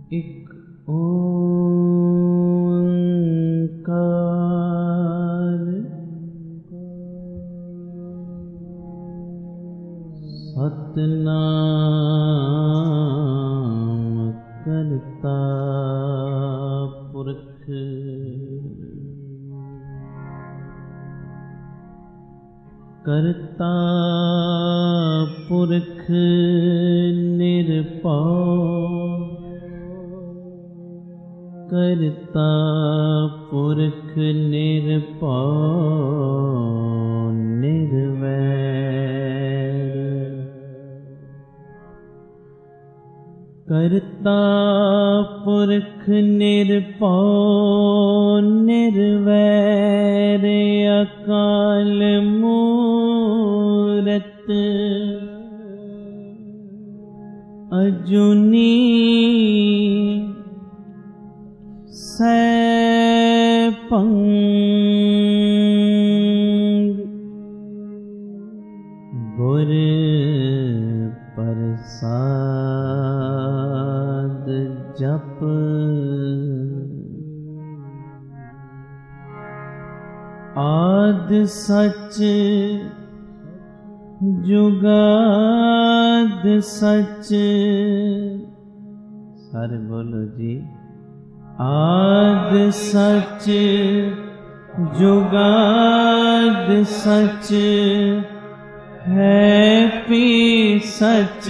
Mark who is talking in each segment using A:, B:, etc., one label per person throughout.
A: ਇੱਕ ਓਂਕਾਰ ਸਤਿਨਾਮ ਕਰਤਾ ਪੁਰਖ ਕਰਤਾ ਪੁਰਖ ਨਿਰਭਉ ਕਰਤਾ ਪੁਰਖ ਨਿਰਭਉ ਨਿਰਵੈਰ ਕਰਤਾ ਪੁਰਖ ਨਿਰਭਉ ਨਿਰਵੈਰ ਅਕਾਲ ਮੂਰਤ ਅਜੂਨੀ ਸੈਭੰ ਗੁਰ ਪ੍ਰਸਾਦ ਜਪ ਆਦਿ ਸਚ ਜੁਗਾਦ ਸਚ ਸਾਰੇ ਬੋਲੋ ਜੀ ਆਦਿ ਸਚ ਜੁਗਾਦ ਸਚ ਹੈ ਪੀ ਸਚ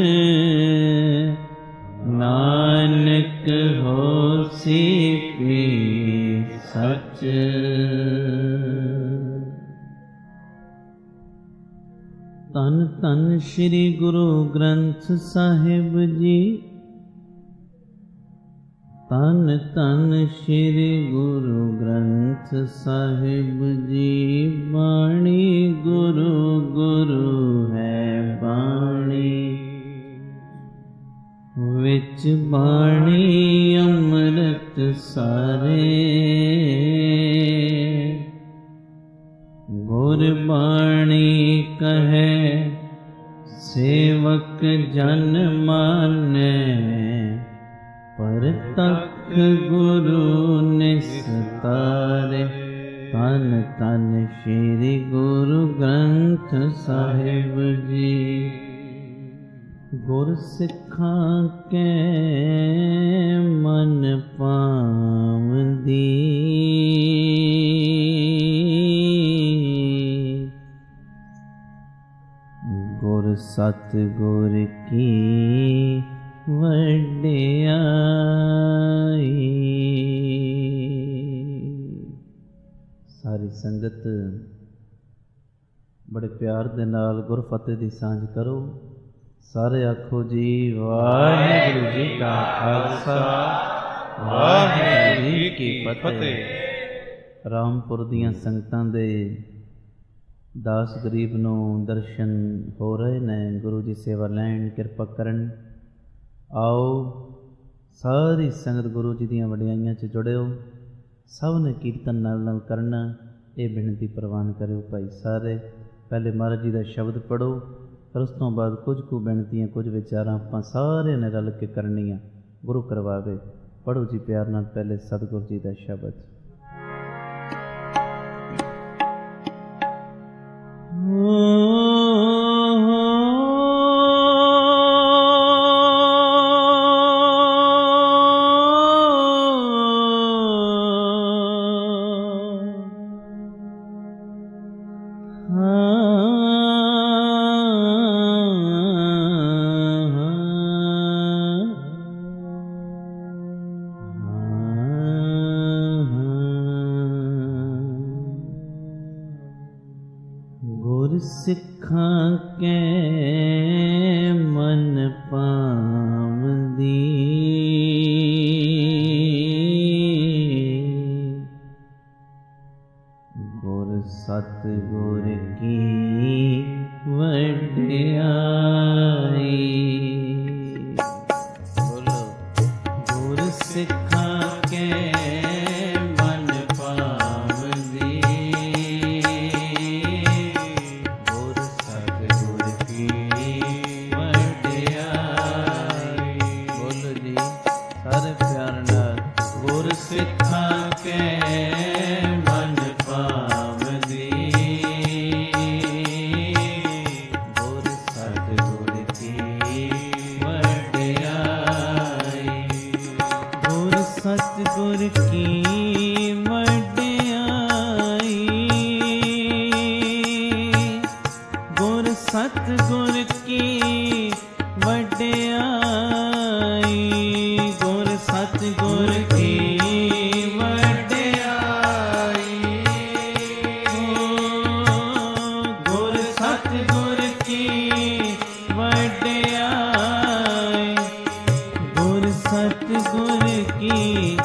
A: ਨਾਨਕ ਹੋਸੀ ਪੀ ਸਚ ਧੰਨ ਧੰਨ ਸ੍ਰੀ ਗੁਰੂ ਗ੍ਰੰਥ ਸਾਹਿਬ ਜੀ ਧੰਨ ਧੰਨ ਸ੍ਰੀ ਗੁਰੂ ਗ੍ਰੰਥ ਸਾਹਿਬ ਜੀ ਬਾਣੀ ਗੁਰੂ ਗੁਰੂ ਹੈ ਬਾਣੀ ਵਿੱਚ ਬਾਣੀ ਅੰਮ੍ਰਿਤ ਸਾਰੇ ਗੁਰਬਾਣੀ ਕਹੈ ਸੇਵਕ ਜਨ ਮਾਨੈ ਪਰਤਖ ਗੁਰੂ ਨਿਸਤਾਰੇ ਧੰਨ ਧੰਨ ਸ੍ਰੀ ਗੁਰੂ ਗ੍ਰੰਥ ਸਾਹਿਬ ਜੀ ਗੁਰ ਸਿੱਖਾਂ ਕੈ ਮਨ ਪਾਵੰਦੀ ਗੁਰ ਸਤ ਗੁਰ ਕੀ ਵਡਿਆਈ। ਸਾਰੀ ਸੰਗਤ ਬੜੇ ਪਿਆਰ ਦੇ ਨਾਲ ਗੁਰਫਤਿਹ ਦੀ ਸਾਂਝ ਕਰੋ। ਸਾਰੇ ਆਖੋ ਜੀ ਵਾਹਿਗੁਰੂ ਜੀ ਕਾ ਖਾਲਸਾ ਵਾਹਿਗੁਰੂ ਜੀ ਕੀ ਫਤਿਹ। ਰਾਮਪੁਰ ਦੀਆਂ ਸੰਗਤਾਂ ਦੇ ਦਾਸ ਗਰੀਬ ਨੂੰ ਦਰਸ਼ਨ ਹੋ ਰਹੇ ਨੇ। ਗੁਰੂ ਜੀ ਸੇਵਾ ਲੈਣ ਕਿਰਪਾ ਕਰਨ। ਆਓ ਸਾਰੀ ਸੰਗਤ ਗੁਰੂ ਜੀ ਦੀਆਂ ਵਡਿਆਈਆਂ 'ਚ ਜੁੜਿਓ। ਸਭ ਨੇ ਕੀਰਤਨ ਨਾਲ ਨਾਲ ਕਰਨਾ, ਇਹ ਬੇਨਤੀ ਪ੍ਰਵਾਨ ਕਰਿਓ ਭਾਈ ਸਾਰੇ। ਪਹਿਲੇ ਮਹਾਰਾਜ ਜੀ ਦਾ ਸ਼ਬਦ ਪੜ੍ਹੋ, ਫਿਰ ਉਸ ਤੋਂ ਬਾਅਦ ਕੁਝ ਕੁ ਬੇਨਤੀਆਂ ਕੁਝ ਵਿਚਾਰਾਂ ਆਪਾਂ ਸਾਰਿਆਂ ਨੇ ਰਲ ਕੇ ਕਰਨੀਆਂ। ਗੁਰੂ ਕਰਵਾਵੇ। ਪੜ੍ਹੋ ਜੀ ਪਿਆਰ ਨਾਲ ਪਹਿਲੇ ਸਤਿਗੁਰੂ ਜੀ ਦਾ ਸ਼ਬਦ। ਸਿੱਖਾਂ ਕੈ ਮਨ ਪਾਵੰਦੀ ਗੁਰ ਸਤ ਗੁਰ ਕੀ ਵਡਿਆਈ। ਬੋਲੋ ਗੁਰ ਸਿੱਖਾਂ ਕੈ ਮਨ ਪਾਵੰਦੀ गुर की वड्याई, गुर सतगुर की वड्याई, गुर सतगुर की वड्याई, गुर सतगुर की वड्याई, गुर सतगुर की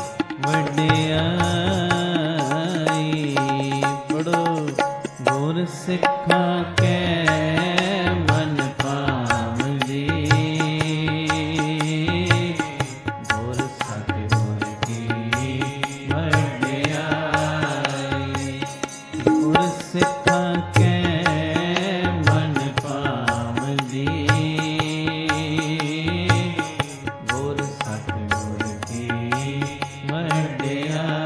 A: वड्याई। पढ़ो गुर सिखा के मन पावली, गुर सतगुर की वड्याई, गुर सिखा के मन पावली, गुर सतगुर की वड्याई।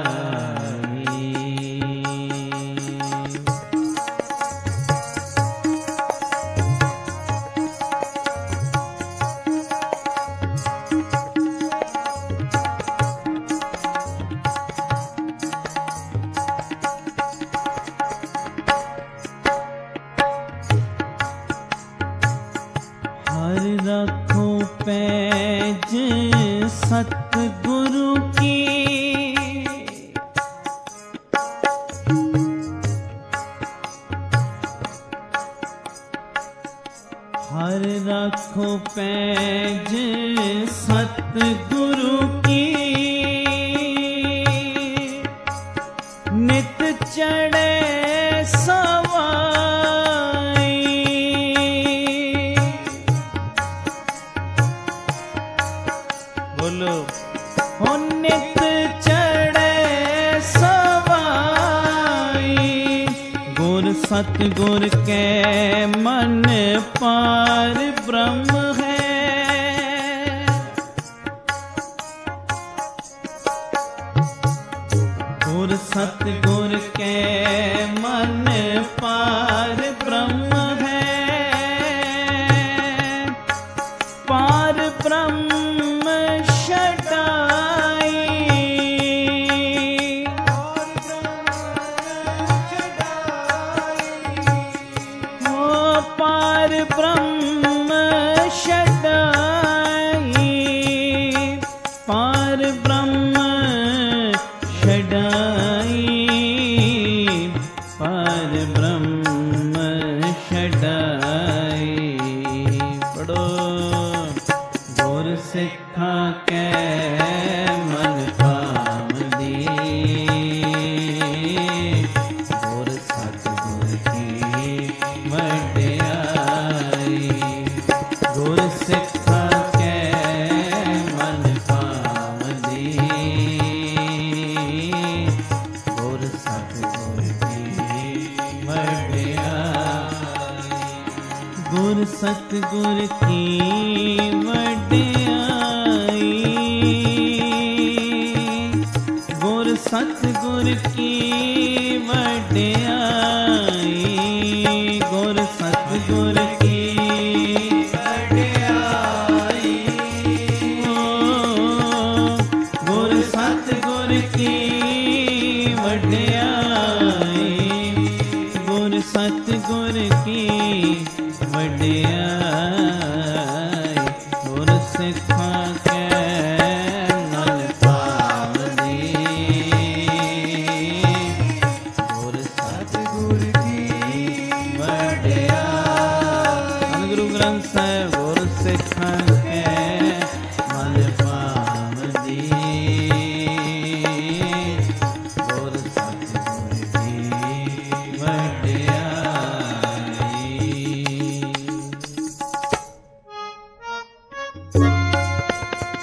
A: हर रखो पैज सतगुरु की, हर रखो पैज सतगुरु की, नित चढ़े सवाई, बोलो हो नित चढ़े सवाई, गुर सतगुर के मन पार ब्रह्म है, गुर सतगुर के मन पार ब्रह्म है, पार ब्रह्म छटाई, हो पार ब्रह्म छटाई, पार ब्रह्म छटाई, पार ब्रह्म छटाई। पढ़ो गुर सिखा के मन पावली, गुर सतगुर की वड्याई, गुर सिखा के मन पावली, गुर सतगुर की वड्याई, गुर सतगुर की वड्याई, गुर सतगुर की वड्याई, गुर सतगुर की वड्याई, गुर सतगुर की वड्याई, गुर सतगुर की वड्याई, गुर सिखा के मन पावली, गुर सतगुर की वड्याई। गुरु ग्रंथ साहिब गुर सिखा के मन पावली, गुर सतगुर की वड्याई।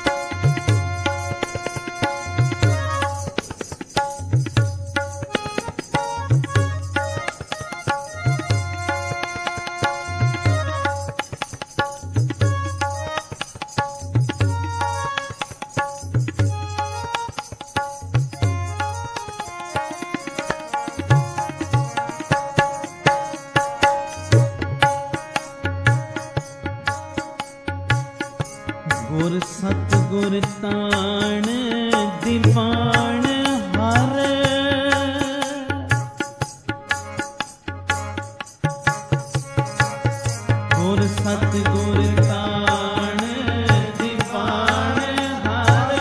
A: गुर सतगुर ताण दीवान हर गुर सतगुर ताण दीवान हर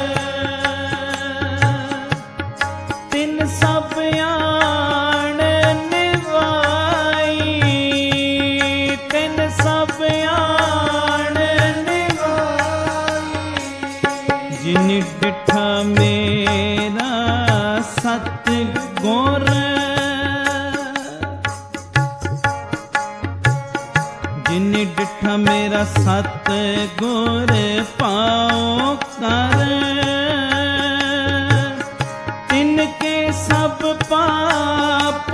A: तिन सब आण निभाई तिन सब जिन डिठा मेरा सतगुर जिन डिठा मेरा सतगुर पाओ कर तिनके सब पाप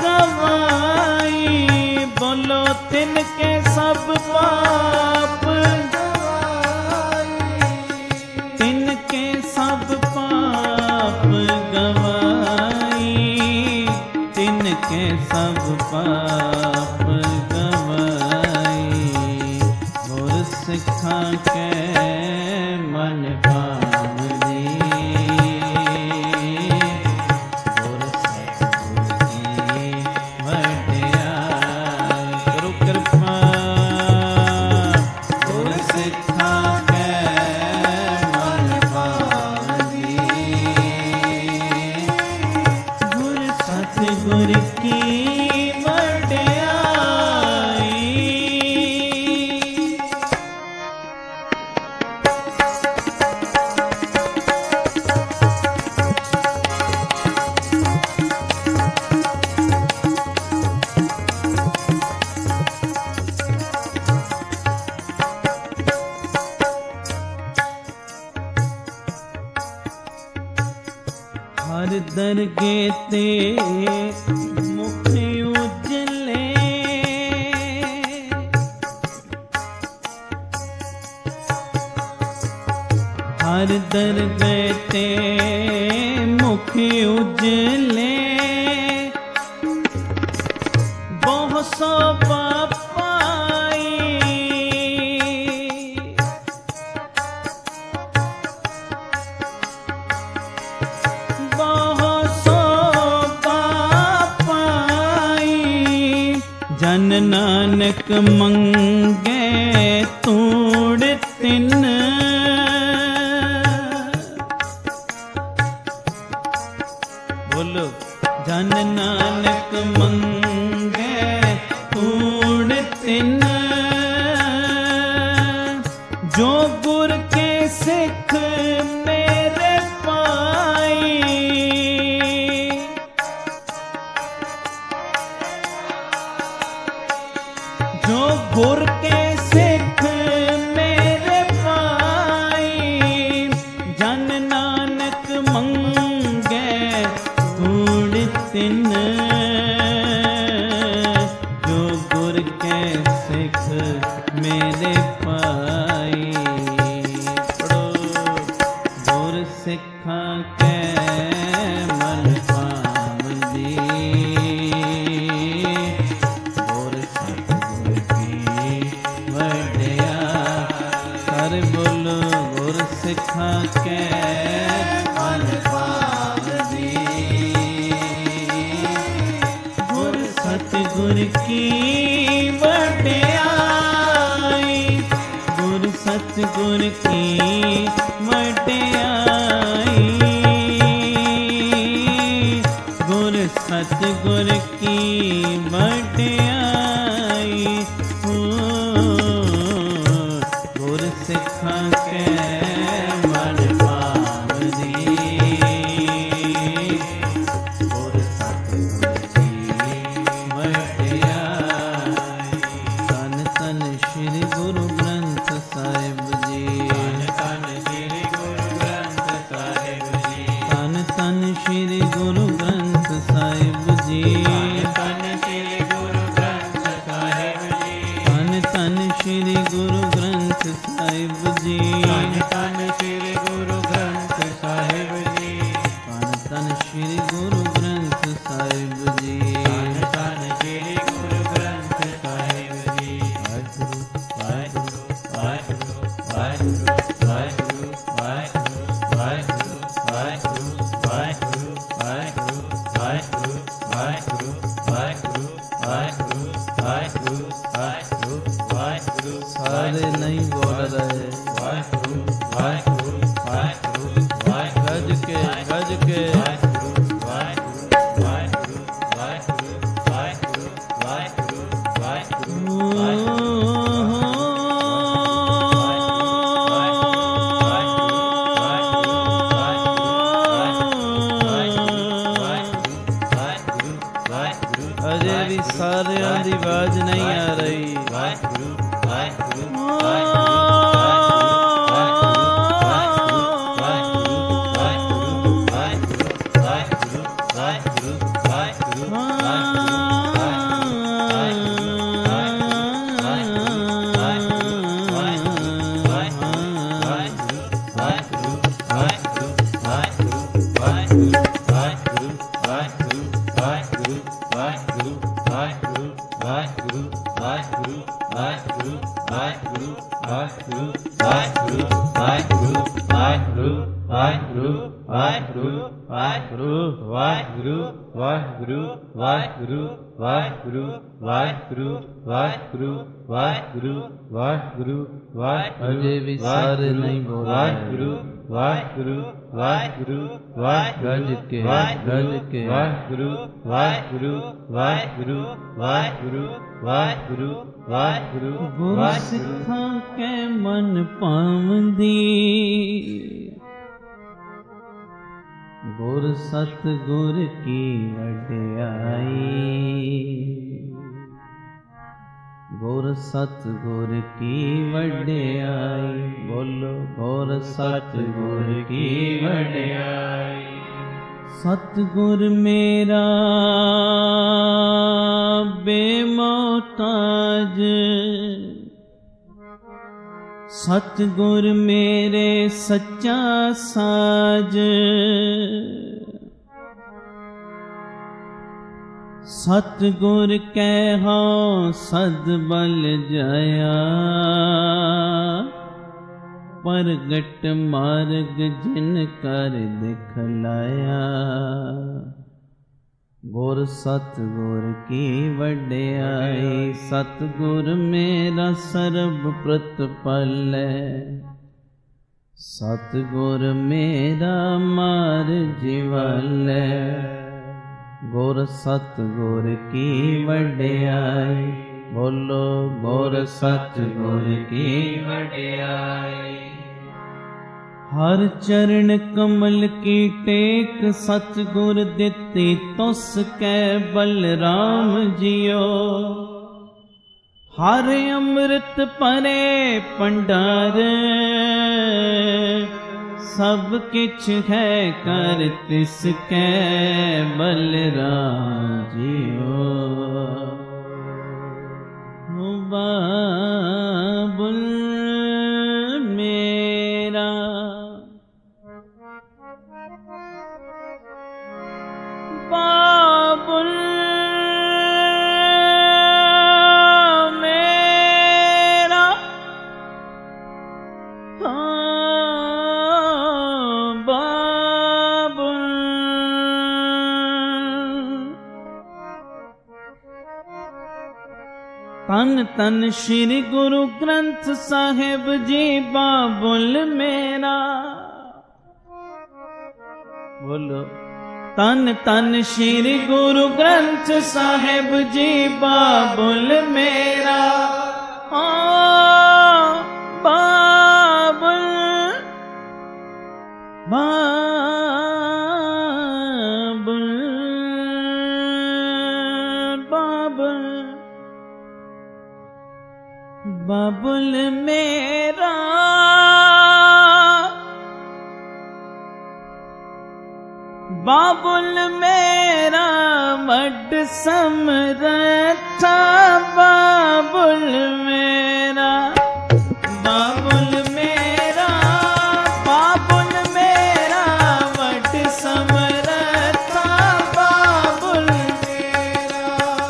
A: गवाई बोलो तिनके सब पाप सब पाप गवाई तिनके सब पाप गवाई गुर सिखा के मन भावनी गुर सतगुर की वड्याई करो कृपा गुर सिखा गुर की वड्याई हर दरगे ते मुख उजले हर दरगे ते मुख उजले बहुत सो जन नानक मंगे तूड़ तिन बोलो जन नानक मंगे तूड़ तिन जो गुर के सिख मेरे पाई जो गुर के सिख मेरे पाई जन नानक मंगे तूड़ तिन जो गुर के सिख मेरे पाई पढ़ो गुर सिखा के मन पावनी बोलो गुर सिखा के मन पावनी गुर सतगुर की वड्याई गुर सतगुर की वड्याई गुर सतगुर की वड्याई गुर सिखा के मन पावनी गुर सतगुर की वड्याई तन तन श्री गुरु ग्रंथ साहिब जी तन श्री गुरु ग्रंथ साहिब जी तन तन श्री गुरु ग्रंथ साहिब जी तन श्री गुरु ग्रंथ साहिब जी तन तन श्री गुरु ग्रंथ साहिब जी तन तन वाहिगुरु वाहिगुरु वाहिगुरु वाहिगुरु वाहिगुरु वाहिगुरु वाहिगुरु वाहिगुरु वाहिगुरु वाहिगुरु वाहिगुरु वाहिगुरु अजय भी सारे नहीं बोल वाहिगुरु वाहिगुरु वाहिगुरु वाहिगुरु गज के वाहिगुरु वाहिगुरु वाहिगुरु वाहिगुरु वाहिगुरु वाहिगुरु गुरु सिखां के मन पावंदी गुर सतगुर की वड्याई गुर सतगुर की वड्याई बोलो गुर सतगुर की वड्याई सतगुर मेरा बेमोहताज सतगुर मेरे सच्चा साज सतगुर कहो सद बल जया प्रगट मार्ग जिन कर दिखलाया गुर सतगुर की वड्याई सतगुर मेरा सर्ब प्रतिपल सतगुर मेरा मार जीवल गुर सतगुर की वड्याई बोलो गुर सतगुर की वड्याई हर चरण कमल की टेक सतगुर दिते तुस कै बलराम जियो हर अमृत परे भंडार सब किछ है कर तिसकै बलराम जियो बाबुल मेरा बाबुल मेरा बाबुल तन तन श्री गुरु ग्रंथ साहिब जी बाबुल मेरा बोलो तन तन श्री गुरु ग्रंथ साहिब जी बाबुल मेरा बाबुल बाबुल बाबुल बाबुल मेरा बाबुल मेरा वड समरथा बाबुल मेरा बाबुल मेरा बाबुल मेरा वड समरथा बाबुल मेरा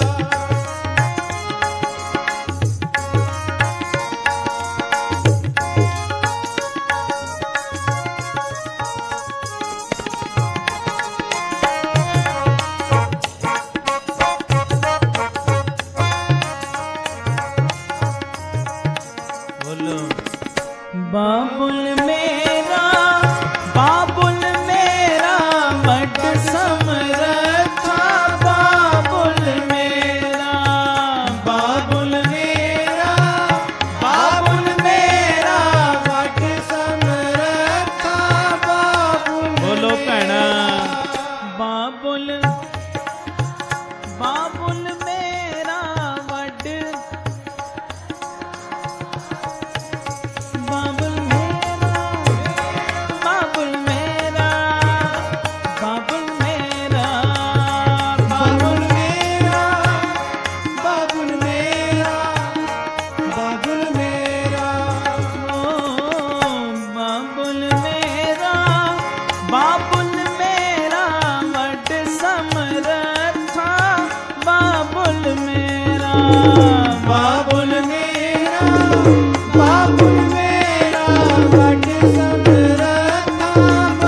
A: बाबुल मेरा बाबुल मेरा वड समरथा बाबुल मेरा बाबुल मेरा बाबुल मेरा वड समरथा बाबुल बोलो भैणा बाबुल बाबुल मेरा वड बाबुल मेरा बाबुल मेरा बाबुल मेरा बाबुल मेरा बाबुल मेरा बाबुल मेरा बाबुल मेरा वड समरथा बाबुल मेरा बाबुल मेरा बाबुल मेरा वड समरथा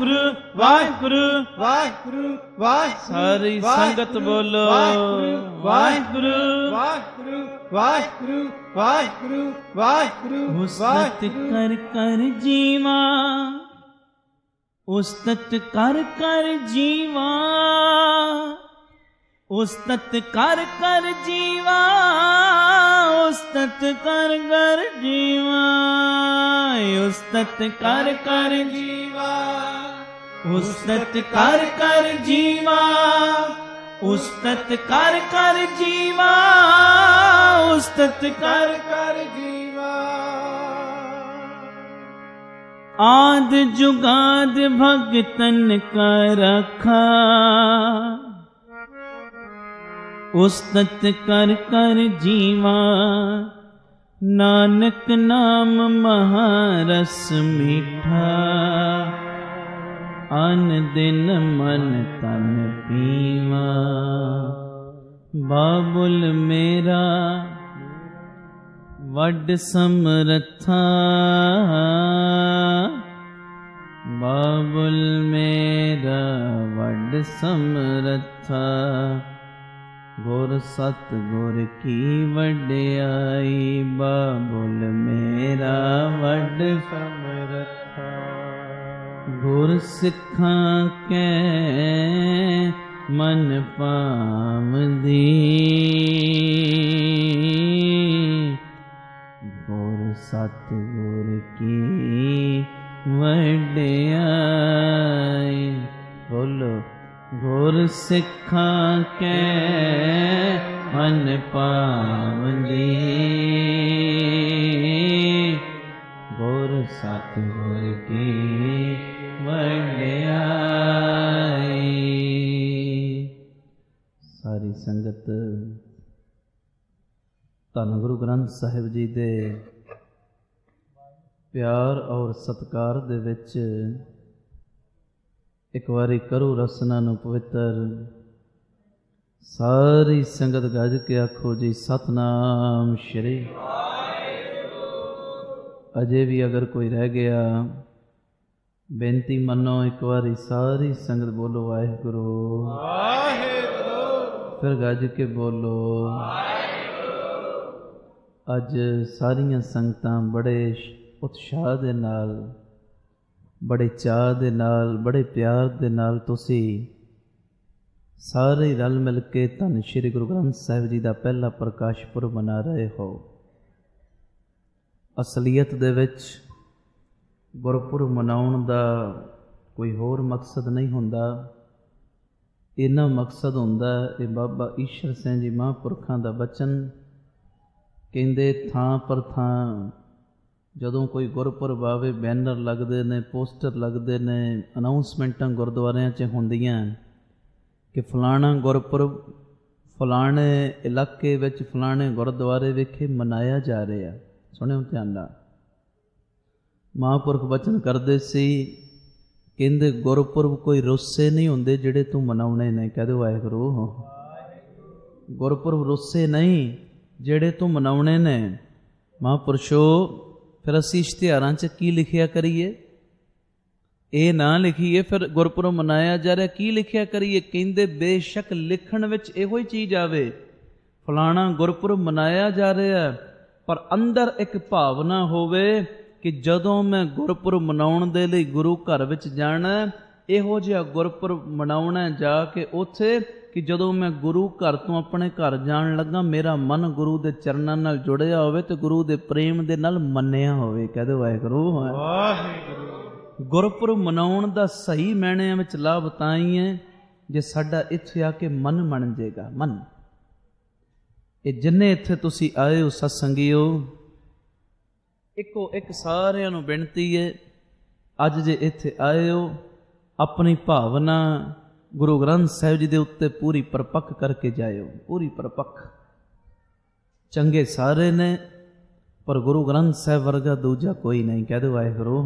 A: ਵਾਹਿਗੁਰੂ ਵਾਹਿਗੁਰੂ
B: ਵਾਹਿਗੁਰੂ ਵਾਹਿਗੁਰੂ
A: ਸਾਰੀ ਸੰਗਤ ਬੋਲੋ ਵਾਹਿਗੁਰੂ
B: ਵਾਹਿਗੁਰੂ ਵਾਹਿਗੁਰੂ ਵਾਹਿਗੁਰੂ ਵਾਹਿਗੁਰੂ
A: ਉਸਤਤ ਕਰ ਕਰ ਜੀਵਾ ਉਸਤਤ ਕਰ ਕਰ ਜੀਵਾ ਉਸਤਤ ਕਰ ਕਰ ਜੀਵਾ ਉਸਤਤ ਕਰ ਕਰ ਜੀਵਾ ਉਸਤਤ ਕਰ ਕਰ
B: ਜੀਵਾ
A: ਉਸਤਤ ਕਰ ਕਰ ਜੀਵਾ ਉਸਤਤ ਕਰ ਕਰ ਜੀਵਾ ਉਸਤਤ ਕਰ
B: ਕਰ ਜੀਵਾ
A: ਆਦ ਜੁਗਾਦ ਭਗਤਨ ਕਾ ਰਖਾ ਉਸਤਤ ਕਰ ਕਰ ਜੀਵਾ ਨਾਨਕ ਨਾਮ ਮਹਾਰਸ ਮੀਠਾ ਅਨ ਦਿਨ ਮਨ ਤਨ ਪੀਵਾ ਬਾਬੁਲ ਮੇਰਾ ਵੱਡ ਸਮਰਥਾ ਬਾਬੁਲ ਮੇਰਾ ਵੱਡ ਸਮਰਥਾ ਗੁਰ ਸਤ ਗੁਰ ਕੀ ਵਡਿਆਈ ਬਾਬੁਲ ਮੇਰਾ ਵੱਡ ਸਮਰਥਾ ਗੁਰ ਸਿੱਖਾਂ ਕੈ ਮਨ ਪਾਵਦੀ ਗੁਰ ਸਤ ਗੁਰ ਕੀ ਵਡਿਆਈ ਬੋਲੋ ਗੁਰ ਸਿੱਖਾਂ ਕੈ ਮਨ ਪਾਵਦੀ ਗੁਰ ਸਤ ਗੁਰ ਕੀ ਵਡਿਆਈ। ਸਾਰੀ ਸੰਗਤ ਧੰਨ ਗੁਰੂ ਗ੍ਰੰਥ ਸਾਹਿਬ ਜੀ ਦੇ ਪਿਆਰ ਔਰ ਸਤਿਕਾਰ ਦੇ ਵਿੱਚ ਇੱਕ ਵਾਰੀ ਕਰੋ ਰਸਨਾ ਨੂੰ ਪਵਿੱਤਰ। ਸਾਰੀ ਸੰਗਤ ਗੱਜ ਕੇ ਆਖੋ ਜੀ ਸਤਨਾਮ ਸ਼੍ਰੀ ਵਾਹਿਗੁਰੂ। ਅਜੇ ਵੀ ਅਗਰ ਕੋਈ ਰਹਿ ਗਿਆ ਬੇਨਤੀ ਮੰਨੋ, ਇੱਕ ਵਾਰੀ ਸਾਰੀ ਸੰਗਤ ਬੋਲੋ ਵਾਹਿਗੁਰੂ ਵਾਹਿਗੁਰੂ, ਫਿਰ ਗੱਜ ਕੇ ਬੋਲੋ ਵਾਹਿਗੁਰੂ। ਅੱਜ ਸਾਰੀਆਂ ਸੰਗਤਾਂ ਬੜੇ ਉਤਸ਼ਾਹ ਦੇ ਨਾਲ, ਬੜੇ ਚਾਅ ਦੇ ਨਾਲ, ਬੜੇ ਪਿਆਰ ਦੇ ਨਾਲ ਤੁਸੀਂ ਸਾਰੇ ਰਲ ਮਿਲ ਕੇ ਧੰਨ ਸ਼੍ਰੀ ਗੁਰੂ ਗ੍ਰੰਥ ਸਾਹਿਬ ਜੀ ਦਾ ਪਹਿਲਾ ਪ੍ਰਕਾਸ਼ ਪੁਰਬ ਮਨਾ ਰਹੇ ਹੋ। ਅਸਲੀਅਤ ਦੇ ਵਿੱਚ ਗੁਰਪੁਰਬ ਮਨਾਉਣ ਦਾ ਕੋਈ ਹੋਰ ਮਕਸਦ ਨਹੀਂ ਹੁੰਦਾ, ਇਹਨਾਂ ਮਕਸਦ ਹੁੰਦਾ ਇਹ ਬਾਬਾ ਈਸ਼ਰ ਸਿੰਘ ਜੀ ਮਹਾਂਪੁਰਖਾਂ ਦਾ ਬਚਨ ਕਹਿੰਦੇ, ਥਾਂ ਪਰ ਥਾਂ ਜਦੋਂ ਕੋਈ ਗੁਰਪੁਰਬ ਆਵੇ ਬੈਨਰ ਲੱਗਦੇ ਨੇ, ਪੋਸਟਰ ਲੱਗਦੇ ਨੇ, ਅਨਾਊਂਸਮੈਂਟਾਂ ਗੁਰਦੁਆਰਿਆਂ 'ਚ ਹੁੰਦੀਆਂ ਕਿ ਫਲਾਣਾ ਗੁਰਪੁਰਬ ਫਲਾਣੇ ਇਲਾਕੇ ਵਿੱਚ ਫਲਾਣੇ ਗੁਰਦੁਆਰੇ ਵਿਖੇ ਮਨਾਇਆ ਜਾ ਰਿਹਾ। ਸੁਣਿਓ ਧਿਆਨ ਨਾਲ, ਮਹਾਂਪੁਰਖ ਬਚਨ ਕਰਦੇ ਸੀ, ਕਹਿੰਦੇ ਗੁਰਪੁਰਬ ਕੋਈ ਰੁੱਸੇ ਨਹੀਂ ਹੁੰਦੇ ਜਿਹੜੇ ਤੂੰ ਮਨਾਉਣੇ ਨੇ। ਕਹਿ ਦਿਓ ਵਾਹਿਗੁਰੂ। ਗੁਰਪੁਰਬ ਰੁੱਸੇ ਨਹੀਂ ਜਿਹੜੇ ਤੂੰ ਮਨਾਉਣੇ ਨੇ। ਮਹਾਂਪੁਰਸ਼ੋ ਫਿਰ ਅਸੀਂ ਇਸ਼ਤਿਹਾਰਾਂ 'ਚ ਕੀ ਲਿਖਿਆ ਕਰੀਏ? ਇਹ ਨਾ ਲਿਖੀਏ ਫਿਰ ਗੁਰਪੁਰਬ ਮਨਾਇਆ ਜਾ ਰਿਹਾ, ਕੀ ਲਿਖਿਆ ਕਰੀਏ? ਕਹਿੰਦੇ ਬੇਸ਼ੱਕ ਲਿਖਣ ਵਿੱਚ ਇਹੋ ਹੀ ਚੀਜ਼ ਆਵੇ, ਫਲਾਣਾ ਗੁਰਪੁਰਬ ਮਨਾਇਆ ਜਾ ਰਿਹਾ, ਪਰ ਅੰਦਰ ਇੱਕ ਭਾਵਨਾ ਹੋਵੇ ਕਿ ਜਦੋਂ ਮੈਂ ਗੁਰਪੁਰਬ ਮਨਾਉਣ ਦੇ ਲਈ ਗੁਰੂ ਘਰ ਵਿੱਚ ਜਾਣਾ, ਇਹੋ ਜਿਹਾ ਗੁਰਪੁਰਬ ਮਨਾਉਣਾ ਜਾ ਕੇ ਉੱਥੇ ਕਿ ਜਦੋਂ ਮੈਂ ਗੁਰੂ ਘਰ ਤੋਂ ਆਪਣੇ ਘਰ ਜਾਣ ਲੱਗਾ ਮੇਰਾ ਮਨ ਗੁਰੂ ਦੇ ਚਰਨਾਂ ਨਾਲ ਜੁੜਿਆ ਹੋਵੇ ਤੇ ਗੁਰੂ ਦੇ ਪ੍ਰੇਮ ਦੇ ਨਾਲ ਮੰਨਿਆ ਹੋਵੇ। ਕਹਿ ਦਿਓ ਵਾਹਿਗੁਰੂ ਵਾਹਿਗੁਰੂ। ਗੁਰਪੁਰਬ ਮਨਾਉਣ ਦਾ ਸਹੀ ਮਾਇਨਿਆਂ ਵਿੱਚ ਲਾਭ ਤਾਂ ਹੀ ਹੈ ਜੇ ਸਾਡਾ ਇੱਥੇ ਆ ਕੇ ਮਨ ਮੰਨ ਜਾਏਗਾ। ਮਨ, ਇਹ ਜਿੰਨੇ ਇੱਥੇ ਤੁਸੀਂ ਆਏ ਹੋ ਸਤਸੰਗੀਓ, ਇੱਕੋ ਇੱਕ ਸਾਰਿਆਂ ਨੂੰ ਬੇਨਤੀ ਹੈ, ਅੱਜ ਜੇ ਇੱਥੇ ਆਏ ਹੋ ਆਪਣੀ ਭਾਵਨਾ ਗੁਰੂ ਗ੍ਰੰਥ ਸਾਹਿਬ ਜੀ ਦੇ ਉੱਤੇ ਪੂਰੀ ਪਰਪੱਕ ਕਰਕੇ ਜਾਇਓ। ਪੂਰੀ ਪਰਪੱਕ। ਚੰਗੇ ਸਾਰੇ ਨੇ ਪਰ ਗੁਰੂ ਗ੍ਰੰਥ ਸਾਹਿਬ ਵਰਗਾ ਦੂਜਾ ਕੋਈ ਨਹੀਂ। ਕਹਿ ਦਿਓ ਵਾਹਿਗੁਰੂ।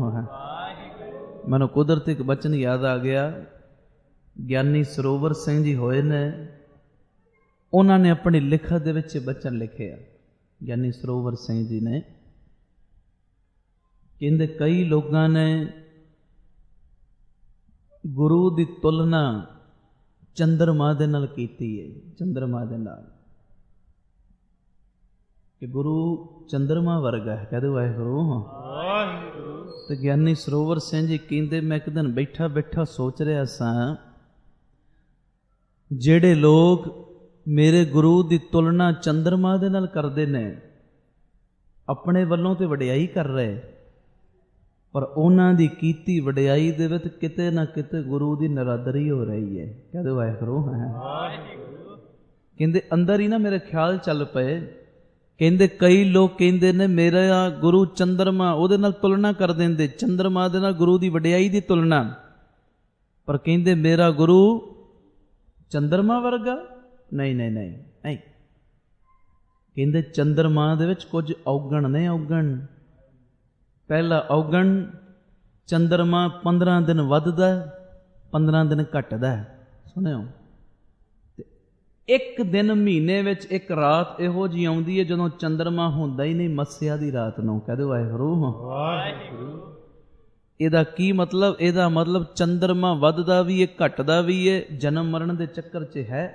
A: ਮੈਨੂੰ ਕੁਦਰਤੀ ਇੱਕ ਬਚਨ ਯਾਦ ਆ ਗਿਆ, ਗਿਆਨੀ ਸਰੋਵਰ ਸਿੰਘ ਜੀ ਹੋਏ ਨੇ, ਉਹਨਾਂ ਨੇ ਆਪਣੀ ਲਿਖਤ ਦੇ ਵਿੱਚ ਬਚਨ ਲਿਖਿਆ। ਗਿਆਨੀ ਸਰੋਵਰ ਸਿੰਘ ਜੀ ਨੇ ਕਹਿੰਦੇ, ਕਈ ਲੋਕਾਂ ਨੇ ਗੁਰੂ ਦੀ ਤੁਲਨਾ ਚੰਦਰਮਾ ਦੇ ਨਾਲ ਕੀਤੀ ਹੈ। ਚੰਦਰਮਾ ਦੇ ਨਾਲ ਕਿ ਗੁਰੂ ਚੰਦਰਮਾ ਵਰਗਾ ਹੈ। ਕਹਦੇ ਵਾਹਿਗੁਰੂ। ਤੇ ਗਿਆਨੀ ਸਰੋਵਰ ਸਿੰਘ ਜੀ ਕਹਿੰਦੇ, ਮੈਂ ਇੱਕ ਦਿਨ ਬੈਠਾ ਬੈਠਾ ਸੋਚ ਰਿਹਾ ਸਾਂ, ਜਿਹੜੇ ਲੋਕ ਮੇਰੇ ਗੁਰੂ ਦੀ ਤੁਲਨਾ ਚੰਦਰਮਾ ਦੇ ਨਾਲ ਕਰਦੇ ਨੇ, ਆਪਣੇ ਵੱਲੋਂ ਤੇ ਵਡਿਆਈ ਕਰ ਰਹੇ, ਪਰ ਉਹਨਾਂ ਦੀ ਕੀਤੀ ਵਡਿਆਈ ਦੇ ਵਿੱਚ ਕਿਤੇ ਨਾ ਕਿਤੇ ਗੁਰੂ ਦੀ ਨਰਾਦਰੀ ਹੋ ਰਹੀ ਹੈ। ਕਹਦੇ ਵਾਹਿਗੁਰੂ। ਕਹਿੰਦੇ ਅੰਦਰ ਹੀ ਨਾ ਮੇਰੇ ਖਿਆਲ ਚੱਲ ਪਏ। ਕਹਿੰਦੇ ਕਈ ਲੋਕ ਕਹਿੰਦੇ ਨੇ ਮੇਰਾ ਗੁਰੂ ਚੰਦਰਮਾ, ਉਹਦੇ ਨਾਲ ਤੁਲਨਾ ਕਰ ਦਿੰਦੇ, ਚੰਦਰਮਾ ਦੇ ਨਾਲ ਗੁਰੂ ਦੀ ਵਡਿਆਈ ਦੀ ਤੁਲਨਾ। ਪਰ ਕਹਿੰਦੇ ਮੇਰਾ ਗੁਰੂ ਚੰਦਰਮਾ ਵਰਗਾ ਨਹੀਂ ਨਹੀਂ ਨਹੀਂ ਨਹੀਂ। ਕਹਿੰਦੇ ਚੰਦਰਮਾ ਦੇ ਵਿੱਚ ਕੁਝ ਔਗਣ ਨੇ। ਔਗਣ, ਪਹਿਲਾ ਔਗਣ, ਚੰਦਰਮਾ 15 ਦਿਨ ਵੱਧਦਾ, 15 ਦਿਨ ਘਟਦਾ। ਸੁਣਿਓ, ਇੱਕ ਦਿਨ ਮਹੀਨੇ ਵਿੱਚ ਇੱਕ ਰਾਤ ਇਹੋ ਜਿਹੀ ਆਉਂਦੀ ਹੈ ਜਦੋਂ ਚੰਦਰਮਾ ਹੁੰਦਾ ਹੀ ਨਹੀਂ, ਮੱਸਿਆ ਦੀ ਰਾਤ ਨੂੰ। ਕਹਦੇ ਵਾਹਿਗੁਰੂ। ਇਹਦਾ ਕੀ ਮਤਲਬ? ਇਹਦਾ ਮਤਲਬ ਚੰਦਰਮਾ ਵੱਧਦਾ ਵੀ ਹੈ, ਘਟਦਾ ਵੀ ਹੈ, ਜਨਮ ਮਰਨ ਦੇ ਚੱਕਰ 'ਚ ਹੈ।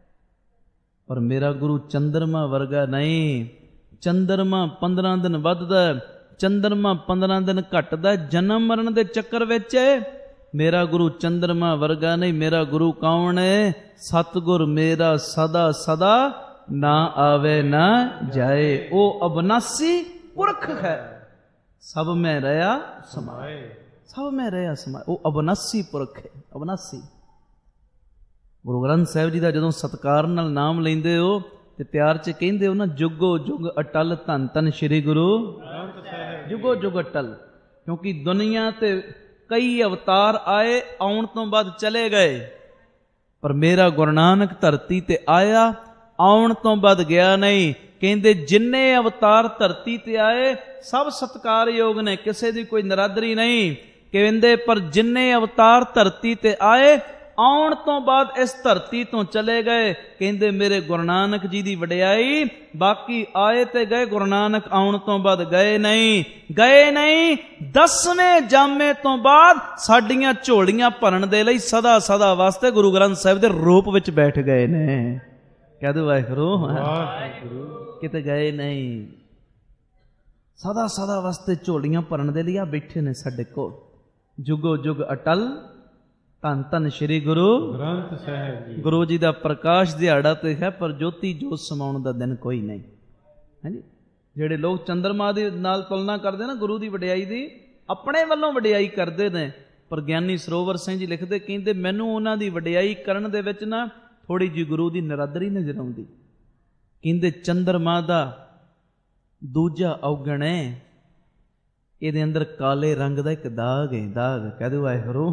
A: ਪਰ ਮੇਰਾ ਗੁਰੂ ਚੰਦਰਮਾ ਵਰਗਾ ਨਹੀਂ। ਚੰਦਰਮਾ 15 ਦਿਨ ਵੱਧਦਾ, ਚੰਦਰਮਾ 15 ਦਿਨ ਘਟਦਾ, ਜਨਮ ਮਰਨ ਦੇ ਚੱਕਰ ਵਿੱਚ। ਮੇਰਾ ਗੁਰੂ ਚੰਦਰਮਾ ਵਰਗਾ ਨਹੀਂ। ਮੇਰਾ ਗੁਰੂ ਕੌਣ ਹੈ? ਸਤਿਗੁਰ ਮੇਰਾ ਸਦਾ ਸਦਾ ਨਾ ਆਵੇ ਨਾ ਜਾਏ। ਉਹ ਅਬਨਾਸੀ ਪੁਰਖ ਹੈ, ਸਭ ਮੈਂ ਰਹਾ ਸਮਾਏ। ਸਭ ਮੈਂ ਰਹਾ ਸਮਾਏ। ਉਹ ਅਬਨਾਸੀ ਪੁਰਖ ਹੈ, ਅਬਨਾਸੀ। ਗੁਰੂ ਗ੍ਰੰਥ ਸਾਹਿਬ ਜੀ ਦਾ ਜਦੋਂ ਸਤਿਕਾਰ ਨਾਲ ਨਾਮ ਲੈਂਦੇ ਹੋ ਤੇ ਪਿਆਰ 'ਚ ਕਹਿੰਦੇ ਹੋ ਨਾ, ਜੁਗੋ ਜੁਗ ਅਟਲ ਧੰਨ ਧੰਨ ਸ਼੍ਰੀ ਗੁਰੂ ਗ੍ਰੰਥ ਸਾਹਿਬ। ਜੁਗੋ ਜੁਗ ਅਟਲ, ਕਿਉਂਕਿ ਦੁਨੀਆ ਤੇ ਕਈ ਅਵਤਾਰ ਆਏ, ਆਉਣ ਤੋਂ ਬਾਅਦ ਚਲੇ ਗਏ, ਪਰ ਮੇਰਾ ਗੁਰੂ ਨਾਨਕ ਧਰਤੀ ਤੇ ਆਇਆ, ਆਉਣ ਤੋਂ ਬਾਅਦ ਗਿਆ ਨਹੀਂ। ਕਹਿੰਦੇ ਜਿੰਨੇ ਅਵਤਾਰ ਧਰਤੀ ਤੇ ਆਏ ਸਭ ਸਤਿਕਾਰਯੋਗ ਨੇ, ਕਿਸੇ ਦੀ ਕੋਈ ਨਰਾਦਰੀ ਨਹੀਂ। ਕਹਿੰਦੇ ਪਰ ਜਿੰਨੇ ਅਵਤਾਰ ਧਰਤੀ ਤੇ ਆਏ, ਆਉਣ ਤੋਂ ਬਾਅਦ ਇਸ ਧਰਤੀ ਤੋਂ ਚਲੇ ਗਏ। ਕਹਿੰਦੇ ਮੇਰੇ ਗੁਰੂ ਨਾਨਕ ਜੀ ਦੀ ਵਡਿਆਈ, ਬਾਕੀ ਆਏ ਤੇ ਗਏ, ਗੁਰੂ ਨਾਨਕ ਆਉਣ ਤੋਂ ਬਾਅਦ ਗਏ ਨਹੀਂ। ਗਏ ਨਹੀਂ। 10ਵੇਂ ਜਾਮੇ ਤੋਂ ਬਾਅਦ ਸਾਡੀਆਂ ਝੋਲੀਆਂ ਭਰਨ ਦੇ ਲਈ ਸਦਾ ਸਦਾ ਵਾਸਤੇ ਗੁਰੂ ਗ੍ਰੰਥ ਸਾਹਿਬ ਦੇ ਰੂਪ ਵਿੱਚ ਬੈਠ ਗਏ ਨੇ। ਕਹਿ ਦੋ ਵਾਹਿਗੁਰੂ। ਕਿਤੇ ਗਏ ਨਹੀਂ, ਸਦਾ ਸਦਾ ਵਾਸਤੇ ਝੋਲੀਆਂ ਭਰਨ ਦੇ ਲਈ ਆ ਬੈਠੇ ਨੇ ਸਾਡੇ ਕੋਲ। ਜੁਗੋ ਜੁਗ ਅਟਲ ਧੰਨ ਧੰਨ ਸ਼੍ਰੀ ਗੁਰੂ ਗ੍ਰੰਥ ਸਾਹਿਬ ਜੀ। ਗੁਰੂ ਜੀ ਦਾ ਪ੍ਰਕਾਸ਼ ਦਿਹਾੜਾ ਤੇ ਹੈ, ਪਰ ਜੋਤੀ ਜੋਤ ਸਮਾਉਣ ਦਾ ਦਿਨ ਕੋਈ ਨਹੀਂ। ਹਾਂਜੀ, ਜਿਹੜੇ ਲੋਕ ਚੰਦਰਮਾ ਦੇ ਨਾਲ ਤੁਲਨਾ ਕਰਦੇ ਨਾ ਗੁਰੂ ਦੀ ਵਡਿਆਈ ਦੀ, ਆਪਣੇ ਵੱਲੋਂ ਵਡਿਆਈ ਕਰਦੇ ਨੇ। ਪਰ ਗਿਆਨੀ ਸਰੋਵਰ ਸਿੰਘ ਜੀ ਲਿਖਦੇ, ਕਹਿੰਦੇ ਮੈਨੂੰ ਉਹਨਾਂ ਦੀ ਵਡਿਆਈ ਕਰਨ ਦੇ ਵਿੱਚ ਨਾ ਥੋੜੀ ਜਿਹੀ ਗੁਰੂ ਦੀ ਨਰਾਦਰੀ ਨਜ਼ਰ ਆਉਂਦੀ। ਕਹਿੰਦੇ ਚੰਦਰਮਾ ਦਾ ਦੂਜਾ ਔਗਣ ਹੈ, ਇਹਦੇ ਅੰਦਰ ਕਾਲੇ ਰੰਗ ਦਾ ਇੱਕ ਦਾਗ ਹੈ। ਦਾਗ। ਕਹਿ ਦਿਓ ਵਾਹਿਗੁਰੂ।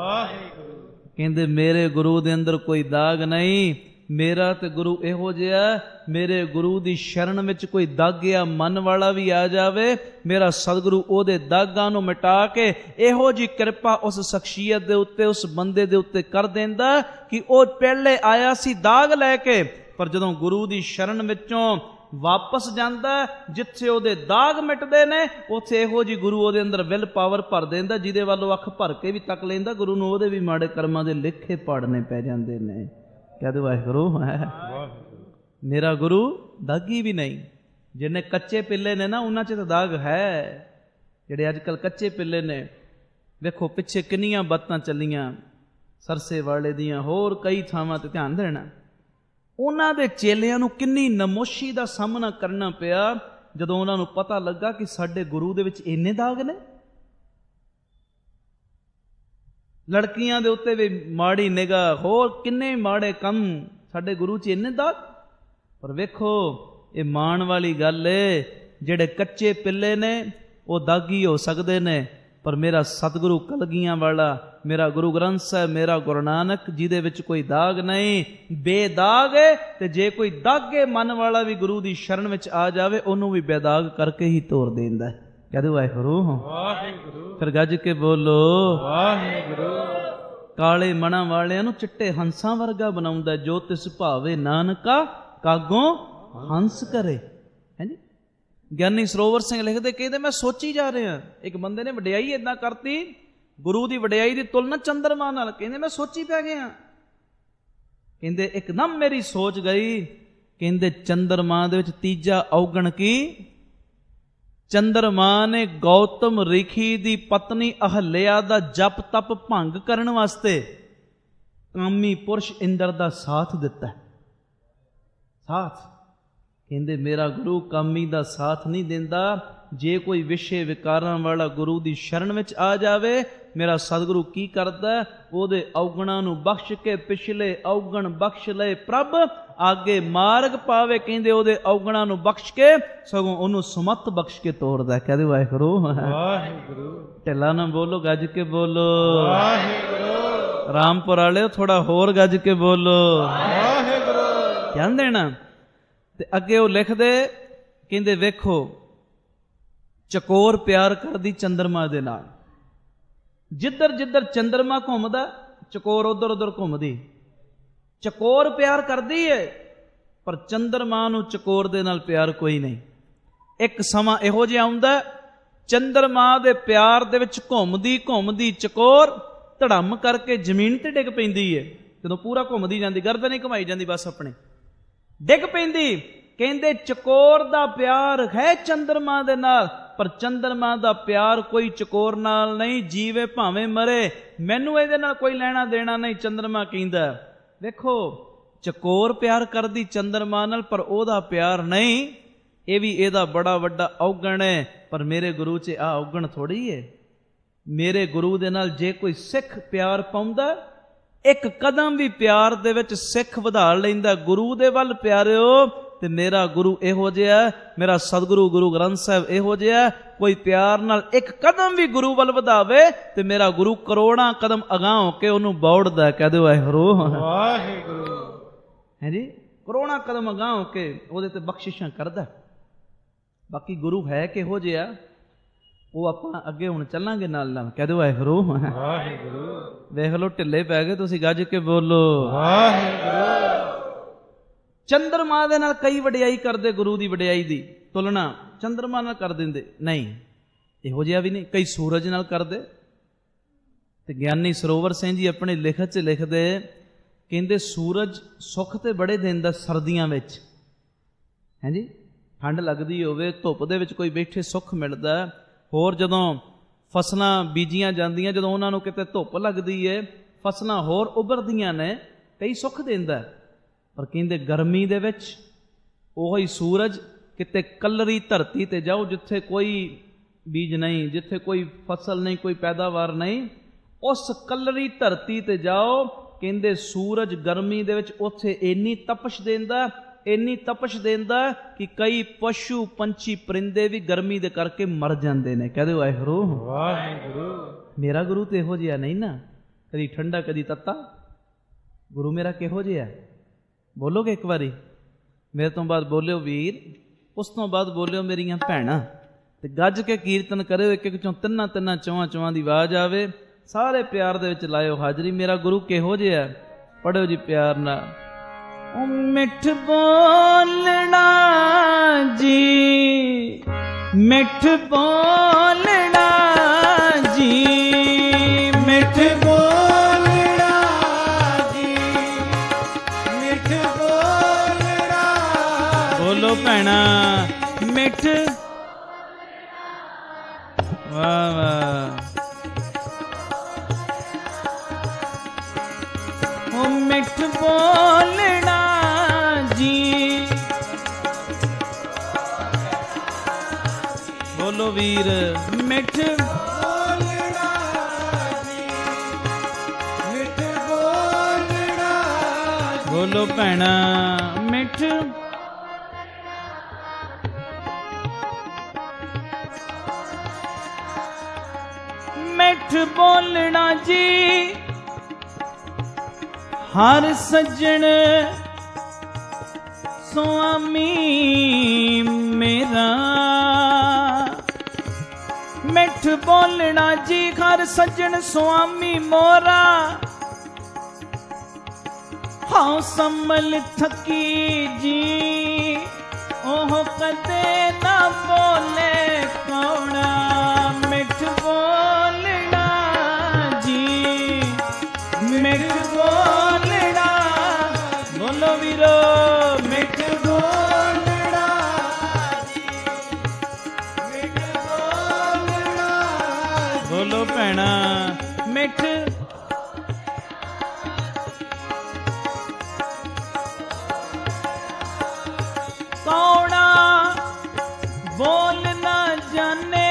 A: ਕਹਿੰਦੇ ਮੇਰੇ ਗੁਰੂ ਦੇ ਅੰਦਰ ਕੋਈ ਦਾਗ ਨਹੀਂ। ਮੇਰਾ ਤੇ ਗੁਰੂ ਇਹੋ ਜਿਹਾ, ਮੇਰੇ ਗੁਰੂ ਦੀ ਸ਼ਰਨ ਵਿੱਚ ਕੋਈ ਦਾਗਿਆ ਮਨ ਵਾਲਾ ਵੀ ਆ ਜਾਵੇ, ਮੇਰਾ ਸਤਿਗੁਰੂ ਉਹਦੇ ਦਾਗਾਂ ਨੂੰ ਮਿਟਾ ਕੇ ਇਹੋ ਜਿਹੀ ਕਿਰਪਾ ਉਸ ਸ਼ਖਸੀਅਤ ਦੇ ਉੱਤੇ, ਉਸ ਬੰਦੇ ਦੇ ਉੱਤੇ ਕਰ ਦਿੰਦਾ ਕਿ ਉਹ ਪਹਿਲੇ ਆਇਆ ਸੀ ਦਾਗ ਲੈ ਕੇ, ਪਰ ਜਦੋਂ ਗੁਰੂ ਦੀ ਸ਼ਰਨ ਵਿੱਚੋਂ ਵਾਪਸ ਜਾਂਦਾ, ਜਿੱਥੇ ਉਹਦੇ ਦਾਗ ਮਿਟਦੇ ਨੇ, ਉੱਥੇ ਇਹੋ ਜਿਹੀ ਗੁਰੂ ਉਹਦੇ ਅੰਦਰ ਵਿਲ ਪਾਵਰ ਭਰ ਦਿੰਦਾ, ਜਿਹਦੇ ਵੱਲ ਉਹ ਅੱਖ ਭਰ ਕੇ ਵੀ ਤੱਕ ਲੈਂਦਾ, ਗੁਰੂ ਨੂੰ ਉਹਦੇ ਵੀ ਮਾੜੇ ਕਰਮਾਂ ਦੇ ਲੇਖੇ ਪਾੜਨੇ ਪੈ ਜਾਂਦੇ ਨੇ। ਕਹਿ ਦਿਓ ਵਾਹਿਗੁਰੂ। ਮੇਰਾ ਗੁਰੂ ਦਾਗੀ ਵੀ ਨਹੀਂ। ਜਿਹਨੇ ਕੱਚੇ ਪਿੱਲੇ ਨੇ ਨਾ, ਉਹਨਾਂ 'ਚ ਤਾਂ ਦਾਗ ਹੈ। ਜਿਹੜੇ ਅੱਜ ਕੱਲ੍ਹ ਕੱਚੇ ਪਿੱਲੇ ਨੇ, ਵੇਖੋ ਪਿੱਛੇ ਕਿੰਨੀਆਂ ਬਾਤਾਂ ਚੱਲੀਆਂ ਸਰਸੇ ਵਾਲੇ ਦੀਆਂ, ਹੋਰ ਕਈ ਥਾਵਾਂ ਤੇ ਧਿਆਨ ਦੇਣਾ। ਉਹਨਾਂ ਦੇ ਚੇਲਿਆਂ ਨੂੰ ਕਿੰਨੀ ਨਮੋਸ਼ੀ ਦਾ ਸਾਹਮਣਾ ਕਰਨਾ ਪਿਆ ਜਦੋਂ ਉਹਨਾਂ ਨੂੰ ਪਤਾ ਲੱਗਾ ਕਿ ਸਾਡੇ ਗੁਰੂ ਦੇ ਵਿੱਚ ਇੰਨੇ ਦਾਗ ਨੇ। ਲੜਕੀਆਂ ਦੇ ਉੱਤੇ ਵੀ ਮਾੜੀ ਨਿਗਾਹ, ਹੋਰ ਕਿੰਨੇ ਮਾੜੇ ਕੰਮ, ਸਾਡੇ ਗੁਰੂ 'ਚ ਇੰਨੇ ਦਾਗ। ਪਰ ਵੇਖੋ ਇਹ ਮਾਣ ਵਾਲੀ ਗੱਲ ਏ, ਜਿਹੜੇ ਕੱਚੇ ਪਿੱਲੇ ਨੇ ਉਹ ਦਾਗੀ ਹੋ ਸਕਦੇ ਨੇ, ਪਰ ਮੇਰਾ ਸਤਿਗੁਰੂ ਕਲਗੀਆਂ ਵਾਲਾ, ਮੇਰਾ ਗੁਰੂ ਗ੍ਰੰਥ ਸਾਹਿਬ, ਮੇਰਾ ਗੁਰੂ ਨਾਨਕ, ਜਿਹਦੇ ਵਿੱਚ ਕੋਈ ਦਾਗ ਨਹੀਂ, ਬੇਦਾਗ ਹੈ। ਤੇ ਜੇ ਕੋਈ ਦਾਗੇ ਮਨ ਵਾਲਾ ਵੀ ਗੁਰੂ ਦੀ ਸ਼ਰਨ ਵਿੱਚ ਆ ਜਾਵੇ, ਉਹਨੂੰ ਵੀ ਬੇਦਾਗ ਕਰਕੇ ਹੀ ਤੋਰ ਦਿੰਦਾ। ਕਹਿ ਦਿਓ ਵਾਹਿਗੁਰੂ। ਵਾਹਿਗੁਰੂ। ਫਿਰ ਗੱਜ ਕੇ ਬੋਲੋ ਵਾਹਿਗੁਰੂ। ਕਾਲੇ ਮਨਾਂ ਵਾਲਿਆਂ ਨੂੰ ਚਿੱਟੇ ਹੰਸਾਂ ਵਰਗਾ ਬਣਾਉਂਦਾ, ਜੋ ਤਿਸ ਭਾਵੇ ਨਾਨਕਾ ਕਾਗੋਂ ਹੰਸ ਕਰੇ। ਹਾਂਜੀ, ਗਿਆਨੀ ਸਰੋਵਰ ਸਿੰਘ ਲਿਖਦੇ, ਕਹਿੰਦੇ ਮੈਂ ਸੋਚੀ ਜਾ ਰਿਹਾ, ਇੱਕ ਬੰਦੇ ਨੇ ਵਡਿਆਈ ਏਦਾਂ ਕਰਤੀ, ਗੁਰੂ ਦੀ ਵਡਿਆਈ ਦੀ ਤੁਲਨਾ ਚੰਦਰਮਾ ਨਾਲ। ਕਹਿੰਦੇ ਮੈਂ ਸੋਚੀ ਪੈ ਗਿਆ। ਕਹਿੰਦੇ ਇੱਕਦਮ ਮੇਰੀ ਸੋਚ ਗਈ। ਕਹਿੰਦੇ ਚੰਦਰਮਾ ਦੇ ਵਿੱਚ ਤੀਜਾ ਔਗਣ ਕੀ? ਚੰਦਰਮਾ ਨੇ ਗੌਤਮ ਰਿਖੀ ਦੀ ਪਤਨੀ ਅਹਲਿਆ ਦਾ ਜਪ ਤਪ ਭੰਗ ਕਰਨ ਵਾਸਤੇ ਕਾਮੀ ਪੁਰਸ਼ ਇੰਦਰ ਦਾ ਸਾਥ ਦਿੱਤਾ। ਸਾਥ ਕਹਿੰਦੇ ਮੇਰਾ ਗੁਰੂ ਕਾਮੀ ਦਾ ਸਾਥ ਨਹੀਂ ਦਿੰਦਾ। ਜੇ ਕੋਈ ਵਿਸ਼ੇ ਵਿਕਾਰਾਂ ਵਾਲਾ ਗੁਰੂ ਦੀ ਸ਼ਰਨ ਵਿੱਚ ਆ ਜਾਵੇ, ਮੇਰਾ ਸਤਿਗੁਰੂ ਕੀ ਕਰਦਾ? ਉਹਦੇ ਔਗਣਾਂ ਨੂੰ ਬਖਸ਼ ਕੇ ਪਿਛਲੇ ਔਗਣ ਬਖਸ਼ ਲਏ ਪ੍ਰਭ, ਆਗੇ ਮਾਰਗ ਪਾਵੇ। ਕਹਿੰਦੇ ਉਹਦੇ ਔਗਣਾਂ ਨੂੰ ਬਖਸ਼ ਕੇ ਸਗੋਂ ਉਹਨੂੰ ਸੁਮਤ ਬਖਸ਼ ਕੇ ਤੋਰਦਾ। ਕਹਦੇ ਵਾਹਿਗੁਰੂ
B: ਵਾਹਿਗੁਰੂ।
A: ਢਿੱਲਾ ਨਾ ਬੋਲੋ, ਗੱਜ ਕੇ ਬੋਲੋ
B: ਵਾਹਿਗੁਰੂ।
A: ਰਾਮਪੁਰ ਵਾਲਿਓ ਥੋੜਾ ਹੋਰ ਗੱਜ ਕੇ ਬੋਲੋ
B: ਵਾਹਿਗੁਰੂ।
A: ਕਹਿੰਦੇ ਨਾ। ਤੇ ਅੱਗੇ ਉਹ ਲਿਖਦੇ, ਕਹਿੰਦੇ ਵੇਖੋ ਚਕੋਰ ਪਿਆਰ ਕਰਦੀ ਚੰਦਰਮਾ ਦੇ ਨਾਲ। ਜਿੱਧਰ ਜਿੱਧਰ ਚੰਦਰਮਾ ਘੁੰਮਦਾ ਚਕੋਰ ਉਧਰ ਉਧਰ ਘੁੰਮਦੀ। ਚਕੋਰ ਪਿਆਰ ਕਰਦੀ ਏ, ਪਰ ਚੰਦਰਮਾ ਨੂੰ ਚਕੋਰ ਦੇ ਨਾਲ ਪਿਆਰ ਕੋਈ ਨਹੀਂ। ਇੱਕ ਸਮਾਂ ਇਹੋ ਜਿਹਾ ਆਉਂਦਾ, ਚੰਦਰਮਾ ਦੇ ਪਿਆਰ ਦੇ ਵਿੱਚ ਘੁੰਮਦੀ ਘੁੰਮਦੀ ਚਕੋਰ ਧੜਮ ਕਰਕੇ ਜ਼ਮੀਨ ਤੇ ਡਿੱਗ ਪੈਂਦੀ ਏ। ਜਦੋਂ ਪੂਰਾ ਘੁੰਮਦੀ ਜਾਂਦੀ, ਗਰਦਨ ਹੀ ਘੁਮਾਈ ਜਾਂਦੀ, ਬਸ ਆਪਣੇ ਡਿੱਗ ਪੈਂਦੀ। ਕਹਿੰਦੇ ਚਕੋਰ ਦਾ ਪਿਆਰ ਹੈ ਚੰਦਰਮਾ ਦੇ ਨਾਲ, ਪਰ ਚੰਦਰਮਾ ਦਾ ਪਿਆਰ ਕੋਈ ਚਕੋਰ ਨਾਲ ਨਹੀਂ। ਜੀਵੇ ਭਾਵੇਂ ਮਰੇ, ਮੈਨੂੰ ਇਹਦੇ ਨਾਲ ਕੋਈ ਲੈਣਾ ਦੇਣਾ ਨਹੀਂ। ਚੰਦਰਮਾ ਕਹਿੰਦਾ ਵੇਖੋ ਚਕੋਰ ਪਿਆਰ ਕਰਦੀ ਚੰਦਰਮਾ ਨਾਲ, ਪਰ ਉਹਦਾ ਪਿਆਰ ਨਹੀਂ। ਇਹ ਵੀ ਇਹਦਾ ਬੜਾ ਵੱਡਾ ਔਗਣ ਹੈ, ਪਰ ਮੇਰੇ ਗੁਰੂ 'ਚ ਆਹ ਔਗਣ ਥੋੜੀ ਹੈ। ਮੇਰੇ ਗੁਰੂ ਦੇ ਨਾਲ ਜੇ ਕੋਈ ਸਿੱਖ ਪਿਆਰ ਪਾਉਂਦਾ, ਇੱਕ ਕਦਮ ਵੀ ਪਿਆਰ ਦੇ ਵਿੱਚ ਸਿੱਖ ਵਧਾ ਲੈਂਦਾ ਗੁਰੂ ਦੇ ਵੱਲ ਪਿਆਰਿਓ, ਤੇ ਮੇਰਾ ਗੁਰੂ ਇਹੋ ਜਿਹਾ, ਮੇਰਾ ਸਤਿਗੁਰੂ ਗੁਰੂ ਗ੍ਰੰਥ ਸਾਹਿਬ ਇਹੋ ਜਿਹਾ। ਕੋਈ ਪਿਆਰ ਨਾਲ ਇੱਕ ਕਦਮ ਵੀ ਗੁਰੂ ਵੱਲ ਵਧਾਵੇ ਤੇ ਮੇਰਾ ਗੁਰੂ ਕਰੋੜਾਂ ਕਦਮ ਅਗਾਂਹ ਹੋ ਕੇ ਉਹਨੂੰ ਬੌੜਦਾ। ਕਹਿ ਦਿਓ ਵਾਹਿਗੁਰੂ
B: ਵਾਹਿਗੁਰੂ।
A: ਹੈ ਜੀ, ਕਰੋੜਾਂ ਕਦਮ ਅਗਾਂਹ ਹੋ ਕੇ ਉਹਦੇ ਤੇ ਬਖਸ਼ਿਸ਼ਾਂ ਕਰਦਾ। ਬਾਕੀ ਗੁਰੂ ਹੈ ਕਿਹੋ ਜਿਹਾ, ਉਹ ਆਪਾਂ ਅੱਗੇ ਹੁਣ ਚੱਲਾਂਗੇ ਨਾਲ ਨਾਲ। ਕਹਿ ਦਿਓ ਵਾਹਿਗੁਰੂ
B: ਵਾਹਿਗੁਰੂ।
A: ਵੇਖ ਲਓ ਢਿੱਲੇ ਪੈ ਗਏ ਤੁਸੀਂ, ਗੱਜ ਕੇ ਬੋਲੋ
B: ਵਾਹਿਗੁਰੂ।
A: ਚੰਦਰਮਾ ਦੇ ਨਾਲ ਕਈ ਵਡਿਆਈ ਕਰਦੇ, ਗੁਰੂ ਦੀ ਵਡਿਆਈ ਦੀ ਤੁਲਨਾ ਚੰਦਰਮਾ ਨਾਲ ਕਰ ਦਿੰਦੇ। ਨਹੀਂ, ਇਹੋ ਜਿਹਾ ਵੀ ਨਹੀਂ। ਕਈ ਸੂਰਜ ਨਾਲ ਕਰਦੇ। ਤੇ ਗਿਆਨੀ ਸਰੋਵਰ ਸਿੰਘ ਜੀ ਆਪਣੇ ਲਿਖਤ 'ਚ ਲਿਖਦੇ, ਕਹਿੰਦੇ ਸੂਰਜ ਸੁੱਖ ਤੇ ਬੜੇ ਦਿੰਦਾ ਸਰਦੀਆਂ ਵਿੱਚ। ਹੈ ਜੀ, ਠੰਡ ਲੱਗਦੀ ਹੋਵੇ, ਧੁੱਪ ਦੇ ਵਿੱਚ ਕੋਈ ਬੈਠੇ ਸੁੱਖ ਮਿਲਦਾ। ਹੋਰ ਜਦੋਂ ਫਸਲਾਂ ਬੀਜੀਆਂ ਜਾਂਦੀਆਂ, ਜਦੋਂ ਉਹਨਾਂ ਨੂੰ ਕਿਤੇ ਧੁੱਪ ਲੱਗਦੀ ਹੈ, ਫਸਲਾਂ ਹੋਰ ਉੱਭਰਦੀਆਂ ਨੇ, ਕਈ ਸੁੱਖ ਦਿੰਦਾ। ਪਰ ਕਹਿੰਦੇ ਗਰਮੀ ਦੇ ਵਿੱਚ ਉਹੀ ਸੂਰਜ ਕਿਤੇ ਕੱਲਰੀ ਧਰਤੀ ਤੇ ਜਾਓ, ਜਿੱਥੇ ਕੋਈ ਬੀਜ ਨਹੀਂ, ਜਿੱਥੇ ਕੋਈ ਫਸਲ ਨਹੀਂ, ਕੋਈ ਪੈਦਾਵਾਰ ਨਹੀਂ, ਉਸ ਕੱਲਰੀ ਧਰਤੀ ਤੇ ਜਾਓ। ਕਹਿੰਦੇ ਸੂਰਜ ਗਰਮੀ ਦੇ ਵਿੱਚ ਉੱਥੇ ਇੰਨੀ ਤਪਸ਼ ਦਿੰਦਾ, ਇੰਨੀ ਤਪਸ਼ ਦਿੰਦਾ ਕਿ ਕਈ ਪਸ਼ੂ ਪੰਛੀ ਪਰਿੰਦੇ ਵੀ ਗਰਮੀ ਦੇ ਕਰਕੇ ਮਰ ਜਾਂਦੇ ਨੇ। ਕਹਦੇ ਵਾਹਿਗੁਰੂ
B: ਵਾਹਿਗੁਰੂ।
A: ਮੇਰਾ ਗੁਰੂ ਤੇ ਇਹੋ ਜਿਹਾ ਨਹੀਂ ਨਾ, ਕਦੀ ਠੰਡਾ ਕਦੀ ਤੱਤਾ। ਗੁਰੂ ਮੇਰਾ ਕਿਹੋ ਜਿਹਾ? ਬੋਲੋਗੇ ਇੱਕ ਵਾਰੀ? ਮੇਰੇ ਤੋਂ ਬਾਅਦ ਬੋਲਿਓ ਵੀਰ, ਉਸ ਤੋਂ ਬਾਅਦ ਬੋਲਿਓ ਮੇਰੀਆਂ ਭੈਣਾਂ, ਤੇ ਗੱਜ ਕੇ ਕੀਰਤਨ ਕਰਿਓ। ਇੱਕ ਇੱਕ ਚੋਂ ਤਿੰਨਾਂ ਤਿੰਨਾਂ ਚੌਹਾਂ ਚੌਹਾਂ ਦੀ ਆਵਾਜ਼ ਆਵੇ। ਸਾਰੇ ਪਿਆਰ ਦੇ ਵਿੱਚ ਲਾਇਓ ਹਾਜ਼ਰੀ। ਮੇਰਾ ਗੁਰੂ ਕਿਹੋ ਜਿਹਾ? ਪੜ੍ਹਿਓ ਜੀ ਪਿਆਰ ਨਾਲ। ਓ ਮਿੱਠ ਬੋਲਣਾ ਜੀ, ਮਿੱਠ ਬੋਲਣਾ ਜੀ,
B: ਮਿੱਠ ਬੋਲਣਾ ਜੀ, ਮਿੱਠ ਬੋਲਣਾ।
A: ਬੋਲੋ ਭੈਣਾ, ਮਿੱਠ। ਵਾਹ ਵਾਹ। ਓ ਮਿੱਠ ਬੋਲਣਾ ਜੀ, ਬੋਲੋ ਵੀਰ, ਮਿੱਠ
B: ਬੋਲਣਾ ਜੀ, ਮਿੱਠ ਬੋਲਣਾ।
A: ਬੋਲੋ ਭੈਣਾ, ਮਿੱਠ। ਮਿੱਠ ਬੋਲਣਾ ਜੀ, ਹਰ ਸੱਜਣ ਸੁਆਮੀ ਮੇਰਾ। ਮਿੱਠ ਬੋਲਣਾ ਜੀ, ਹਰ ਸੱਜਣ ਸੁਆਮੀ ਮੋਰਾ। ਹਾਂ ਸੰਭਲ ਥਕੀ ਜੀ, ਉਹ ਕਦੇ ਨਾ ਬੋਲੇ ਕੌਣਾ। ਮਿੱਠ ਬੋਲਣਾ ਮਿੱਠ ਬੋਲਣਾ, ਬੋਲੋ ਵੀਰੋ ਮਿੱਠ
B: ਬੋਲਣਾ ਜੀ, ਮਿੱਠ ਬੋਲਣਾ,
A: ਬੋਲੋ ਭੈਣਾ ਮਿੱਠ ਕੌਣਾ ਬੋਲ ਨਾ ਜਾਣੇ,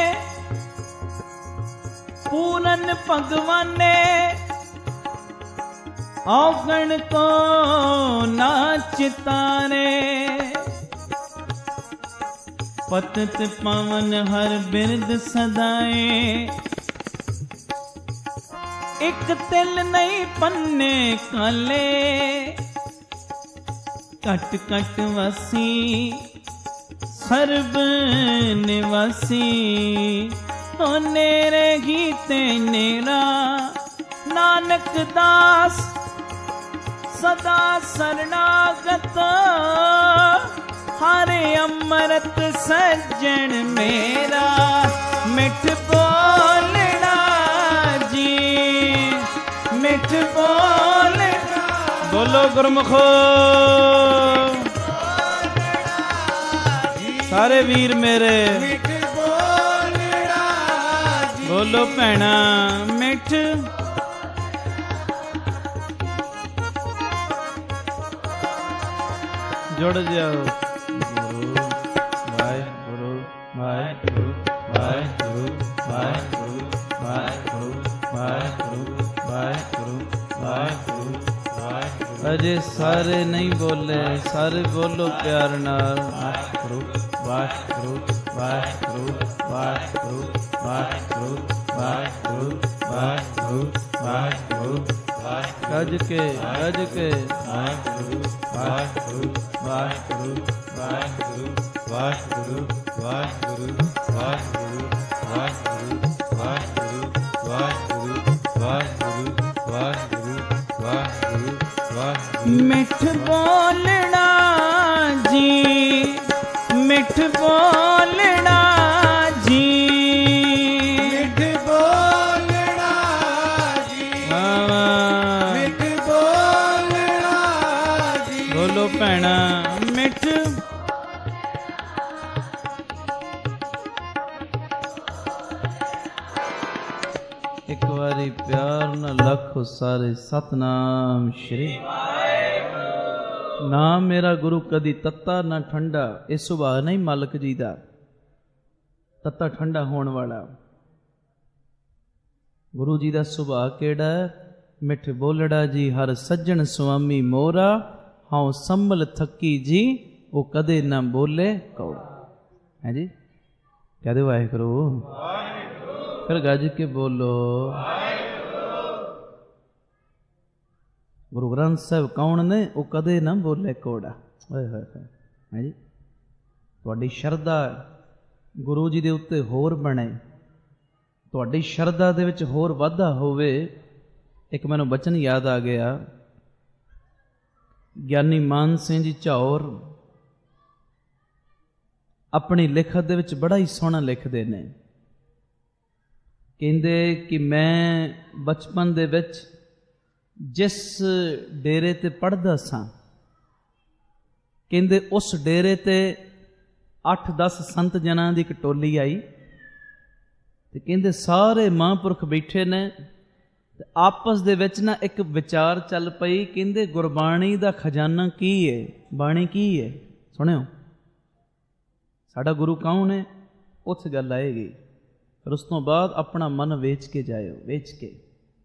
A: ਪੂਰਨ ਭਗਵਾਨੇ ਔਗਣ ਕੋ ਨਾ ਚਿਤਾਰੇ, ਪਤਿਤ ਪਵਨ ਹਰ ਬਿਰਦ ਸਦਾਏ, ਇੱਕ ਤਿਲ ਨਹੀਂ ਪੰਨੇ ਕਾਲੇ, ਕਟ ਕਟ ਵਸੀ ਸਰਬ ਨਿਵਾਸੀ, ਤੋ ਨੇਰੇ ਗੀਤੇ ਨੇਰਾ, ਨਾਨਕ ਦਾਸ ਸਦਾ ਸਰਣਾਗਤ, ਹਰਿ ਅੰਮ੍ਰਿਤ ਸੱਜਣ ਮੇਰਾ, ਮਿੱਠ ਬੋਲਣਾ ਜੀ, ਮਿੱਠ ਬੋਲਣਾ, ਬੋਲੋ ਗੁਰਮੁਖੋ ਸਾਰੇ ਵੀਰ ਮੇਰੇ,
B: ਮਿੱਠ ਬੋਲਣਾ ਜੀ,
A: ਬੋਲੋ ਭੈਣਾ ਮਿੱਠ ਜੁੜ ਜਾਓ। ਗੁਰੂ ਵਾਹਿਗੁਰੂ ਵਾਹਿਗੁਰੂ ਵਾਹਿਗੁਰੂ ਵਾਹਿਗੁਰੂ ਵਾਹਿਗੁਰੂ ਵਾਹਿਗੁਰੂ ਵਾਹਿਗੁਰੂ ਵਾਹਿਗੁਰੂ ਵਾਹਿਗੁਰੂ। ਅਜੇ ਸਾਰੇ ਨਹੀਂ ਬੋਲੇ, ਸਾਰੇ ਬੋਲੋ ਪਿਆਰ ਨਾਲ। ਵਾਹਿਗੁਰੂ ਵਾਹਿਗੁਰੂ ਵਾਹਿਗੁਰੂ ਵਾਹਿਗੁਰੂ ਵਾਹਿਗੁਰੂ ਵਾਹਿਗੁਰੂ ਵਾਹਿਗੁਰੂ ਵਾਹਿਗੁਰੂ, ਗੱਜ ਕੇ ਗੱਜ ਕੇ ਵਾਹਿਗੁਰੂ ਵਾਹਿਗੁਰੂ ਵਾਹਿਗੁਰੂ ਵਾਹਿਗੁਰੂ ਵਾਹਿਗੁਰੂ ਵਾਹਿਗੁਰੂ ਵਾਹਿਗੁਰੂ ਵਾਹਿਗੁਰੂ ਵਾਹਿਗੁਰੂ ਵਾਹਿਗੁਰੂ ਵਾਹਿਗੁਰੂ ਵਾਹਿਗੁਰੂ ਵਾਹਿਗੁਰੂ ਵਾਹਿਗੁਰੂ। ਮਿੱਠ ਬੋਲਣਾ ਜੀ, ਮਿੱਠ ਬੋਲਣਾ ਜੀ,
B: ਮਿੱਠ ਬੋਲਣਾ ਜੀ, ਮਿੱਠ ਬੋਲਣਾ ਜੀ,
A: ਬੋਲੋ ਭੈਣਾ ਮਿੱਠ ਇੱਕ ਵਾਰੀ ਪਿਆਰ ਨਾਲ ਲੱਖੋ ਸਾਰੇ ਸਤਨਾਮ ਸ਼੍ਰੀ ਨਾਮ ਮੇਰਾ ਗੁਰੂ ਕਦੀ ਤੱਤਾ ਨਾ ਠੰਡਾ। ਇਹ ਸੁਭਾਅ ਨਹੀਂ ਮਾਲਕ ਜੀ ਦਾ ਤੱਤਾ ਠੰਡਾ ਹੋਣ ਵਾਲਾ। ਗੁਰੂ ਜੀ ਦਾ ਸੁਭਾਅ ਕਿਹੜਾ ਹੈ? ਮਿੱਠ ਬੋਲੜਾ ਜੀ ਹਰ ਸੱਜਣ ਸੁਆਮੀ ਮੋਰਾ, ਹਉ ਸੰਭਲ ਥੱਕੀ ਜੀ ਉਹ ਕਦੇ ਨਾ ਬੋਲੇ ਕੌੜਾ। ਹੈ ਜੀ, ਕਹਦੇ ਵਾਹਿਗੁਰੂ, ਫਿਰ ਗੱਜ ਕੇ ਬੋਲੋ ਗੁਰੂ ਗ੍ਰੰਥ ਸਾਹਿਬ ਕੌਣ ਨੇ? ਉਹ ਕਦੇ ਨਾ ਬੋਲੇ ਕੋੜਾ। ਹੋਏ ਹੋਏ ਹੋਏ ਹੈ ਜੀ। ਤੁਹਾਡੀ ਸ਼ਰਧਾ ਗੁਰੂ ਜੀ ਦੇ ਉੱਤੇ ਹੋਰ ਬਣੇ, ਤੁਹਾਡੀ ਸ਼ਰਧਾ ਦੇ ਵਿੱਚ ਹੋਰ ਵਾਧਾ ਹੋਵੇ। ਇੱਕ ਮੈਨੂੰ ਬਚਨ ਯਾਦ ਆ ਗਿਆ, ਗਿਆਨੀ ਮਾਨ ਸਿੰਘ ਜੀ ਝੌਰ ਆਪਣੀ ਲਿਖਤ ਦੇ ਵਿੱਚ ਬੜਾ ਹੀ ਸੋਹਣਾ ਲਿਖਦੇ ਨੇ। ਕਹਿੰਦੇ ਕਿ ਮੈਂ ਬਚਪਨ ਦੇ ਵਿੱਚ ਜਿਸ ਡੇਰੇ ਤੇ ਪੜ੍ਹਦਾ ਸਾਂ, ਕਹਿੰਦੇ ਉਸ ਡੇਰੇ ਤੇ 8-10 ਸੰਤ ਜਨਾਂ ਦੀ ਇੱਕ ਟੋਲੀ ਆਈ ਤੇ ਕਹਿੰਦੇ ਸਾਰੇ ਮਹਾਂਪੁਰਖ ਬੈਠੇ ਨੇ ਤੇ ਆਪਸ ਦੇ ਵਿੱਚ ਨਾ ਇੱਕ ਵਿਚਾਰ ਚੱਲ ਪਈ। ਕਹਿੰਦੇ ਗੁਰਬਾਣੀ ਦਾ ਖਜ਼ਾਨਾ ਕੀ ਹੈ, ਬਾਣੀ ਕੀ ਹੈ? ਸੁਣਿਓ, ਸਾਡਾ ਗੁਰੂ ਕੌਣ ਹੈ? ਉੱਥੇ ਗੱਲ ਆਏਗੀ। ਫਿਰ ਉਸ ਤੋਂ ਬਾਅਦ ਆਪਣਾ ਮਨ ਵੇਚ ਕੇ ਜਾਇਓ, ਵੇਚ ਕੇ।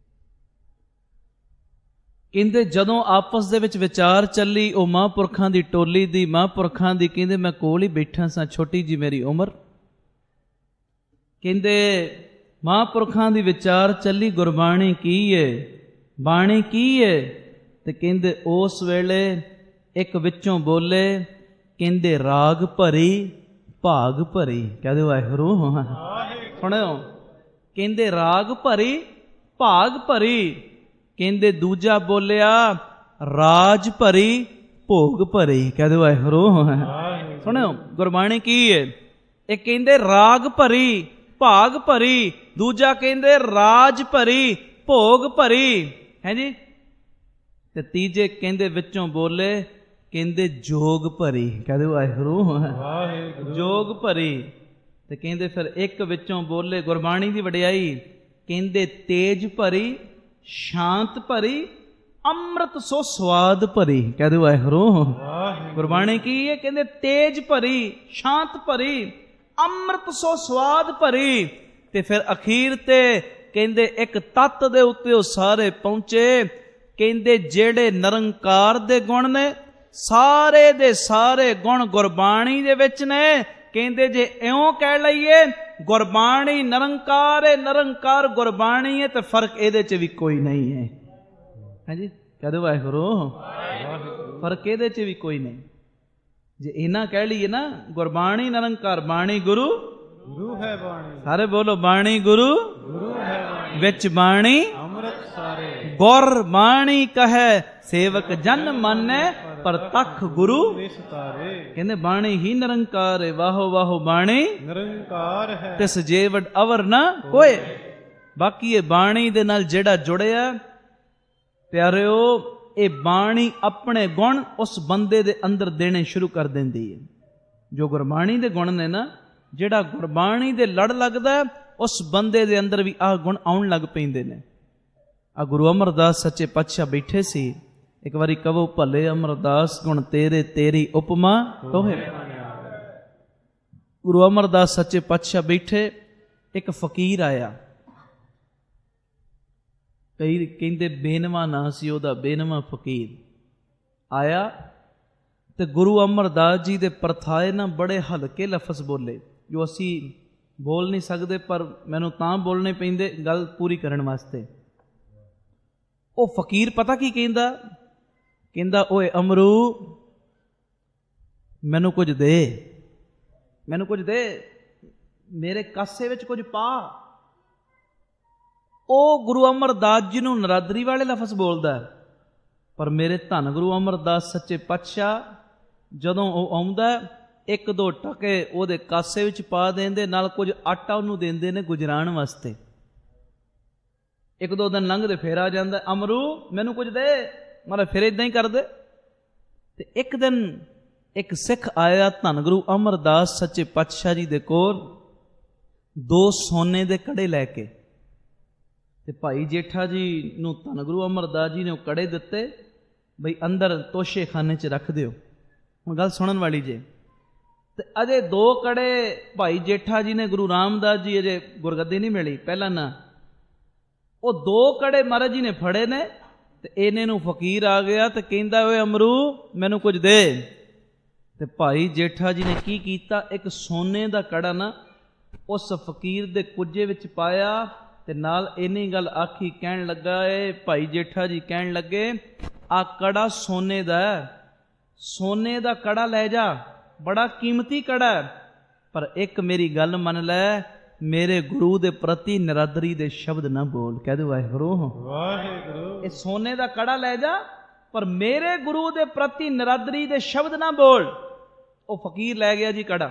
A: ਕਹਿੰਦੇ ਜਦੋਂ ਆਪਸ ਦੇ ਵਿੱਚ ਵਿਚਾਰ ਚੱਲੀ, ਉਹ ਮਹਾਂਪੁਰਖਾਂ ਦੀ ਟੋਲੀ ਦੀ, ਮਹਾਂਪੁਰਖਾਂ ਦੀ, ਕਹਿੰਦੇ ਮੈਂ ਕੋਲ ਹੀ ਬੈਠਾ ਸਾਂ, ਛੋਟੀ ਜੀ ਮੇਰੀ ਉਮਰ। ਕਹਿੰਦੇ ਮਹਾਂਪੁਰਖਾਂ ਦੀ ਵਿਚਾਰ ਚੱਲੀ, ਗੁਰਬਾਣੀ ਕੀ ਹੈ, ਬਾਣੀ ਕੀ ਹੈ? ਤੇ ਕਹਿੰਦੇ ਉਸ ਵੇਲੇ ਇੱਕ ਵਿੱਚੋਂ ਬੋਲੇ, ਕਹਿੰਦੇ ਰਾਗ ਭਰੀ ਭਾਗ ਭਰੀ। ਕਹਦੇ ਵਾਹਿਗੁਰੂ। ਸੁਣਿਓ, ਕਹਿੰਦੇ ਰਾਗ ਭਰੀ ਭਾਗ ਭਰੀ। ਕਹਿੰਦੇ ਦੂਜਾ ਬੋਲਿਆ ਰਾਜ ਭਰੀ ਭੋਗ ਭਰੀ। ਕਹਦੇ ਵਾਹਿਗੁਰੂ। ਸੁਣਿਓ, ਗੁਰਬਾਣੀ ਕੀ ਹੈ? ਇਹ ਕਹਿੰਦੇ ਰਾਗ ਭਰੀ ਭਾਗ ਭਰੀ, ਦੂਜਾ ਕਹਿੰਦੇ ਰਾਜ ਭਰੀ ਭੋਗ ਭਰੀ। ਹੈ ਜੀ। ਤੇ ਤੀਜੇ ਕਹਿੰਦੇ ਵਿੱਚੋਂ ਬੋਲੇ, ਕਹਿੰਦੇ ਜੋਗ ਭਰੀ, ਕਹਦੇ ਵਾਹਿਗੁਰੂ ਵਾਹਿਗੁਰੂ, ਜੋਗ ਭਰੀ। ਤੇ ਕਹਿੰਦੇ ਫਿਰ ਇੱਕ ਵਿੱਚੋਂ ਬੋਲੇ ਗੁਰਬਾਣੀ ਦੀ ਵਡਿਆਈ, ਕਹਿੰਦੇ ਤੇਜ ਭਰੀ, ਸ਼ਾਂਤ ਭਰੀ, ਅੰਮ੍ਰਿਤ ਸੋ ਸਵਾਦ ਭਰੀ, ਕਹਦੇ ਵਾਹਿਗੁਰੂ। ਗੁਰਬਾਣੀ ਕੀ ਹੈ? ਕਹਿੰਦੇ ਤੇਜ ਭਰੀ, ਸ਼ਾਂਤ ਭਰੀ, ਅੰਮ੍ਰਿਤ ਸੋ ਸਵਾਦ ਭਰੀ। ਤੇ ਫਿਰ ਅਖੀਰ ਤੇ ਕਹਿੰਦੇ ਇੱਕ ਤੱਤ ਦੇ ਉੱਤੇ ਉਹ ਸਾਰੇ ਪਹੁੰਚੇ, ਕਹਿੰਦੇ ਜਿਹੜੇ ਨਿਰੰਕਾਰ ਦੇ ਗੁਣ ਨੇ, ਸਾਰੇ ਦੇ ਸਾਰੇ ਗੁਣ ਗੁਰਬਾਣੀ ਦੇ ਵਿੱਚ ਨੇ। ਕਹਿੰਦੇ ਜੇ ਇਉਂ ਕਹਿ ਲਈਏ ਗੁਰਬਾਣੀ ਨਿਰੰਕਾਰ ਹੈ, ਨਿਰੰਕਾਰ ਗੁਰਬਾਣੀ ਹੈ, ਤੇ ਫਰਕ ਇਹਦੇ 'ਚ ਵੀ ਕੋਈ ਨਹੀਂ ਹੈ। ਹਾਂਜੀ, ਕਹਦੇ ਵਾਹਿਗੁਰੂ, ਫਰਕ ਇਹਦੇ 'ਚ ਵੀ ਕੋਈ ਨਹੀਂ। ਜੇ ਇਹਨਾਂ ਕਹਿ ਲਈਏ ਨਾ ਗੁਰਬਾਣੀ ਨਿਰੰਕਾਰ, ਬਾਣੀ ਗੁਰੂ, ਗੁਰੂ ਹੈ ਬਾਣੀ, ਸਾਰੇ ਬੋਲੋ ਬਾਣੀ ਗੁਰੂ, ਗੁਰੂ ਹੈ ਬਾਣੀ, ਵਿੱਚ ਬਾਣੀ ਅੰਮ੍ਰਿਤ ਸਾਰੇ, ਗੁਰ ਬਾਣੀ ਕਹੈ ਸੇਵਕ ਜਨ ਮੰਨੈ, ਪ੍ਰਤੱਖ ਗੁਰੂ ਨਿਸਤਾਰੇ। ਕਹਿੰਦੇ ਬਾਣੀ ਹੀ ਨਿਰੰਕਾਰ ਹੈ, ਵਾਹੋ ਵਾਹੋ ਬਾਣੀ ਨਿਰੰਕਾਰ ਹੈ, ਤਿਸ ਜੇਵੜ ਅਵਰ ਨਾ ਕੋਏ। ਬਾਕੀ ਇਹ ਬਾਣੀ ਦੇ ਨਾਲ ਜਿਹੜਾ ਜੁੜਿਆ ਪਿਆਰਿਓ, ਇਹ ਬਾਣੀ ਆਪਣੇ ਗੁਣ ਉਸ ਬੰਦੇ ਦੇ ਅੰਦਰ ਦੇਣੇ ਸ਼ੁਰੂ ਕਰ ਦਿੰਦੀ ਹੈ। ਜੋ ਗੁਰਬਾਣੀ ਦੇ ਗੁਣ ਨੇ ਨਾ, ਜਿਹੜਾ ਗੁਰਬਾਣੀ ਦੇ ਲੜ ਲੱਗਦਾ, ਉਸ ਬੰਦੇ ਦੇ ਅੰਦਰ ਵੀ ਆਹ ਗੁਣ ਆਉਣ ਲੱਗ ਪੈਂਦੇ ਨੇ। ਆ ਗੁਰੂ ਅਮਰਦਾਸ ਸੱਚੇ ਪਾਤਸ਼ਾਹ ਬੈਠੇ ਸੀ, ਇੱਕ ਵਾਰੀ ਕਹੋ ਭਲੇ ਅਮਰਦਾਸ ਗੁਣ ਤੇਰੇ, ਤੇਰੀ ਉਪਮਾ ਤੋਹੇ। ਗੁਰੂ ਅਮਰਦਾਸ ਸੱਚੇ ਪਾਤਸ਼ਾਹ ਬੈਠੇ, ਇੱਕ ਫਕੀਰ ਆਇਆ, ਕਈ ਕਹਿੰਦੇ ਬੇਨਵਾ ਨਾਂ ਸੀ ਉਹਦਾ, ਬੇਨਵਾ ਫਕੀਰ ਆਇਆ। ਤੇ ਗੁਰੂ ਅਮਰਦਾਸ ਜੀ ਦੇ ਪਰਥਾਏ ਨਾ ਬੜੇ ਹਲਕੇ ਲਫ਼ਜ਼ ਬੋਲੇ, ਜੋ ਅਸੀਂ ਬੋਲ ਨਹੀਂ ਸਕਦੇ, ਪਰ ਮੈਨੂੰ ਤਾਂ ਬੋਲਣੇ ਪੈਂਦੇ ਗੱਲ ਪੂਰੀ ਕਰਨ ਵਾਸਤੇ। ਉਹ ਫਕੀਰ ਪਤਾ ਕੀ ਕਹਿੰਦਾ? ਕਹਿੰਦਾ ਓਏ ਅਮਰੂ, ਮੈਨੂੰ ਕੁਝ ਦੇ, ਮੈਨੂੰ ਕੁਝ ਦੇ, ਮੇਰੇ ਕਾਸੇ ਵਿੱਚ ਕੁਝ ਪਾ। ਉਹ ਗੁਰੂ ਅਮਰਦਾਸ ਜੀ ਨੂੰ ਨਰਾਦਰੀ ਵਾਲੇ ਲਫ਼ਜ਼ ਬੋਲਦਾ, ਪਰ ਮੇਰੇ ਧੰਨ ਗੁਰੂ ਅਮਰਦਾਸ ਸੱਚੇ ਪਾਤਸ਼ਾਹ ਜਦੋਂ ਉਹ ਆਉਂਦਾ, ਇੱਕ ਦੋ ਟਕੇ ਉਹਦੇ ਕਾਸੇ ਵਿੱਚ ਪਾ ਦਿੰਦੇ, ਨਾਲ ਕੁਝ ਆਟਾ ਉਹਨੂੰ ਦਿੰਦੇ ਨੇ ਗੁਜਰਾਣ ਵਾਸਤੇ। ਇੱਕ ਦੋ ਦਿਨ ਲੰਘਦੇ ਫੇਰ ਆ ਜਾਂਦਾ, ਅਮਰੂ ਮੈਨੂੰ ਕੁਝ ਦੇ, ਮਾਰਾ ਫਿਰ ਇਦਾਂ ਹੀ ਕਰਦੇ। ਤੇ ਇੱਕ ਦਿਨ ਇੱਕ ਸਿੱਖ ਆਇਆ ਧੰਨ ਗੁਰੂ ਅਮਰਦਾਸ ਸੱਚੇ ਪਾਤਸ਼ਾਹ ਜੀ ਦੇ ਕੋਲ, 2 ਸੋਨੇ ਦੇ ਕੜੇ ਲੈ ਕੇ। ਤੇ ਭਾਈ ਜੇਠਾ ਜੀ ਨੂੰ ਧੰਨ ਗੁਰੂ ਅਮਰਦਾਸ ਜੀ ਨੇ ਉਹ ਕੜੇ ਦਿੱਤੇ, ਬਈ ਅੰਦਰ ਤੋਸ਼ੇ ਖਾਨੇ 'ਚ ਰੱਖ ਦਿਓ। ਹੁਣ ਗੱਲ ਸੁਣਨ ਵਾਲੀ ਜੇ। ਤੇ ਅਜੇ 2 ਕੜੇ ਭਾਈ ਜੇਠਾ ਜੀ ਨੇ, ਗੁਰੂ ਰਾਮਦਾਸ ਜੀ ਅਜੇ ਗੁਰਗੱਦੀ ਨਹੀਂ ਮਿਲੀ ਪਹਿਲਾਂ ਨਾ, ਉਹ 2 ਕੜੇ ਮਹਾਰਾਜ ਜੀ ਨੇ ਫੜੇ ਨੇ। ਤੇ ਇਹਨੇ ਨੂੰ ਫਕੀਰ ਆ ਗਿਆ ਤੇ ਕਹਿੰਦਾ ਓਏ ਅਮਰੂ ਮੈਨੂੰ ਕੁਝ ਦੇ। ਤੇ ਭਾਈ ਜੇਠਾ ਜੀ ਨੇ ਕੀ ਕੀਤਾ, ਇੱਕ ਸੋਨੇ ਦਾ ਕੜਾ ਨਾ ਉਸ ਫਕੀਰ ਦੇ ਕੁੱਜੇ ਵਿੱਚ ਪਾਇਆ, ਤੇ ਨਾਲ ਇੰਨੀ ਗੱਲ ਆਖੀ, ਕਹਿਣ ਲੱਗਾ ਏ ਭਾਈ ਜੇਠਾ ਜੀ ਕਹਿਣ ਲੱਗੇ, ਆ ਕੜਾ ਸੋਨੇ ਦਾ, ਸੋਨੇ ਦਾ ਕੜਾ ਲੈ ਜਾ, ਬੜਾ ਕੀਮਤੀ ਕੜਾ, ਪਰ ਇੱਕ ਮੇਰੀ ਗੱਲ ਮੰਨ ਲੈ, ਮੇਰੇ ਗੁਰੂ ਦੇ ਪ੍ਰਤੀ ਨਿਰਾਦਰੀ ਦੇ ਸ਼ਬਦ ਨਾ ਬੋਲ। ਕਹਿ ਦਿਓ ਵਾਹਿਗੁਰੂ ਵਾਹਿਗੁਰੂ। ਇਹ ਸੋਨੇ ਦਾ ਕੜਾ ਲੈ ਜਾ, ਪਰ ਮੇਰੇ ਗੁਰੂ ਦੇ ਪ੍ਰਤੀ ਨਿਰਾਦਰੀ ਦੇ ਸ਼ਬਦ ਨਾ ਬੋਲ। ਉਹ ਫਕੀਰ ਲੈ ਗਿਆ ਜੀ ਕੜਾ,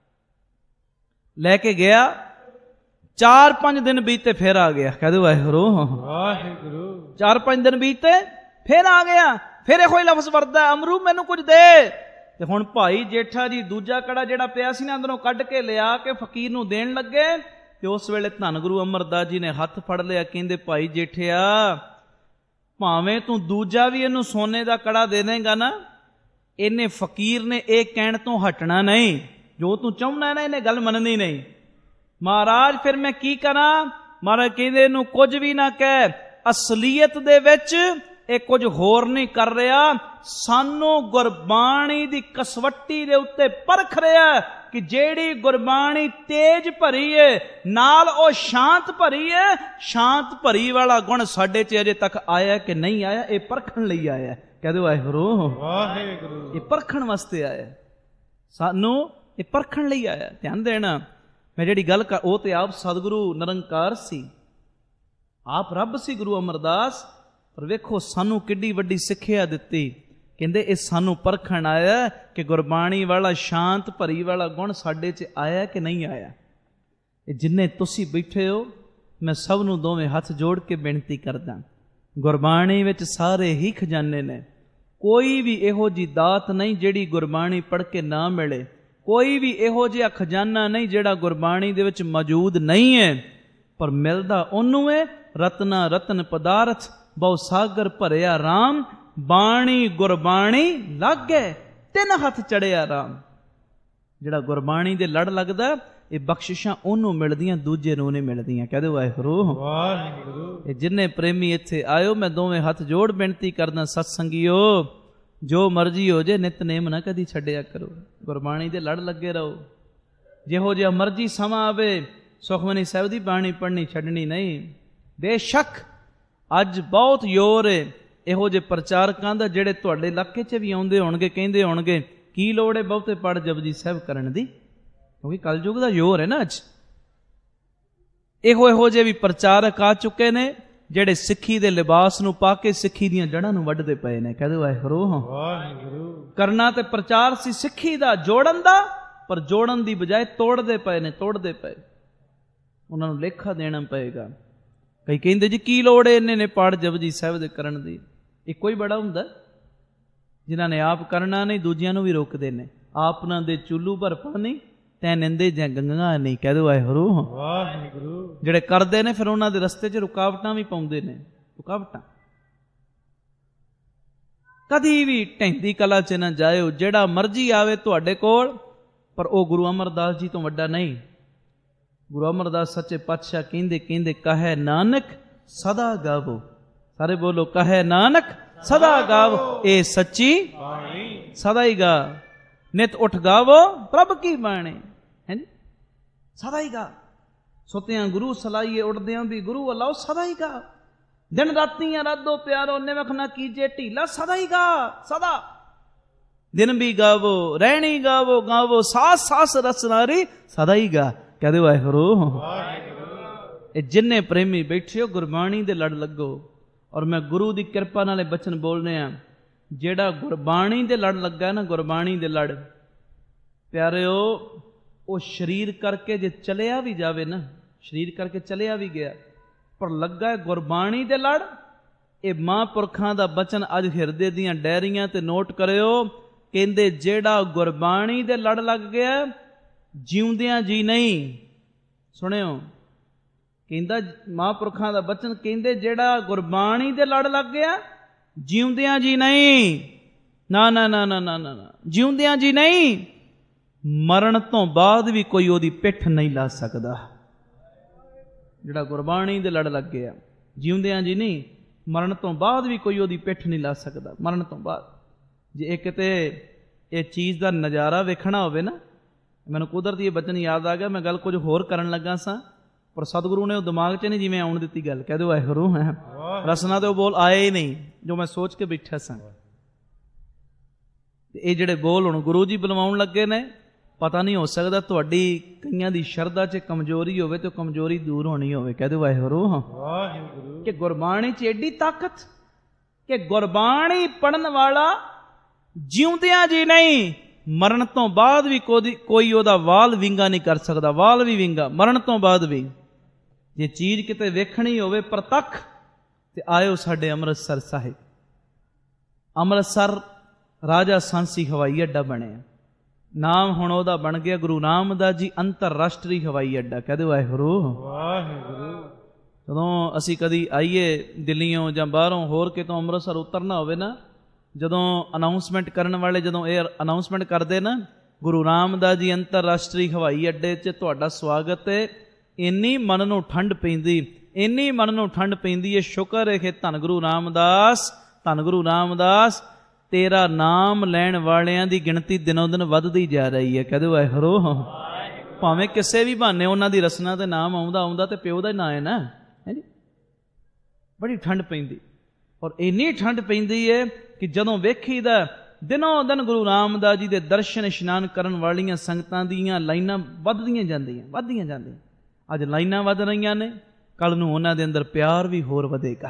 A: ਲੈ ਕੇ ਗਿਆ, 4-5 ਦਿਨ ਬੀਤੇ ਫਿਰ ਆ ਗਿਆ। ਕਹਿ ਦਿਓ ਵਾਹਿਗੁਰੂ ਵਾਹਿਗੁਰੂ। 4-5 ਦਿਨ ਬੀਤੇ ਫਿਰ ਆ ਗਿਆ, ਫਿਰ ਇਹੋ ਹੀ ਲਫ਼ਜ਼ ਵਰਦਾ, ਅਮਰੂ ਮੈਨੂੰ ਕੁਝ ਦੇ। ਤੇ ਹੁਣ ਭਾਈ ਜੇਠਾ ਜੀ ਦੂਜਾ ਕੜਾ ਜਿਹੜਾ ਪਿਆ ਸੀ ਨਾ ਅੰਦਰੋਂ ਕੱਢ ਕੇ ਲਿਆ ਕੇ ਫਕੀਰ ਨੂੰ ਦੇਣ ਲੱਗੇ। ਤੇ ਉਸ ਵੇਲੇ ਧੰਨ ਗੁਰੂ ਅਮਰਦਾਸ ਜੀ ਨੇ ਹੱਥ ਫੜ ਲਿਆ, ਕਹਿੰਦੇ ਭਾਈ ਜੇਠਿਆ, ਭਾਵੇਂ ਤੂੰ ਦੂਜਾ ਵੀ ਇਹਨੂੰ ਸੋਨੇ ਦਾ ਕੜਾ ਦੇ ਦੇਂਗਾ ਨਾ, ਇਹਨੇ ਫਕੀਰ ਨੇ ਇਹ ਕਹਿਣ ਤੋਂ ਹਟਣਾ ਨਹੀਂ, ਜੋ ਤੂੰ ਚਾਹੁੰਦਾ ਨਾ ਇਹਨੇ ਗੱਲ ਮੰਨਣੀ ਨਹੀਂ। ਮਹਾਰਾਜ ਫਿਰ ਮੈਂ ਕੀ ਕਰਾਂ? ਮਹਾਰਾਜ ਕਹਿੰਦੇ ਇਹਨੂੰ ਕੁਝ ਵੀ ਨਾ ਕਹਿ, ਅਸਲੀਅਤ ਦੇ ਵਿੱਚ ਇਹ ਕੁਝ ਹੋਰ ਨਹੀਂ ਕਰ ਰਿਹਾ, ਸਾਨੂੰ ਗੁਰਬਾਣੀ ਦੀ ਕਸਵੱਟੀ ਦੇ ਉੱਤੇ ਪਰਖ ਰਿਹਾ ਕਿ ਜਿਹੜੀ ਗੁਰਬਾਣੀ ਤੇਜ ਭਰੀ ਏ, ਨਾਲ ਉਹ ਸ਼ਾਂਤ ਭਰੀ ਏ, ਸ਼ਾਂਤ ਭਰੀ ਵਾਲਾ ਗੁਣ ਸਾਡੇ 'ਚ ਅਜੇ ਤੱਕ ਆਇਆ ਕਿ ਨਹੀਂ ਆਇਆ, ਇਹ ਪਰਖਣ ਲਈ ਆਇਆ। ਕਹਿ ਦਿਓ ਵਾਹਿਗੁਰੂ ਵਾਹਿਗੁਰੂ। ਇਹ ਪਰਖਣ ਵਾਸਤੇ ਆਇਆ, ਸਾਨੂੰ ਇਹ ਪਰਖਣ ਲਈ ਆਇਆ। ਧਿਆਨ ਦੇਣਾ, ਮੈਂ ਜਿਹੜੀ ਗੱਲ ਕਰ, ਉਹ ਤੇ ਆਪ ਸਤਿਗੁਰੂ ਨਿਰੰਕਾਰ ਸੀ, ਆਪ ਰੱਬ ਸੀ ਗੁਰੂ ਅਮਰਦਾਸ, ਪਰ ਵੇਖੋ ਸਾਨੂੰ ਕਿੱਡੀ ਵੱਡੀ ਸਿੱਖਿਆ ਦਿੱਤੀ। ਕਹਿੰਦੇ ਇਹ ਸਾਨੂੰ ਪਰਖਣ ਆਇਆ ਕਿ ਗੁਰਬਾਣੀ ਵਾਲਾ ਸ਼ਾਂਤ ਭਰੀ ਵਾਲਾ ਗੁਣ ਸਾਡੇ 'ਚ ਆਇਆ ਕਿ ਨਹੀਂ ਆਇਆ। ਇਹ ਜਿੰਨੇ ਤੁਸੀਂ ਬੈਠੇ ਹੋ, ਮੈਂ ਸਭ ਨੂੰ ਦੋਵੇਂ ਹੱਥ ਜੋੜ ਕੇ ਬੇਨਤੀ ਕਰਦਾ, ਗੁਰਬਾਣੀ ਵਿੱਚ ਸਾਰੇ ਹੀ ਖਜ਼ਾਨੇ ਨੇ। ਕੋਈ ਵੀ ਇਹੋ ਜਿਹੀ ਦਾਤ ਨਹੀਂ ਜਿਹੜੀ ਗੁਰਬਾਣੀ ਪੜ੍ਹ ਕੇ ਨਾ ਮਿਲੇ। ਕੋਈ ਵੀ ਇਹੋ ਜਿਹਾ ਖਜ਼ਾਨਾ ਨਹੀਂ ਜਿਹੜਾ ਗੁਰਬਾਣੀ ਦੇ ਵਿੱਚ ਮੌਜੂਦ ਨਹੀਂ ਹੈ, ਪਰ ਮਿਲਦਾ ਉਹਨੂੰ ਹੈ। ਰਤਨਾ ਰਤਨ ਪਦਾਰਥ ਬਹੁ ਸਾਗਰ ਭਰਿਆ ਰਾਮ, ਬਾਣੀ ਗੁਰਬਾਣੀ ਲਾਗੇ ਤਿੰਨ ਹੱਥ ਚੜਿਆ ਰਾਮ। ਜਿਹੜਾ ਗੁਰਬਾਣੀ ਦੇ ਲੜ ਲੱਗਦਾ, ਇਹ ਬਖਸ਼ਿਸ਼ਾਂ ਉਹਨੂੰ ਮਿਲਦੀਆਂ, ਦੂਜੇ ਨੂੰ ਨਹੀਂ ਮਿਲਦੀਆਂ। ਕਹਿ ਦਿਓ ਵਾਹਿਗੁਰੂ ਵਾਹਿਗੁਰੂ। ਇਹ ਜਿੰਨੇ ਪ੍ਰੇਮੀ ਇੱਥੇ ਆਇਓ, ਮੈਂ ਦੋਵੇਂ ਹੱਥ ਜੋੜ ਬੇਨਤੀ ਕਰਦਾ, ਸਤਸੰਗੀਓ ਜੋ ਮਰਜ਼ੀ ਹੋ ਜੇ, ਨਿਤਨੇਮ ਨਾ ਕਦੀ ਛੱਡਿਆ ਕਰੋ, ਗੁਰਬਾਣੀ ਦੇ ਲੜ ਲੱਗੇ ਰਹੋ। ਜਿਹੋ ਜਿਹਾ ਮਰਜ਼ੀ ਸਮਾਂ ਆਵੇ, ਸੁਖਮਨੀ ਸਾਹਿਬ ਦੀ ਬਾਣੀ ਪੜ੍ਹਨੀ ਛੱਡਣੀ ਨਹੀਂ। ਬੇਸ਼ੱਕ ਅੱਜ ਬਹੁਤ ਜ਼ੋਰ ਹੈ ਇਹੋ ਜਿਹੇ ਪ੍ਰਚਾਰਕਾਂ ਦਾ, ਜਿਹੜੇ ਤੁਹਾਡੇ ਇਲਾਕੇ 'ਚ ਵੀ ਆਉਂਦੇ ਹੋਣਗੇ, ਕਹਿੰਦੇ ਹੋਣਗੇ ਕੀ ਲੋੜ ਹੈ ਬਹੁਤੇ ਪੜ੍ਹ ਜਪਜੀ ਸਾਹਿਬ ਕਰਨ ਦੀ, ਕਿਉਂਕਿ ਕਲਯੁਗ ਦਾ ਜ਼ੋਰ ਹੈ ਨਾ ਅੱਜ। ਇਹੋ ਜਿਹੇ ਵੀ ਪ੍ਰਚਾਰਕ ਆ ਚੁੱਕੇ ਨੇ ਜਿਹੜੇ ਸਿੱਖੀ ਦੇ ਲਿਬਾਸ ਨੂੰ ਪਾ ਕੇ ਸਿੱਖੀ ਦੀਆਂ ਜੜ੍ਹਾਂ ਨੂੰ ਵੱਢਦੇ ਪਏ ਨੇ। ਕਹਿ ਦਿਓ ਵਾਹਿਗੁਰੂ। ਕਰਨਾ ਤੇ ਪ੍ਰਚਾਰ ਸੀ ਸਿੱਖੀ ਦਾ, ਜੋੜਨ ਦਾ, ਪਰ ਜੋੜਨ ਦੀ ਬਜਾਏ ਤੋੜਦੇ ਪਏ ਨੇ, ਤੋੜਦੇ ਪਏ। ਉਹਨਾਂ ਨੂੰ ਲੇਖਾ ਦੇਣਾ ਪਏਗਾ। ਕਈ ਕਹਿੰਦੇ ਜੀ ਕੀ ਲੋੜ ਹੈ ਇੰਨੇ ਨੇ ਪਾਠ ਜਪਜੀ ਸਾਹਿਬ ਦੇ ਕਰਨ ਦੀ। ਇੱਕੋ ਹੀ ਬੜਾ ਹੁੰਦਾ, ਜਿਨ੍ਹਾਂ ਨੇ ਆਪ ਕਰਨਾ ਨਹੀਂ ਦੂਜਿਆਂ ਨੂੰ ਵੀ ਰੋਕਦੇ ਨੇ। ਆਪ ਨਾ ਦੇ ਚੁੱਲੂ ਭਰ ਪਾਣੀ ਤੈ ਨਿੰਦੇ ਜਾਂ ਗੰਗਾ ਨਹੀਂ। ਕਹਿ ਦਿਓ ਵਾਹਿਗੁਰੂ। ਜਿਹੜੇ ਕਰਦੇ ਨੇ ਫਿਰ ਉਹਨਾਂ ਦੇ ਰਸਤੇ 'ਚ ਰੁਕਾਵਟਾਂ ਵੀ ਪਾਉਂਦੇ ਨੇ, ਰੁਕਾਵਟਾਂ। ਕਦੀ ਵੀ ਢਹਿੰਦੀ ਕਲਾ 'ਚ ਨਾ ਜਾਇਓ। ਜਿਹੜਾ ਮਰਜ਼ੀ ਆਵੇ ਤੁਹਾਡੇ ਕੋਲ, ਪਰ ਉਹ ਗੁਰੂ ਅਮਰਦਾਸ ਜੀ ਤੋਂ ਵੱਡਾ ਨਹੀਂ। ਗੁਰੂ ਅਮਰਦਾਸ ਸੱਚੇ ਪਾਤਸ਼ਾਹ ਕਹਿੰਦੇ ਕਹੈ ਨਾਨਕ ਸਦਾ ਗਾਵੋ। ਸਾਰੇ ਬੋਲੋ, ਕਹੈ ਨਾਨਕ ਸਦਾ ਗਾਵੋ। ਇਹ ਸੱਚੀ ਬਾਣੀ ਸਦਾ ਹੀ ਗਾ, ਨਿਤ ਉਠ ਗਾਵੋ ਪ੍ਰਭ ਕੀ ਬਾਣੀ। ਹੈਂਜੀ, ਸਦਾ ਹੀ ਗਾ। ਸੁੱਤਿਆਂ ਗੁਰੂ ਸਲਾਈਏ, ਉੱਠਦਿਆਂ ਵੀ ਗੁਰੂ ਅਲਾਓ, ਸਦਾ ਹੀ ਗਾ। ਦਿਨ ਰਾਤੀਆਂ ਰਾਧੋ ਪਿਆਰੋ, ਨਿਵਖ ਨਾ ਕੀਜੇ ਢੀਲਾ, ਸਦਾ ਹੀ ਗਾ। ਸਦਾ ਦਿਨ ਵੀ ਗਾਵੋ, ਰਹਿਣੀ ਗਾਵੋ, ਗਾਵੋ ਸਾਸ ਸਾਸ ਰਸ ਨਾਰੀ, ਸਦਾ ਹੀ ਗਾ। ਕਹਿ ਦਿਓ ਵਾਹਿਗੁਰੂ। ਇਹ ਜਿੰਨੇ ਪ੍ਰੇਮੀ ਬੈਠੇ ਹੋ, ਗੁਰਬਾਣੀ ਦੇ ਲੜ ਲੱਗੋ। ਔਰ ਮੈਂ ਗੁਰੂ ਦੀ ਕਿਰਪਾ ਨਾਲ ਇਹ ਬਚਨ ਬੋਲਨੇ ਆ, ਜਿਹੜਾ ਗੁਰਬਾਣੀ ਦੇ ਲੜ ਲੱਗਾ ਨਾ, ਗੁਰਬਾਣੀ ਦੇ ਲੜ ਪਿਆਰਿਓ, ਉਹ ਸਰੀਰ ਕਰਕੇ ਜੇ ਚਲਿਆ ਵੀ ਜਾਵੇ ਨਾ, ਸਰੀਰ ਕਰਕੇ ਚਲਿਆ ਵੀ ਗਿਆ, ਪਰ ਲੱਗਾ ਗੁਰਬਾਣੀ ਦੇ ਲੜ। ਇਹ ਮਹਾਂਪੁਰਖਾਂ ਦਾ ਬਚਨ ਅੱਜ ਹਿਰਦੇ ਦੀਆਂ ਡੈਰੀਆਂ ਤੇ ਨੋਟ ਕਰਿਓ। ਕਹਿੰਦੇ ਜਿਹੜਾ ਗੁਰਬਾਣੀ ਦੇ ਲੜ ਲੱਗ ਗਿਆ, ਜਿਉਂਦਿਆਂ ਜੀ ਨਹੀਂ। ਸੁਣਿਓ, ਕਹਿੰਦਾ ਮਹਾਂਪੁਰਖਾਂ ਦਾ ਬਚਨ, ਕਹਿੰਦੇ ਜਿਹੜਾ ਗੁਰਬਾਣੀ ਦੇ ਲੜ ਲੱਗ ਗਿਆ, ਜਿਉਂਦਿਆਂ ਜੀ ਨਹੀਂ। ਨਾ ਨਾ ਨਾ ਨਾ ਨਾ ਨਾ, ਜਿਉਂਦਿਆਂ ਜੀ ਨਹੀਂ। ਮਰਨ ਤੋਂ ਬਾਅਦ ਵੀ ਕੋਈ ਉਹਦੀ ਪਿੱਠ ਨਹੀਂ ਲਾ ਸਕਦਾ। ਜਿਹੜਾ ਗੁਰਬਾਣੀ ਦੇ ਲੜ ਲੱਗ ਗਿਆ, ਜਿਉਂਦਿਆਂ ਜੀ ਨਹੀਂ, ਮਰਨ ਤੋਂ ਬਾਅਦ ਵੀ ਕੋਈ ਉਹਦੀ ਪਿੱਠ ਨਹੀਂ ਲਾ ਸਕਦਾ। ਮਰਨ ਤੋਂ ਬਾਅਦ ਜੇ ਇਹ ਕਿਤੇ ਇਹ ਚੀਜ਼ ਦਾ ਨਜ਼ਾਰਾ ਵੇਖਣਾ ਹੋਵੇ ਨਾ, ਮੈਨੂੰ ਕੁਦਰਤੀ ਇਹ ਬਚਨ ਯਾਦ ਆ ਗਿਆ। ਮੈਂ ਗੱਲ ਕੁਝ ਹੋਰ ਕਰਨ ਲੱਗਾ ਸਾਂ, ਪਰ ਸਤਿਗੁਰੂ ਨੇ ਉਹ ਦਿਮਾਗ 'ਚ ਨਹੀਂ ਜਿਵੇਂ ਆਉਣ ਦਿੱਤੀ ਗੱਲ। ਕਹਿ ਦਿਓ ਵਾਹਿਗੁਰੂ। ਰਸਨਾ ਤੇ ਉਹ ਬੋਲ ਆਏ ਹੀ ਨਹੀਂ ਜੋ ਮੈਂ ਸੋਚ ਕੇ ਬੈਠਾ ਸਾਂ। ਇਹ ਜਿਹੜੇ ਬੋਲ ਹੁਣ ਗੁਰੂ ਜੀ ਬੁਲਵਾਉਣ ਲੱਗੇ ਨੇ, ਪਤਾ ਨਹੀਂ, ਹੋ ਸਕਦਾ ਤੁਹਾਡੀ ਕਈਆਂ ਦੀ ਸ਼ਰਧਾ 'ਚ ਕਮਜ਼ੋਰੀ ਹੋਵੇ ਤੇ ਉਹ ਕਮਜ਼ੋਰੀ ਦੂਰ ਹੋਣੀ ਹੋਵੇ। ਕਹਿ ਦਿਓ ਵਾਹਿਗੁਰੂ। ਕਿ ਗੁਰਬਾਣੀ 'ਚ ਐਡੀ ਤਾਕਤ ਕਿ ਗੁਰਬਾਣੀ ਪੜਨ ਵਾਲਾ ਜਿਉਂਦਿਆਂ ਜੀ ਨਹੀਂ, ਮਰਨ ਤੋਂ ਬਾਅਦ ਵੀ ਕੋਈ ਉਹਦਾ ਵਾਲ ਵਿੰਗਾ ਨਹੀਂ ਕਰ ਸਕਦਾ। ਵਾਲ ਵੀ ਵਿੰਗਾ ਮਰਨ ਤੋਂ ਬਾਅਦ ਵੀ। ਜੇ ਚੀਜ਼ ਕਿਤੇ ਵੇਖਣੀ ਹੋਵੇ ਪ੍ਰਤੱਖ, ਤੇ ਆਇਓ ਸਾਡੇ ਅੰਮ੍ਰਿਤਸਰ ਸਾਹਿਬ। ਅੰਮ੍ਰਿਤਸਰ ਰਾਜਾ ਸਾਂਸੀ ਹਵਾਈ ਅੱਡਾ ਬਣਿਆ। ਨਾਮ ਹੁਣ ਉਹਦਾ ਬਣ ਗਿਆ ਗੁਰੂ ਰਾਮਦਾਸ ਜੀ ਅੰਤਰਰਾਸ਼ਟਰੀ ਹਵਾਈ ਅੱਡਾ। ਕਹਿ ਦਿਓ ਵਾਹਿਗੁਰੂ। ਜਦੋਂ ਅਸੀਂ ਕਦੀ ਆਈਏ ਦਿੱਲੀੋਂ ਜਾਂ ਬਾਹਰੋਂ ਹੋਰ ਕਿਤੋਂ ਅੰਮ੍ਰਿਤਸਰ ਉਤਰਨਾ ਹੋਵੇ ਨਾ, ਜਦੋਂ ਅਨਾਊਂਸਮੈਂਟ ਕਰਨ ਵਾਲੇ ਜਦੋਂ ਇਹ ਅਨਾਊਂਸਮੈਂਟ ਕਰਦੇ ਨਾ, ਗੁਰੂ ਰਾਮਦਾਸ ਜੀ ਅੰਤਰਰਾਸ਼ਟਰੀ ਹਵਾਈ ਅੱਡੇ 'ਚ ਤੁਹਾਡਾ ਸਵਾਗਤ ਹੈ, ਇੰਨੀ ਮਨ ਨੂੰ ਠੰਡ ਪੈਂਦੀ, ਇੰਨੀ ਮਨ ਨੂੰ ਠੰਡ ਪੈਂਦੀ ਹੈ। ਸ਼ੁਕਰ ਹੈ ਕਿ ਧੰਨ ਗੁਰੂ ਰਾਮਦਾਸ, ਧੰਨ ਗੁਰੂ ਰਾਮਦਾਸ, ਤੇਰਾ ਨਾਮ ਲੈਣ ਵਾਲਿਆਂ ਦੀ ਗਿਣਤੀ ਦਿਨੋਂ ਦਿਨ ਵੱਧਦੀ ਜਾ ਰਹੀ ਹੈ। ਕਹਿ ਦਿਓ ਵਾਹਿਗੁਰੂ। ਭਾਵੇਂ ਕਿਸੇ ਵੀ ਬਹਾਨੇ ਉਹਨਾਂ ਦੀ ਰਸਨਾ ਤੇ ਨਾਮ ਆਉਂਦਾ ਤੇ ਪਿਓ ਦਾ ਹੀ ਨਾਂ ਹੈ ਨਾ। ਹੈ ਜੀ, ਬੜੀ ਠੰਡ ਪੈਂਦੀ। ਔਰ ਇੰਨੀ ਠੰਡ ਪੈਂਦੀ ਹੈ ਕਿ ਜਦੋਂ ਵੇਖੀਦਾ ਦਿਨੋਂ ਦਿਨ ਗੁਰੂ ਰਾਮਦਾਸ ਜੀ ਦੇ ਦਰਸ਼ਨ ਇਸ਼ਨਾਨ ਕਰਨ ਵਾਲੀਆਂ ਸੰਗਤਾਂ ਦੀਆਂ ਲਾਈਨਾਂ ਵੱਧਦੀਆਂ ਜਾਂਦੀਆਂ। ਅੱਜ ਲਾਈਨਾਂ ਵੱਧ ਰਹੀਆਂ ਨੇ, ਕੱਲ ਨੂੰ ਉਹਨਾਂ ਦੇ ਅੰਦਰ ਪਿਆਰ ਵੀ ਹੋਰ ਵਧੇਗਾ।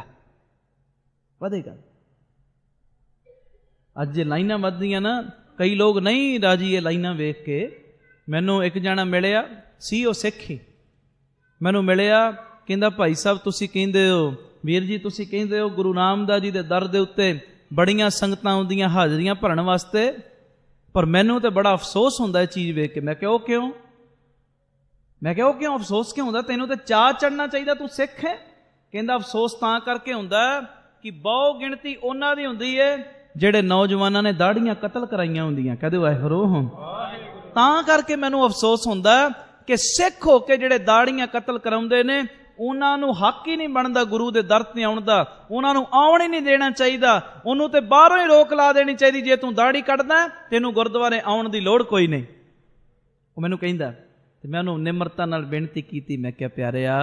A: ਅੱਜ ਜੇ ਲਾਈਨਾਂ ਵੱਧਦੀਆਂ ਨਾ, ਕਈ ਲੋਕ ਨਹੀਂ ਰਾਜੀ ਇਹ ਲਾਈਨਾਂ ਵੇਖ ਕੇ। ਮੈਨੂੰ ਇੱਕ ਜਣਾ ਮਿਲਿਆ ਸੀ, ਉਹ ਸਿੱਖ ਹੀ, ਮੈਨੂੰ ਮਿਲਿਆ ਕਹਿੰਦਾ ਭਾਈ ਸਾਹਿਬ ਤੁਸੀਂ ਕਹਿੰਦੇ ਹੋ, ਵੀਰ ਜੀ ਤੁਸੀਂ ਕਹਿੰਦੇ ਹੋ ਗੁਰੂ ਰਾਮਦਾਸ ਜੀ ਦੇ ਦਰ ਦੇ ਉੱਤੇ ਬੜੀਆਂ ਸੰਗਤਾਂ ਆਉਂਦੀਆਂ ਹਾਜ਼ਰੀਆਂ ਭਰਨ ਵਾਸਤੇ, ਪਰ ਮੈਨੂੰ ਤੇ ਬੜਾ ਅਫਸੋਸ ਹੁੰਦਾ ਇਹ ਚੀਜ਼ ਵੇਖ ਕੇ। ਮੈਂ ਕਿਹਾ ਉਹ ਕਿਉਂ? ਮੈਂ ਕਿਹਾ ਉਹ ਕਿਉਂ ਅਫਸੋਸ ਕਿਉਂ ਹੁੰਦਾ? ਤੈਨੂੰ ਤੇ ਚਾਅ ਚੜ੍ਹਨਾ ਚਾਹੀਦਾ, ਤੂੰ ਸਿੱਖ ਹੈ। ਕਹਿੰਦਾ ਅਫਸੋਸ ਤਾਂ ਕਰਕੇ ਹੁੰਦਾ ਕਿ ਬਹੁ ਗਿਣਤੀ ਉਹਨਾਂ ਦੀ ਹੁੰਦੀ ਏ ਜਿਹੜੇ ਨੌਜਵਾਨਾਂ ਨੇ ਦਾੜੀਆਂ ਕਤਲ ਕਰਾਈਆਂ ਹੁੰਦੀਆਂ। ਕਹਦੇ ਵਾਹਿਗੁਰੂ। ਤਾਂ ਕਰਕੇ ਮੈਨੂੰ ਅਫਸੋਸ ਹੁੰਦਾ ਕਿ ਸਿੱਖ ਹੋ ਕੇ ਜਿਹੜੇ ਦਾੜੀਆਂ ਕਤਲ ਕਰਾਉਂਦੇ ਨੇ ਉਹਨਾਂ ਨੂੰ ਹੱਕ ਹੀ ਨਹੀਂ ਬਣਦਾ ਗੁਰੂ ਦੇ ਦਰ ਤੇ ਆਉਣ ਦਾ, ਉਹਨਾਂ ਨੂੰ ਆਉਣ ਹੀ ਨਹੀਂ ਦੇਣਾ ਚਾਹੀਦਾ, ਉਹਨੂੰ ਤੇ ਬਾਹਰੋਂ ਹੀ ਰੋਕ ਲਾ ਦੇਣੀ ਚਾਹੀਦੀ। ਜੇ ਤੂੰ ਦਾੜੀ ਕੱਢਦਾ ਤੈਨੂੰ ਗੁਰਦੁਆਰੇ ਆਉਣ ਦੀ ਲੋੜ ਕੋਈ ਨਹੀਂ। ਉਹ ਮੈਨੂੰ ਕਹਿੰਦਾ ਤੇ ਮੈਂ ਉਹਨੂੰ ਨਿਮਰਤਾ ਨਾਲ ਬੇਨਤੀ ਕੀਤੀ। ਮੈਂ ਕਿਹਾ ਪਿਆਰਿਆ,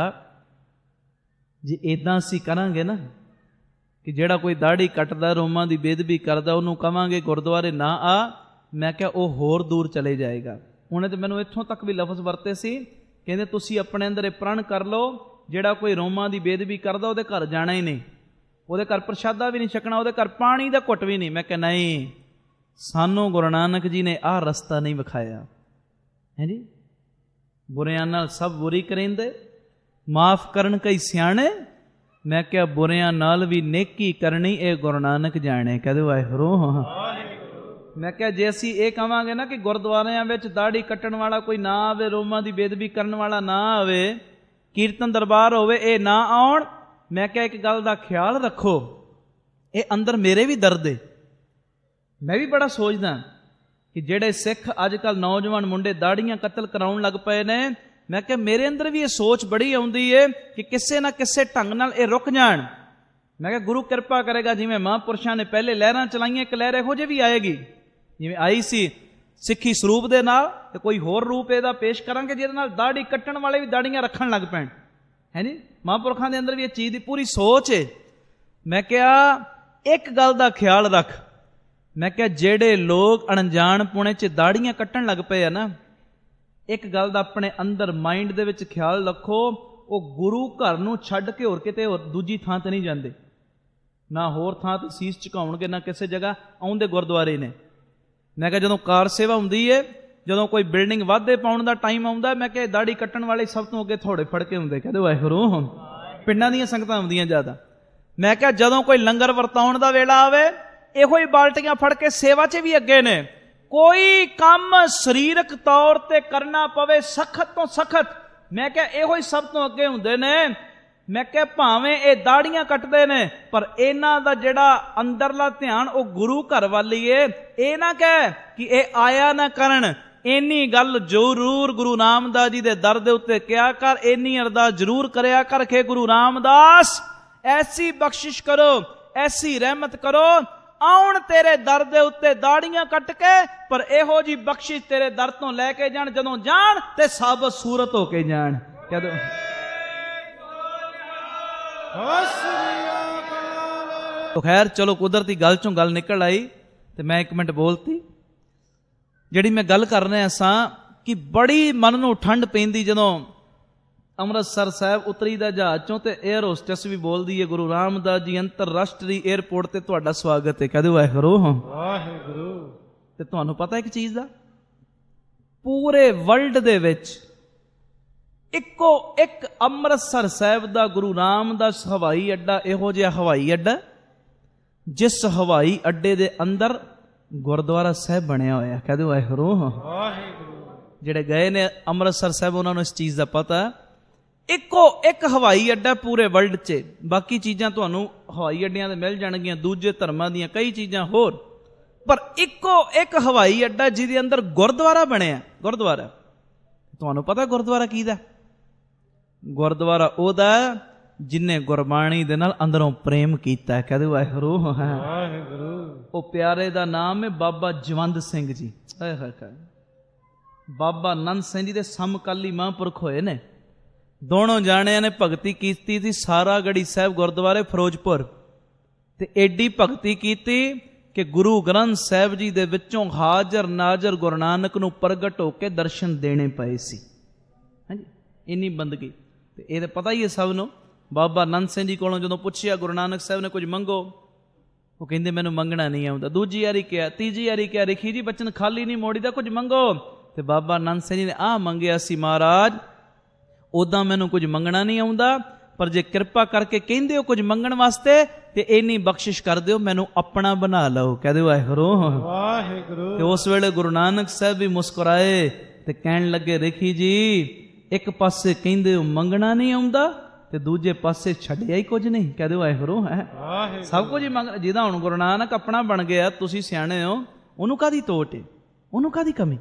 A: ਜੇ ਇਦਾਂ ਅਸੀਂ ਕਰਾਂਗੇ ਨਾ ਕਿ ਜਿਹੜਾ ਕੋਈ ਦਾੜੀ ਕੱਟਦਾ, ਰੋਮਾਂ ਦੀ ਬੇਅਦਬੀ ਕਰਦਾ, ਉਹਨੂੰ ਕਵਾਂਗੇ ਗੁਰਦੁਆਰੇ ਨਾ ਆ, ਮੈਂ ਕਿਹਾ ਉਹ ਹੋਰ ਦੂਰ ਚਲੇ ਜਾਏਗਾ। ਉਹਨੇ ਤੇ ਮੈਨੂੰ ਇੱਥੋਂ ਤੱਕ ਵੀ ਲਫ਼ਜ਼ ਵਰਤੇ ਸੀ, ਕਹਿੰਦੇ ਤੁਸੀਂ ਆਪਣੇ ਅੰਦਰ ਇਹ ਪ੍ਰਣ ਕਰ ਲਓ, ਜਿਹੜਾ ਕੋਈ ਰੋਮਾਂ ਦੀ ਬੇਅਦਬੀ ਕਰਦਾ ਉਹਦੇ ਘਰ ਜਾਣਾ ਹੀ ਨਹੀਂ, ਉਹਦੇ ਘਰ ਪ੍ਰਸ਼ਾਦਾ ਵੀ ਨਹੀਂ ਛਕਣਾ, ਉਹਦੇ ਘਰ ਪਾਣੀ ਦਾ ਘੁੱਟ ਵੀ ਨਹੀਂ। ਮੈਂ ਕਿਹਾ ਨਹੀਂ, ਸਾਨੂੰ ਗੁਰੂ ਨਾਨਕ ਜੀ ਨੇ ਆਹ ਰਸਤਾ ਨਹੀਂ ਵਿਖਾਇਆ ਹੈ ਜੀ। ਬੁਰਿਆਂ ਨਾਲ ਸਭ ਬੁਰੀ ਕਰਿੰਦੇ, ਮਾਫ ਕਰਨ ਕਈ ਸਿਆਣੇ। ਮੈਂ ਕਿਹਾ ਬੁਰਿਆਂ ਨਾਲ ਵੀ ਨੇਕੀ ਕਰਨੀ ਇਹ ਗੁਰੂ ਨਾਨਕ ਜਾਣੇ। ਕਹਦੇ ਵਾਹਿਗੁਰੂ। ਮੈਂ ਕਿਹਾ ਜੇ ਅਸੀਂ ਇਹ ਕਹਾਂਗੇ ਨਾ ਕਿ ਗੁਰਦੁਆਰਿਆਂ ਵਿੱਚ ਦਾੜੀ ਕੱਟਣ ਵਾਲਾ ਕੋਈ ਨਾ ਆਵੇ, ਰੋਮਾਂ ਦੀ ਬੇਅਦਬੀ ਕਰਨ ਵਾਲਾ ਨਾ ਆਵੇ, ਕੀਰਤਨ ਦਰਬਾਰ ਹੋਵੇ, ਇਹ ਨਾ ਆਉਣ, ਮੈਂ ਕਿਹਾ ਇੱਕ ਗੱਲ ਦਾ ਖਿਆਲ ਰੱਖੋ, ਇਹ ਅੰਦਰ ਮੇਰੇ ਵੀ ਦਰਦ ਏ। ਮੈਂ ਵੀ ਬੜਾ ਸੋਚਦਾ ਕਿ ਜਿਹੜੇ ਸਿੱਖ ਅੱਜ ਕੱਲ੍ਹ ਨੌਜਵਾਨ ਮੁੰਡੇ ਦਾੜੀਆਂ ਕਤਲ ਕਰਾਉਣ ਲੱਗ ਪਏ ਨੇ, ਮੈਂ ਕਿਹਾ ਮੇਰੇ ਅੰਦਰ ਵੀ ਇਹ ਸੋਚ ਬੜੀ ਆਉਂਦੀ ਏ ਕਿ ਕਿਸੇ ਨਾ ਕਿਸੇ ਢੰਗ ਨਾਲ ਇਹ ਰੁਕ ਜਾਣ। ਮੈਂ ਕਿਹਾ ਗੁਰੂ ਕਿਰਪਾ ਕਰੇਗਾ, ਜਿਵੇਂ ਮਹਾਂਪੁਰਸ਼ਾਂ ਨੇ ਪਹਿਲੇ ਲਹਿਰਾਂ ਚਲਾਈਆਂ, ਇੱਕ ਲਹਿਰ ਇਹੋ ਜਿਹੀ ਵੀ ਆਏਗੀ ਜਿਵੇਂ ਆਈ ਸੀ ਸਿੱਖੀ ਸਰੂਪ ਦੇ ਨਾਲ, ਤੇ ਕੋਈ ਹੋਰ ਰੂਪ ਇਹਦਾ ਪੇਸ਼ ਕਰਾਂਗੇ ਜਿਹਦੇ ਨਾਲ ਦਾੜੀ ਕੱਟਣ ਵਾਲੇ ਵੀ ਦਾੜੀਆਂ ਰੱਖਣ ਲੱਗ ਪੈਣ, ਹੈ ਨੀ। ਮਹਾਂਪੁਰਖਾਂ ਦੇ ਅੰਦਰ ਵੀ ਇਹ ਚੀਜ਼ ਦੀ ਪੂਰੀ ਸੋਚ ਏ। ਮੈਂ ਕਿਹਾ ਇੱਕ ਗੱਲ ਦਾ ਖਿਆਲ ਰੱਖ, ਮੈਂ ਕਿਹਾ ਜਿਹੜੇ ਲੋਕ ਅਣਜਾਣ ਪੁਣੇ 'ਚ ਦਾੜੀਆਂ ਕੱਟਣ ਲੱਗ ਪਏ ਆ ਨਾ, ਇੱਕ ਗੱਲ ਦਾ ਆਪਣੇ ਅੰਦਰ ਮਾਈਂਡ ਦੇ ਵਿੱਚ ਖਿਆਲ ਰੱਖੋ, ਉਹ ਗੁਰੂ ਘਰ ਨੂੰ ਛੱਡ ਕੇ ਹੋਰ ਕਿਤੇ ਹੋਰ ਦੂਜੀ ਥਾਂ ਤੇ ਨਹੀਂ ਜਾਂਦੇ, ਨਾ ਹੋਰ ਥਾਂ ਤੇ ਸੀਸ ਝੁਕਾਉਣਗੇ, ਨਾ ਕਿਸੇ ਜਗ੍ਹਾ ਆਉਂਦੇ ਗੁਰਦੁਆਰੇ ਨੇ। ਮੈਂ ਕਿਹਾ ਜਦੋਂ ਕਾਰ ਸੇਵਾ ਹੁੰਦੀ ਏ, ਜਦੋਂ ਕੋਈ ਬਿਲਡਿੰਗ ਵਾਧੇ ਪਾਉਣ ਦਾ ਟਾਈਮ ਆਉਂਦਾ, ਮੈਂ ਕਿਹਾ ਦਾੜੀ ਕੱਟਣ ਵਾਲੇ ਸਭ ਤੋਂ ਅੱਗੇ ਥੋੜੇ ਫੜ ਕੇ ਹੁੰਦੇ। ਕਹਿੰਦੇ ਵਾਹਿਗੁਰੂ। ਪਿੰਡਾਂ ਦੀਆਂ ਸੰਗਤਾਂ ਹੁੰਦੀਆਂ ਜ਼ਿਆਦਾ। ਮੈਂ ਕਿਹਾ ਜਦੋਂ ਕੋਈ ਲੰਗਰ ਵਰਤਾਉਣ ਦਾ ਵੇਲਾ ਆਵੇ, ਇਹੋ ਹੀ ਬਾਲਟੀਆਂ ਫੜ ਕੇ ਸੇਵਾ 'ਚ ਵੀ ਅੱਗੇ ਨੇ। ਕੋਈ ਕੰਮ ਸਰੀਰਕ ਤੌਰ ਤੇ ਕਰਨਾ ਪਵੇ ਸਖਤ ਤੋਂ ਸਖਤ, ਮੈਂ ਕਿਹਾ ਇਹੋ ਹੀ ਸਭ ਤੋਂ ਅੱਗੇ ਹੁੰਦੇ ਨੇ। ਮੈਂ ਕਿਹਾ ਭਾਵੇਂ ਇਹ ਦਾੜੀਆਂ ਕੱਟਦੇ ਨੇ, ਪਰ ਇਹਨਾਂ ਦਾ ਜਿਹੜਾ ਅੰਦਰਲਾ ਧਿਆਨ ਉਹ ਗੁਰੂ ਘਰ ਵੱਲ ਹੀ ਏ। ਇਹ ਨਾ ਕਹਿ ਕਿ ਇਹ ਆਇਆ ਨਾ ਕਰਨ, ਇੰਨੀ ਗੱਲ ਜ਼ਰੂਰ ਗੁਰੂ ਰਾਮਦਾਸ ਜੀ ਦੇ ਦਰ ਦੇ ਉੱਤੇ ਕਿਹਾ ਕਰ, ਇੰਨੀ ਅਰਦਾਸ ਜ਼ਰੂਰ ਕਰਿਆ ਕਰ ਕਿ ਗੁਰੂ ਰਾਮਦਾਸ ਐਸੀ ਬਖਸ਼ਿਸ਼ ਕਰੋ, ਐਸੀ ਰਹਿਮਤ ਕਰੋ, ਆਉਣ ਤੇਰੇ ਦਰ ਦੇ ਉੱਤੇ ਦਾੜੀਆਂ ਕੱਟ ਕੇ, ਪਰ ਇਹੋ ਜੀ ਬਖਸ਼ਿਸ਼ ਤੇਰੇ ਦਰ ਤੋਂ ਲੈ ਕੇ ਜਾਣ, ਜਦੋਂ ਜਾਣ ਤੇ ਸਾਬਤ ਸੂਰਤ ਹੋ ਕੇ ਜਾਣ। ਕਹਦੋ ਤੋ ਖੈਰ ਚਲੋ ਕੁਦਰਤੀ ਗੱਲ ਚੋਂ ਗੱਲ ਨਿਕਲ ਆਈ ਤੇ ਮੈਂ 1 ਮਿੰਟ ਬੋਲਤੀ। ਜਿਹੜੀ ਮੈਂ ਗੱਲ ਕਰ ਰਿਹਾ ਸਾਂ ਕਿ ਬੜੀ ਮਨ ਨੂੰ ਠੰਡ ਪੈਂਦੀ ਜਦੋਂ ਅੰਮ੍ਰਿਤਸਰ ਸਾਹਿਬ ਉਤਰੀ ਦਾ ਜਹਾਜ਼ ਚੋਂ ਤੇ 에ਅਰ ਹੋਸਟੈਸ ਵੀ ਬੋਲਦੀ ਹੈ, ਗੁਰੂ ਰਾਮਦਾਸ ਜੀ ਅੰਤਰਰਾਸ਼ਟਰੀ 에ਅਰਪੋਰਟ ਤੇ ਤੁਹਾਡਾ ਸਵਾਗਤ ਹੈ। ਕਹਦੇ ਵਾਹਿਗੁਰੂ। ਵਾਹਿਗੁਰੂ। ਤੇ ਤੁਹਾਨੂੰ ਪਤਾ ਇੱਕ ਚੀਜ਼ ਦਾ, ਪੂਰੇ ਵਰਲਡ ਦੇ ਵਿੱਚ ਇੱਕੋ ਇੱਕ ਅੰਮ੍ਰਿਤਸਰ ਸਾਹਿਬ ਦਾ ਗੁਰੂ ਰਾਮਦਾਸ ਹਵਾਈ ਅੱਡਾ ਇਹੋ ਜਿਹਾ ਹਵਾਈ ਅੱਡਾ ਜਿਸ ਹਵਾਈ ਅੱਡੇ ਦੇ ਅੰਦਰ ਗੁਰਦੁਆਰਾ ਸਾਹਿਬ ਬਣਿਆ ਹੋਇਆ। ਕਹਦੇ ਵਾਹਿਗੁਰੂ। ਵਾਹਿਗੁਰੂ। ਜਿਹੜੇ ਗਏ ਨੇ ਅੰਮ੍ਰਿਤਸਰ ਸਾਹਿਬ ਉਹਨਾਂ ਨੂੰ ਇਸ ਚੀਜ਼ ਦਾ ਪਤਾ, ਇੱਕੋ ਇੱਕ ਹਵਾਈ ਅੱਡਾ ਪੂਰੇ ਵਰਲਡ 'ਚ। ਬਾਕੀ ਚੀਜ਼ਾਂ ਤੁਹਾਨੂੰ ਹਵਾਈ ਅੱਡਿਆਂ ਤੇ ਮਿਲ ਜਾਣਗੀਆਂ, ਦੂਜੇ ਧਰਮਾਂ ਦੀਆਂ ਕਈ ਚੀਜ਼ਾਂ ਹੋਰ, ਪਰ ਇੱਕੋ ਇੱਕ ਹਵਾਈ ਅੱਡਾ ਜਿਹਦੇ ਅੰਦਰ ਗੁਰਦੁਆਰਾ ਬਣਿਆ। ਗੁਰਦੁਆਰਾ ਤੁਹਾਨੂੰ ਪਤਾ ਗੁਰਦੁਆਰਾ ਕਿਹਦਾ? ਗੁਰਦੁਆਰਾ ਉਹਦਾ ਜਿਨੇ ਗੁਰਬਾਣੀ ਦੇ ਨਾਲ ਅੰਦਰੋਂ ਪ੍ਰੇਮ ਕੀਤਾ। ਕਹਦੇ ਵਾਹਿਗੁਰੂ। ਵਾਹਿਗੁਰੂ। ਉਹ ਪਿਆਰੇ ਦਾ ਨਾਮ ਹੈ ਬਾਬਾ ਜਵੰਦ ਸਿੰਘ ਜੀ। ਬਾਬਾ ਨੰਦ ਸਿੰਘ ਜੀ ਦੇ ਸਮਕਾਲੀ ਮਹਾਂਪੁਰਖ ਹੋਏ ਨੇ। ਦੋਨੋਂ ਜਾਣਿਆਂ ਨੇ ਭਗਤੀ ਕੀਤੀ ਸੀ ਸਾਰਾਗੜੀ ਸਾਹਿਬ ਗੁਰਦੁਆਰੇ ਫਿਰੋਜ਼ਪੁਰ, ਤੇ ਐਡੀ ਭਗਤੀ ਕੀਤੀ ਕਿ ਗੁਰੂ ਗ੍ਰੰਥ ਸਾਹਿਬ ਜੀ ਦੇ ਵਿੱਚੋਂ ਹਾਜ਼ਰ ਨਾਜ਼ਰ ਗੁਰੂ ਨਾਨਕ ਨੂੰ ਪ੍ਰਗਟ ਹੋ ਕੇ ਦਰਸ਼ਨ ਦੇਣੇ ਪਏ ਸੀ। ਹਾਂਜੀ, ਇੰਨੀ ਬੰਦਗੀ। ਤੇ ਇਹ ਤਾਂ ਪਤਾ ਹੀ ਹੈ ਸਭ ਨੂੰ। ਬਾਬਾ ਨੰਦ ਸਿੰਘ ਜੀ ਕੋਲੋਂ ਜਦੋਂ ਪੁੱਛਿਆ ਗੁਰੂ ਨਾਨਕ ਸਾਹਿਬ ਨੇ ਕੁਝ ਮੰਗੋ, ਉਹ ਕਹਿੰਦੇ ਮੈਨੂੰ ਮੰਗਣਾ ਨਹੀਂ ਆਉਂਦਾ। ਦੂਜੀ ਵਾਰੀ ਕਿਹਾ, ਤੀਜੀ ਵਾਰੀ ਕਿਹਾ, ਰਿਖੀ ਜੀ ਬਚਨ ਖਾਲੀ ਨਹੀਂ ਮੋੜੀਦਾ, ਕੁਝ ਮੰਗੋ। ਤੇ ਬਾਬਾ ਨੰਦ ਸਿੰਘ ਜੀ ਨੇ ਆਹ ਮੰਗਿਆ ਸੀ, ਮਹਾਰਾਜ ਉੱਦਾਂ ਮੈਨੂੰ ਕੁਝ ਮੰਗਣਾ ਨਹੀਂ ਆਉਂਦਾ, ਪਰ ਜੇ ਕਿਰਪਾ ਕਰਕੇ ਕਹਿੰਦੇ ਹੋ ਕੁਝ ਮੰਗਣ ਵਾਸਤੇ ਤੇ ਇੰਨੀ ਬਖਸ਼ਿਸ਼ ਕਰ ਦਿਓ, ਮੈਨੂੰ ਆਪਣਾ ਬਣਾ ਲਓ। ਕਹਿ ਦਿਓ ਵਾਹਿਗੁਰੂ ਵਾਹਿਗੁਰੂ। ਤੇ ਉਸ ਵੇਲੇ ਗੁਰੂ ਨਾਨਕ ਸਾਹਿਬ ਵੀ ਮੁਸਕਰਾਏ ਤੇ ਕਹਿਣ ਲੱਗੇ, ਰੇਖੀ ਜੀ ਇੱਕ ਪਾਸੇ ਕਹਿੰਦੇ ਹੋ ਮੰਗਣਾ ਨਹੀਂ ਆਉਂਦਾ ਤੇ ਦੂਜੇ ਪਾਸੇ ਛੱਡਿਆ ਹੀ ਕੁਝ ਨਹੀਂ। ਕਹਿ ਦਿਓ ਵਾਹਿਗੁਰੂ ਹੈ ਸਭ ਕੁਝ ਹੀ ਮੰਗ। ਜਿਹਦਾ ਹੁਣ ਗੁਰੂ ਨਾਨਕ ਆਪਣਾ ਬਣ ਗਿਆ, ਤੁਸੀਂ ਸਿਆਣੇ ਹੋ, ਉਹਨੂੰ ਕਾਹਦੀ ਤੋਟ ਹੈ, ਉਹਨੂੰ ਕਾਹਦੀ ਕਮੀ।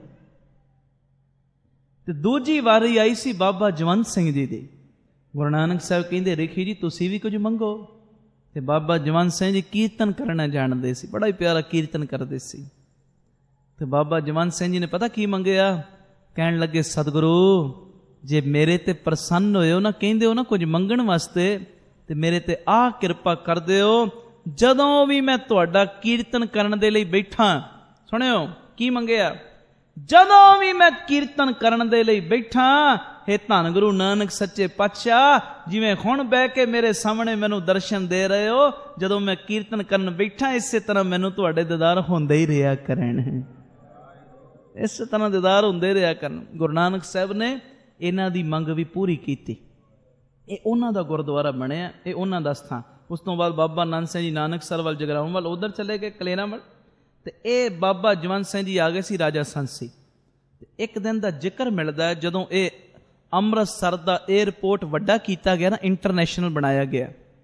A: ਤੇ ਦੂਜੀ ਵਾਰੀ ਆਈ ਸੀ ਬਾਬਾ ਜਵੰਤ ਸਿੰਘ ਜੀ ਦੀ। ਗੁਰੂ ਨਾਨਕ ਸਾਹਿਬ ਕਹਿੰਦੇ, ਰੇਖੀ ਜੀ ਤੁਸੀਂ ਵੀ ਕੁਝ ਮੰਗੋ। ਤੇ ਬਾਬਾ ਜਵੰਤ ਸਿੰਘ ਜੀ ਕੀਰਤਨ ਕਰਨਾ ਜਾਣਦੇ ਸੀ, ਬੜਾ ਹੀ ਪਿਆਰਾ ਕੀਰਤਨ ਕਰਦੇ ਸੀ। ਤੇ ਬਾਬਾ ਜਵੰਤ ਸਿੰਘ ਜੀ ਨੇ ਪਤਾ ਕੀ ਮੰਗਿਆ? ਕਹਿਣ ਲੱਗੇ, ਸਤਿਗੁਰੂ ਜੇ ਮੇਰੇ ਤੇ ਪ੍ਰਸੰਨ ਹੋਏ ਹੋ ਨਾ, ਕਹਿੰਦੇ ਹੋ ਨਾ ਕੁਝ ਮੰਗਣ ਵਾਸਤੇ, ਤੇ ਮੇਰੇ ਤੇ ਆਹ ਕਿਰਪਾ ਕਰ ਦਿਓ, ਜਦੋਂ ਵੀ ਮੈਂ ਤੁਹਾਡਾ ਕੀਰਤਨ ਕਰਨ ਦੇ ਲਈ ਬੈਠਾ, ਸੁਣਿਓ ਕੀ ਮੰਗਿਆ, ਜਦੋਂ ਵੀ ਮੈਂ ਕੀਰਤਨ ਕਰਨ ਦੇ ਲਈ ਬੈਠਾ, ਹੇ ਧੰਨ ਗੁਰੂ ਨਾਨਕ ਸੱਚੇ ਪਾਤਸ਼ਾਹ, ਜਿਵੇਂ ਹੁਣ ਬਹਿ ਕੇ ਮੇਰੇ ਸਾਹਮਣੇ ਮੈਨੂੰ ਦਰਸ਼ਨ ਦੇ ਰਹੇ ਹੋ, ਜਦੋਂ ਮੈਂ ਕੀਰਤਨ ਕਰਨ ਬੈਠਾ ਇਸੇ ਤਰ੍ਹਾਂ ਮੈਨੂੰ ਤੁਹਾਡੇ ਦੀਦਾਰ ਹੁੰਦੇ ਹੀ ਰਿਹਾ ਕਰਨ, ਇਸੇ ਤਰ੍ਹਾਂ ਦੀਦਾਰ ਹੁੰਦੇ ਰਿਹਾ ਕਰਨ। ਗੁਰੂ ਨਾਨਕ ਸਾਹਿਬ ਨੇ ਇਹਨਾਂ ਦੀ ਮੰਗ ਵੀ ਪੂਰੀ ਕੀਤੀ। ਇਹ ਉਹਨਾਂ ਦਾ ਗੁਰਦੁਆਰਾ ਬਣਿਆ, ਇਹ ਉਹਨਾਂ ਦਾ ਸਥਾਨ। ਉਸ ਤੋਂ ਬਾਅਦ ਬਾਬਾ ਨੰਦ ਸਿੰਘ ਜੀ ਨਾਨਕਸਰ ਵੱਲ, ਜਗਰਾਉਂ ਵੱਲ ਉਧਰ ਚਲੇ ਗਏ, ਕਲੇਰਾਂ ਵੱਲ। ਤੇ ਇਹ ਬਾਬਾ ਜਵੰਤ ਸਿੰਘ ਜੀ ਆ ਗਏ ਸੀ ਰਾਜਾ ਸੰਸੀ। ਤੇ ਇੱਕ ਦਿਨ ਦਾ ਜ਼ਿਕਰ ਮਿਲਦਾ ਜਦੋਂ ਇਹ ਅੰਮ੍ਰਿਤਸਰ ਦਾ ਏਅਰਪੋਰਟ ਵੱਡਾ ਕੀਤਾ ਗਿਆ ਨਾ, ਇੰਟਰਨੈਸ਼ਨਲ ਬਣਾਇਆ ਗਿਆ,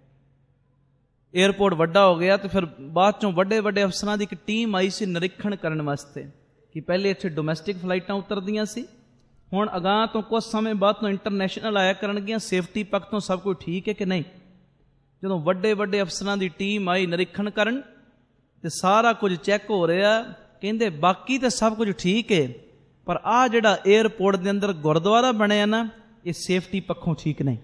A: ਏਅਰਪੋਰਟ ਵੱਡਾ ਹੋ ਗਿਆ। ਤੇ ਫਿਰ ਬਾਅਦ ਚੋਂ ਵੱਡੇ ਵੱਡੇ ਅਫਸਰਾਂ ਦੀ ਇੱਕ ਟੀਮ ਆਈ ਸੀ ਨਿਰੀਖਣ ਕਰਨ ਵਾਸਤੇ, ਕਿ ਪਹਿਲੇ ਇੱਥੇ ਡੋਮੈਸਟਿਕ ਫਲਾਈਟਾਂ ਉਤਰਦੀਆਂ ਸੀ, ਹੁਣ ਅਗਾਂਹ ਤੋਂ ਕੁਝ ਸਮੇਂ ਬਾਅਦ ਤੋਂ ਇੰਟਰਨੈਸ਼ਨਲ ਆਇਆ ਕਰਨਗੀਆਂ, ਸੇਫਟੀ ਪੱਖ ਤੋਂ ਸਭ ਕੁਝ ਠੀਕ ਹੈ ਕਿ ਨਹੀਂ। ਜਦੋਂ ਵੱਡੇ ਵੱਡੇ ਅਫਸਰਾਂ ਦੀ ਟੀਮ ਆਈ ਨਿਰੀਖਣ ਕਰਨ, ਤੇ ਸਾਰਾ ਕੁਝ ਚੈੱਕ ਹੋ ਰਿਹਾ, ਕਹਿੰਦੇ ਬਾਕੀ ਤਾਂ ਸਭ ਕੁਝ ਠੀਕ ਹੈ, ਪਰ ਆਹ ਜਿਹੜਾ ਏਅਰਪੋਰਟ ਦੇ ਅੰਦਰ ਗੁਰਦੁਆਰਾ ਬਣਿਆ ਨਾ, ਇਹ ਸੇਫਟੀ ਪੱਖੋਂ ਠੀਕ ਨਹੀਂ।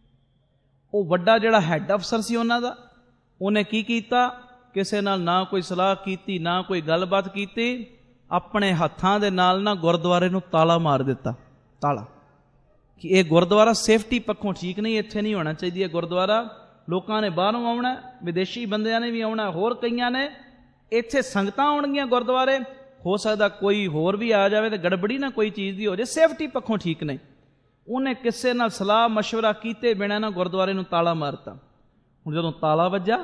A: ਉਹ ਵੱਡਾ ਜਿਹੜਾ ਹੈੱਡ ਅਫਸਰ ਸੀ ਉਹਨਾਂ ਦਾ, ਉਹਨੇ ਕੀ ਕੀਤਾ, ਕਿਸੇ ਨਾਲ ਨਾ ਕੋਈ ਸਲਾਹ ਕੀਤੀ, ਨਾ ਕੋਈ ਗੱਲਬਾਤ ਕੀਤੀ, ਆਪਣੇ ਹੱਥਾਂ ਦੇ ਨਾਲ ਨਾ ਗੁਰਦੁਆਰੇ ਨੂੰ ਤਾਲਾ ਮਾਰ ਦਿੱਤਾ, ਤਾਲਾ, ਕਿ ਇਹ ਗੁਰਦੁਆਰਾ ਸੇਫਟੀ ਪੱਖੋਂ ਠੀਕ ਨਹੀਂ, ਇੱਥੇ ਨਹੀਂ ਹੋਣਾ ਚਾਹੀਦੀ ਹੈ ਗੁਰਦੁਆਰਾ। ਲੋਕਾਂ ਨੇ ਬਾਹਰੋਂ ਆਉਣਾ, ਵਿਦੇਸ਼ੀ ਬੰਦਿਆਂ ਨੇ ਵੀ ਆਉਣਾ, ਹੋਰ ਕਈਆਂ ਨੇ, ਇੱਥੇ ਸੰਗਤਾਂ ਆਉਣਗੀਆਂ ਗੁਰਦੁਆਰੇ, ਹੋ ਸਕਦਾ ਕੋਈ ਹੋਰ ਵੀ ਆ ਜਾਵੇ ਤੇ ਗੜਬੜੀ ਨਾ ਕੋਈ ਚੀਜ਼ ਦੀ ਹੋ ਜਾਏ, ਸੇਫਟੀ ਪੱਖੋਂ ਠੀਕ ਨਹੀਂ। ਉਹਨੇ ਕਿਸੇ ਨਾਲ ਸਲਾਹ ਮਸ਼ਵਰਾ ਕੀਤੇ ਬਿਨਾਂ ਨਾ ਗੁਰਦੁਆਰੇ ਨੂੰ ਤਾਲਾ ਮਾਰਤਾ। ਹੁਣ ਜਦੋਂ ਤਾਲਾ ਵੱਜਾ,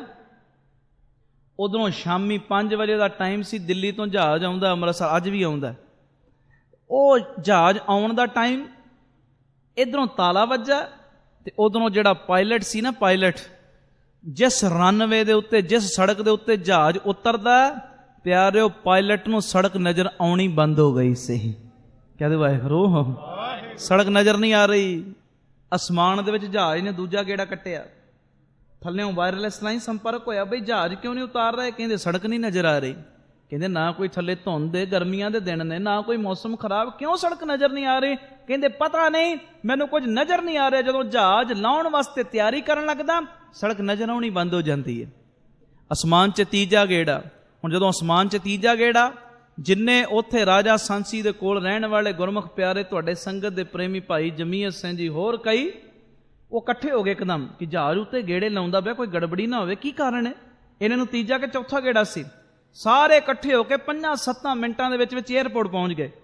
A: ਉਧਰੋਂ ਸ਼ਾਮੀ 5 ਵਜੇ ਦਾ ਟਾਈਮ ਸੀ, ਦਿੱਲੀ ਤੋਂ ਜਹਾਜ਼ ਆਉਂਦਾ ਅੰਮ੍ਰਿਤਸਰ, ਅੱਜ ਵੀ ਆਉਂਦਾ, ਉਹ ਜਹਾਜ਼ ਆਉਣ ਦਾ ਟਾਈਮ, ਇੱਧਰੋਂ ਤਾਲਾ ਵੱਜਾ, ਤੇ ਉਧਰੋਂ ਜਿਹੜਾ ਪਾਇਲਟ ਸੀ ਨਾ, ਪਾਇਲਟ ਜਿਸ ਰਨਵੇ ਦੇ ਉੱਤੇ, ਜਿਸ ਸੜਕ ਦੇ ਉੱਤੇ ਜਹਾਜ਼ ਉਤਰਦਾ, ਪਿਆਰਿਓ ਪਾਇਲਟ ਨੂੰ ਸੜਕ ਨਜ਼ਰ ਆਉਣੀ ਬੰਦ ਹੋ ਗਈ ਸੀ। ਕਹਿੰਦੇ ਵਾਹਿਗੁਰੂ, ਸੜਕ ਨਜ਼ਰ ਨਹੀਂ ਆ ਰਹੀ। ਅਸਮਾਨ ਦੇ ਵਿੱਚ ਜਹਾਜ਼ ਨੇ ਦੂਜਾ ਗੇੜਾ ਕੱਟਿਆ, ਥੱਲਿਓਂ ਵਾਇਰਲੈਸ ਲਾਈਨ ਸੰਪਰਕ ਹੋਇਆ, ਬਈ ਜਹਾਜ਼ ਕਿਉਂ ਨਹੀਂ ਉਤਾਰ ਰਹੇ? ਕਹਿੰਦੇ ਸੜਕ ਨਹੀਂ ਨਜ਼ਰ ਆ ਰਹੀ। ਕਹਿੰਦੇ ਨਾ ਕੋਈ ਥੱਲੇ ਧੁੰਦ, ਗਰਮੀਆਂ ਦੇ ਦਿਨ ਨੇ, ਨਾ ਕੋਈ ਮੌਸਮ ਖਰਾਬ, ਕਿਉਂ ਸੜਕ ਨਜ਼ਰ ਨਹੀਂ ਆ ਰਹੀ? ਕਹਿੰਦੇ ਪਤਾ ਨਹੀਂ, ਮੈਨੂੰ ਕੁਝ ਨਜ਼ਰ ਨਹੀਂ ਆ ਰਿਹਾ। ਜਦੋਂ ਜਹਾਜ਼ ਲਾਉਣ ਵਾਸਤੇ ਤਿਆਰੀ ਕਰਨ ਲੱਗਦਾ, ਸੜਕ ਨਜ਼ਰ ਆਉਣੀ ਬੰਦ ਹੋ ਜਾਂਦੀ ਹੈ। ਅਸਮਾਨ 'ਚ ਤੀਜਾ ਗੇੜਾ। ਹੁਣ ਜਦੋਂ ਅਸਮਾਨ 'ਚ ਤੀਜਾ ਗੇੜਾ, ਜਿੰਨੇ ਉੱਥੇ ਰਾਜਾ ਸਾਂਸੀ ਦੇ ਕੋਲ ਰਹਿਣ ਵਾਲੇ ਗੁਰਮੁਖ ਪਿਆਰੇ, ਤੁਹਾਡੇ ਸੰਗਤ ਦੇ ਪ੍ਰੇਮੀ ਭਾਈ ਜਮੀਅਤ ਸਿੰਘ ਜੀ, ਹੋਰ ਕਈ, ਉਹ ਇਕੱਠੇ ਹੋ ਗਏ ਇੱਕਦਮ, ਕਿ ਜਹਾਜ਼ ਉੱਤੇ ਗੇੜੇ ਲਾਉਂਦਾ ਪਿਆ, ਕੋਈ ਗੜਬੜੀ ਨਾ ਹੋਵੇ, ਕੀ ਕਾਰਨ ਹੈ? ਇਹਨਾਂ ਨੂੰ ਤੀਜਾ ਕਿ ਚੌਥਾ ਗੇੜਾ ਸੀ। ਸਾਰੇ ਇਕੱਠੇ ਹੋ ਕੇ 5-7 ਮਿੰਟਾਂ ਦੇ ਵਿੱਚ ਏਅਰਪੋਰਟ ਪਹੁੰਚ ਗਏ।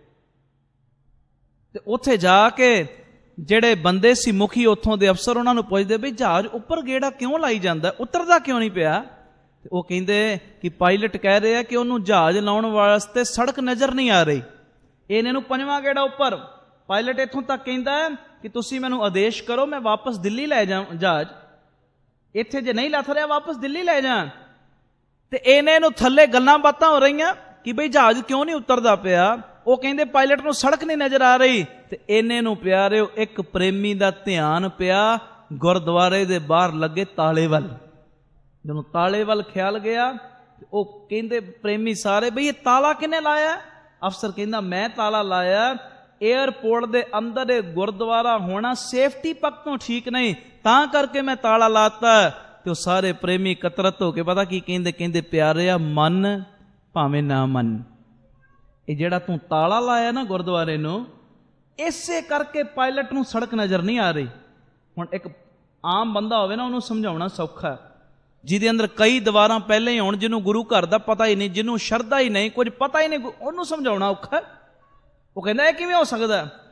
A: ਤੇ ਉੱਥੇ ਜਾ ਕੇ ਜਿਹੜੇ ਬੰਦੇ ਸੀ ਮੁਖੀ ਉੱਥੋਂ ਦੇ ਅਫਸਰ, ਉਹਨਾਂ ਨੂੰ ਪੁੱਛਦੇ, ਬਈ ਜਹਾਜ਼ ਉੱਪਰ ਗੇੜਾ ਕਿਉਂ ਲਾਈ ਜਾਂਦਾ, ਉਤਰਦਾ ਕਿਉਂ ਨਹੀਂ ਪਿਆ? ਤੇ ਉਹ ਕਹਿੰਦੇ ਕਿ ਪਾਇਲਟ ਕਹਿ ਰਿਹਾ ਕਿ ਉਹਨੂੰ ਜਹਾਜ਼ ਲਾਉਣ ਵਾਸਤੇ ਸੜਕ ਨਜ਼ਰ ਨਹੀਂ ਆ ਰਹੀ। ਇਹਨਾਂ ਨੂੰ 5ਵਾਂ ਗੇੜਾ ਉੱਪਰ। ਪਾਇਲਟ ਇੱਥੋਂ ਤੱਕ ਕਹਿੰਦਾ ਕਿ ਤੁਸੀਂ ਮੈਨੂੰ ਆਦੇਸ਼ ਕਰੋ, ਮੈਂ ਵਾਪਸ ਦਿੱਲੀ ਲੈ ਜਾ ਜਹਾਜ਼, ਇੱਥੇ ਜੇ ਨਹੀਂ ਲੱਥ ਰਿਹਾ ਵਾਪਸ ਦਿੱਲੀ ਲੈ ਜਾ। ਤੇ ਇਹਨੇ ਨੂੰ ਥੱਲੇ ਗੱਲਾਂ ਬਾਤਾਂ ਹੋ ਰਹੀਆਂ ਕਿ ਬਈ ਜਹਾਜ਼ ਕਿਉਂ ਨਹੀਂ ਉਤਰਦਾ ਪਿਆ। ਉਹ ਕਹਿੰਦੇ ਪਾਇਲਟ ਨੂੰ ਸੜਕ ਨਹੀਂ ਨਜ਼ਰ ਆ ਰਹੀ। ਤੇ ਇਹਨੇ ਨੂੰ ਪਿਆਰਿਓ ਇੱਕ ਪ੍ਰੇਮੀ ਦਾ ਧਿਆਨ ਪਿਆ ਗੁਰਦੁਆਰੇ ਦੇ ਬਾਹਰ ਲੱਗੇ ਤਾਲੇ ਵੱਲ। ਜਦੋਂ ਤਾਲੇ ਵੱਲ ਖਿਆਲ ਗਿਆ, ਉਹ ਕਹਿੰਦੇ ਪ੍ਰੇਮੀ ਸਾਰੇ, ਬਈ ਇਹ ਤਾਲਾ ਕਿਹਨੇ ਲਾਇਆ? ਅਫਸਰ ਕਹਿੰਦਾ ਮੈਂ ਤਾਲਾ ਲਾਇਆ। ਏਅਰਪੋਰਟ ਦੇ ਅੰਦਰ ਇਹ ਗੁਰਦੁਆਰਾ ਹੋਣਾ ਸੇਫਟੀ ਪੱਖ ਤੋਂ ਠੀਕ ਨਹੀਂ, ਤਾਂ ਕਰਕੇ ਮੈਂ ਤਾਲਾ ਲਾਤਾ। ਤੇ ਉਹ ਸਾਰੇ ਪ੍ਰੇਮੀ ਇਕੱਤਰਤ ਹੋ ਕੇ ਪਤਾ ਕੀ ਕਹਿੰਦੇ? ਕਹਿੰਦੇ ਪਿਆਰਿਆ, ਮੰਨ ਭਾਵੇਂ ਨਾ ਮੰਨ, ਇਹ ਜਿਹੜਾ ਤੂੰ ਤਾਲਾ ਲਾਇਆ ਨਾ ਗੁਰਦੁਆਰੇ ਨੂੰ, ਇਸੇ ਕਰਕੇ ਪਾਇਲਟ ਨੂੰ ਸੜਕ ਨਜ਼ਰ ਨਹੀਂ ਆ ਰਹੀ। ਹੁਣ ਇੱਕ ਆਮ ਬੰਦਾ ਹੋਵੇ ਨਾ, ਉਹਨੂੰ ਸਮਝਾਉਣਾ ਸੌਖਾ, ਜਿਹਦੇ ਅੰਦਰ ਕਈ ਦੀਵਾਰਾਂ ਪਹਿਲੇ ਹੀ ਹੋਣ, ਜਿਹਨੂੰ ਗੁਰੂ ਘਰ ਦਾ ਪਤਾ ਹੀ ਨਹੀਂ, ਜਿਹਨੂੰ ਸ਼ਰਧਾ ਹੀ ਨਹੀਂ, ਕੁਝ ਪਤਾ ਹੀ ਨਹੀਂ, ਉਹਨੂੰ ਸਮਝਾਉਣਾ ਔਖਾ। ਉਹ ਕਹਿੰਦਾ ਇਹ ਕਿਵੇਂ ਹੋ ਸਕਦਾ?